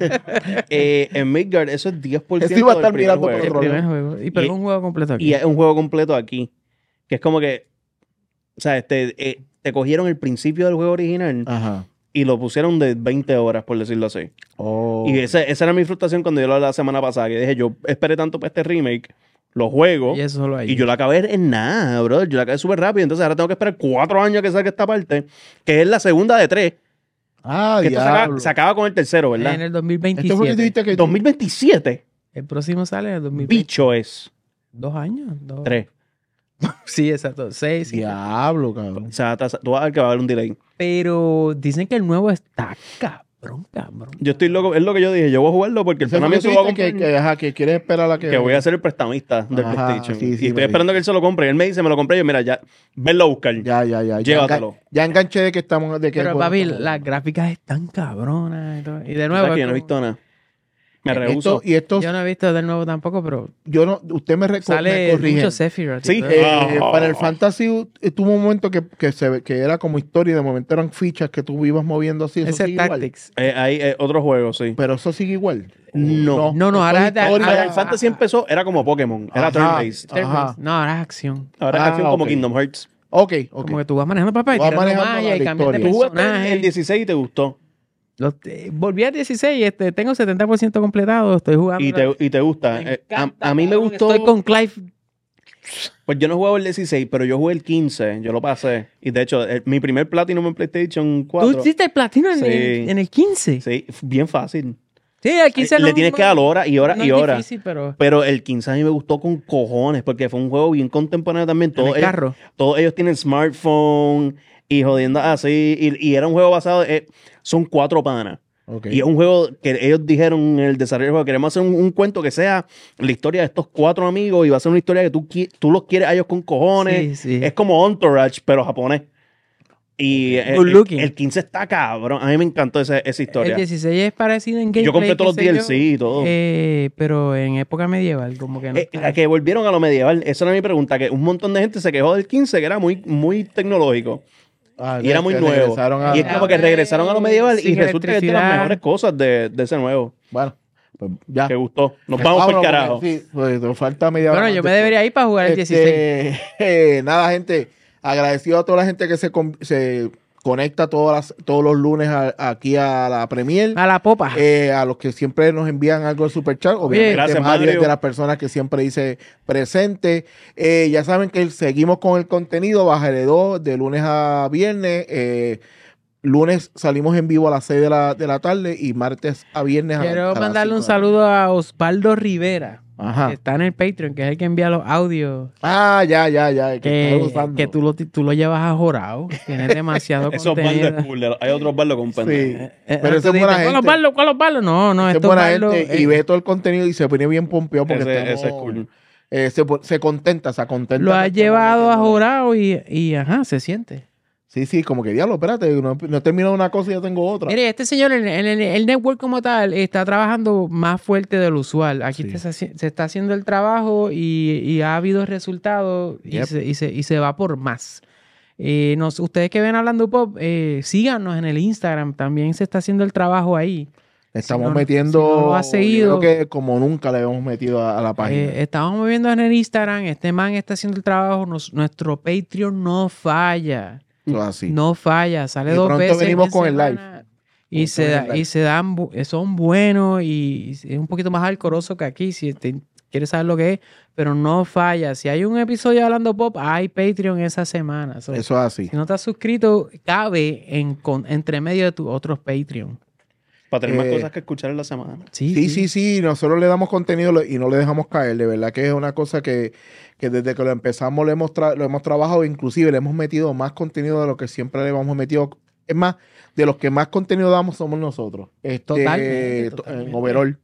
Eh, en Midgard, eso es diez por ciento Ese iba a del estar primer mirando juego. por El otro primer lado. juego. Y pero Y- es un juego completo aquí. Y es un juego completo aquí. Que es como que. O sea, este, eh, te cogieron el principio del juego original Ajá. y lo pusieron de veinte horas, por decirlo así. Oh. Y ese- esa era mi frustración cuando yo lo hablé la semana pasada. Que dije, yo esperé tanto para este remake, lo juego. Y eso solo ahí. Y yo la acabé en nada, bro. Yo la acabé súper rápido. Entonces ahora tengo que esperar cuatro años a que salga esta parte, que es la segunda de tres. Ah, Que esto se acaba, diablo. se acaba con el tercero, En ¿verdad? el dos mil Esto fue que veintisiete. tú dijiste que... dos mil veintisiete. El próximo sale en el dos mil veinte. Bicho es. Dos años. Dos. Tres. Sí, exacto. Seis. sí. Diablo, cabrón. O sea, atrasa- tú vas a ver que va a haber un delay. Pero dicen que el nuevo está cabrón, cabrón. Yo estoy loco. Es lo que yo dije. Yo voy a jugarlo porque el Ese fue pana que mío tú se lo va a dijiste comprar. que, que, ajá, que quieres esperar a la que... Que voy a ser el prestamista del Ajá, PlayStation. sí, sí, y me estoy dijiste. esperando que él se lo compre. Y él me dice, me lo compré. Y yo, mira, ya, venlo a buscar. Ya, ya, ya. Ya, Llévatelo. engan- ya enganché de que estamos... De que Pero el juego papi, está- las gráficas están cabronas. Y, todo. Y de O nuevo. sea, que yo es no he como- visto nada. Me Esto, rehuso. y esto, Yo no he visto del nuevo tampoco, pero yo no... Usted me, reco- me sale corrige. mucho Sephiroth. y Sí. todo. Eh, Ah. Para el Fantasy eh, tuvo un momento que, que, se, ve- que era como historia y de momento eran fichas que tú ibas moviendo así. Eso Ese sigue igual. Tactics. Eh, hay eh, otro juego, sí. Pero eso sigue igual. No. No, no, esto ahora es es de- historia. ahora- Final Fantasy empezó, era como Pokémon. Era Ajá. turn-based. Ajá. No, ahora es acción. Ahora es Ah, acción como ok. Kingdom Hearts. Ok, ok. Como que tú vas manejando papá y Vas tirando manejando malla la y cambias de historia. Tú jugaste el- personaje. el dieciséis y te gustó. Los- eh, volví al dieciséis, este, tengo setenta por ciento completado, estoy jugando. Y te, y te gusta. Me Eh, a, encanta, a mí me cabrón, gustó. Estoy con Clive. Pues yo no jugaba el dieciséis, pero yo jugué el quince. Yo lo pasé. Y de hecho, el- mi primer Platinum en PlayStation ¿Tú cuatro. hiciste el platino en, Sí. el, en el quince? Sí, Sí, bien fácil. el quince no, Le tienes que dar horas y horas no y es horas. difícil, pero Pero el quince a mí me gustó con cojones porque fue un juego bien contemporáneo también. en Todos el ellos, carro. todos ellos tienen smartphone y jodiendo así. Y, y era un juego basado. eh, son cuatro panas. Ok. Y es un juego que ellos dijeron en el desarrollo del juego, queremos hacer un, un cuento que sea la historia de estos cuatro amigos y va a ser una historia que tú, qui- tú los quieres a ellos con cojones. Sí, sí. Es como Entourage, pero japonés. Y el, Good el- looking. el quince está cabrón. A mí me encantó esa, esa historia. El dieciséis es parecido en gameplay. Yo compré todos los qué sé D L yo, C y todo. eh, pero en época medieval, como que no. Eh, está- a que volvieron a lo medieval. Esa era mi pregunta. Que un montón de gente se quejó del quince, que era muy, muy tecnológico. Ah, Y era muy que nuevo. regresaron a- Y es como que regresaron a lo medieval y Sin resulta que es de las electricidad. mejores cosas de, de ese nuevo. Bueno, pues ya. Que gustó. Nos vamos por Vámonos, carajo. porque Sí, pues, nos falta media hora. Bueno, más yo me después. debería ir para jugar el dieciséis. Este, eh, nada, gente. Agradecido a toda la gente que se, con- se conecta todas las- todos los lunes a- aquí a la Premier. A la popa. Eh, a los que siempre nos envían algo al super chat. Obviamente, Gracias, Mario es Mario. de las personas que siempre dice presente. Eh, ya saben que seguimos con el contenido. Bajaré dos de lunes a viernes. Eh, lunes salimos en vivo a las seis de la, de la tarde y martes a viernes a, a Quiero las mandarle un cinco de la tarde. saludo a Osvaldo Rivera, Ajá. que está en el Patreon, que es el que envía los audios. Ah, ya, ya, ya. Que, Que, está usando. que tú, lo, tú lo llevas a jorado. Tienes demasiado Esos contenido. baldos es cool. Hay otros baldos con Sí. pendejo. Eh, Pero eh, ese tú es buena dices, ¿cuál los gente. balos? ¿Cuál los balos? No, no, Ese es esto buena balos, gente eh, y ve todo el contenido y se pone bien pompeado porque Ese, estamos, ese es cool. eh, se, se contenta, se contenta. Lo ha llevado a jurar jurado y, y ajá, se siente. Sí, sí, como que diablo, espérate, no, no he terminado una cosa y ya tengo otra. Mire, este señor, el, el, el network como tal, está trabajando más fuerte de lo usual. Aquí Sí. se, se está haciendo el trabajo y, y ha habido resultados y, Yep. se, y, se, y se va por más. Eh, nos, ustedes que ven Hablando Pop, eh, síganos en el Instagram. También se está haciendo el trabajo ahí. Estamos si no- metiendo, si no lo has seguido, yo creo que como nunca le hemos metido a, a la página. Eh, estamos moviendo en el Instagram. Este man está haciendo el trabajo. Nos- nuestro Patreon no falla. Eso es así. No falla. Sale Y dos pronto veces. venimos en con el live. semana. Y Pronto se, viene da- el live. y se dan, bu- eh, son buenos y es un poquito más alcoroso que aquí, si te- quieres saber lo que es, pero no falla. Si hay un episodio de Hablando Pop, hay Patreon esa semana. So, Eso es así. si no estás suscrito, cabe en, con- entre medio de tus otros Patreon. Para tener más Eh, cosas que escuchar en la semana. Sí, Sí, sí, sí, nosotros le damos contenido lo- y no le dejamos caer. De verdad que es una cosa que, que desde que lo empezamos lo hemos, tra- lo hemos trabajado, inclusive le hemos metido más contenido de lo que siempre le hemos metido. Es más, de los que más contenido damos somos nosotros. Este, Totalmente, to- totalmente. En overall.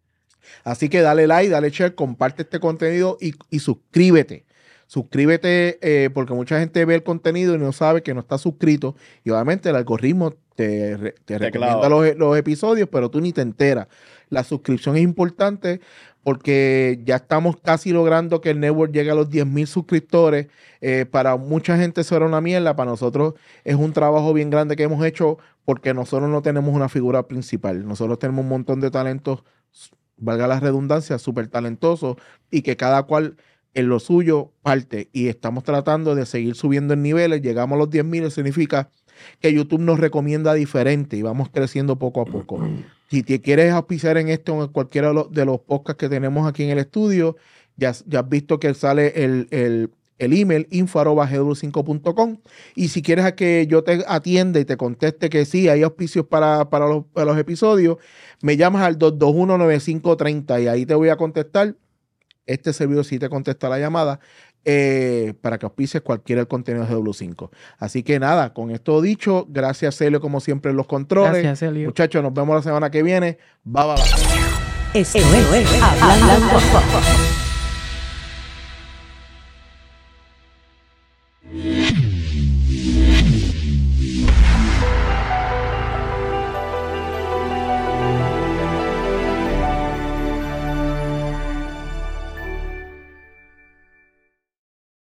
Así que dale like, dale share, comparte este contenido y, y suscríbete. Suscríbete eh, porque mucha gente ve el contenido y no sabe que no está suscrito. Y obviamente el algoritmo te, re- te recomienda clava. los, los episodios, pero tú ni te enteras. La suscripción es importante porque ya estamos casi logrando que el network llegue a los diez mil suscriptores. Eh, para mucha gente eso era una mierda. Para nosotros es un trabajo bien grande que hemos hecho porque nosotros no tenemos una figura principal. Nosotros tenemos un montón de talentos, valga la redundancia, súper talentosos y que cada cual en lo suyo parte. Y estamos tratando de seguir subiendo en niveles. Llegamos a los diez mil, significa que YouTube nos recomienda diferente y vamos creciendo poco a poco. Si te quieres auspiciar en esto o en cualquiera de los, de los podcasts que tenemos aquí en el estudio, ya, ya has visto que sale el, el, el email info arroba g w cinco punto com y si quieres a que yo te atienda y te conteste que sí, hay auspicios para, para, los, para los episodios, me llamas al dos dos uno, nueve cinco tres cero y ahí te voy a contestar. Este servidor sí te contesta la llamada eh, para que auspices cualquiera del contenido de G W cinco. Así que nada, con esto dicho, gracias Celio como siempre en los controles. Gracias, Celio. Muchachos, nos vemos la semana que viene. Bye, bye, bye. Esto es Hablando Pop.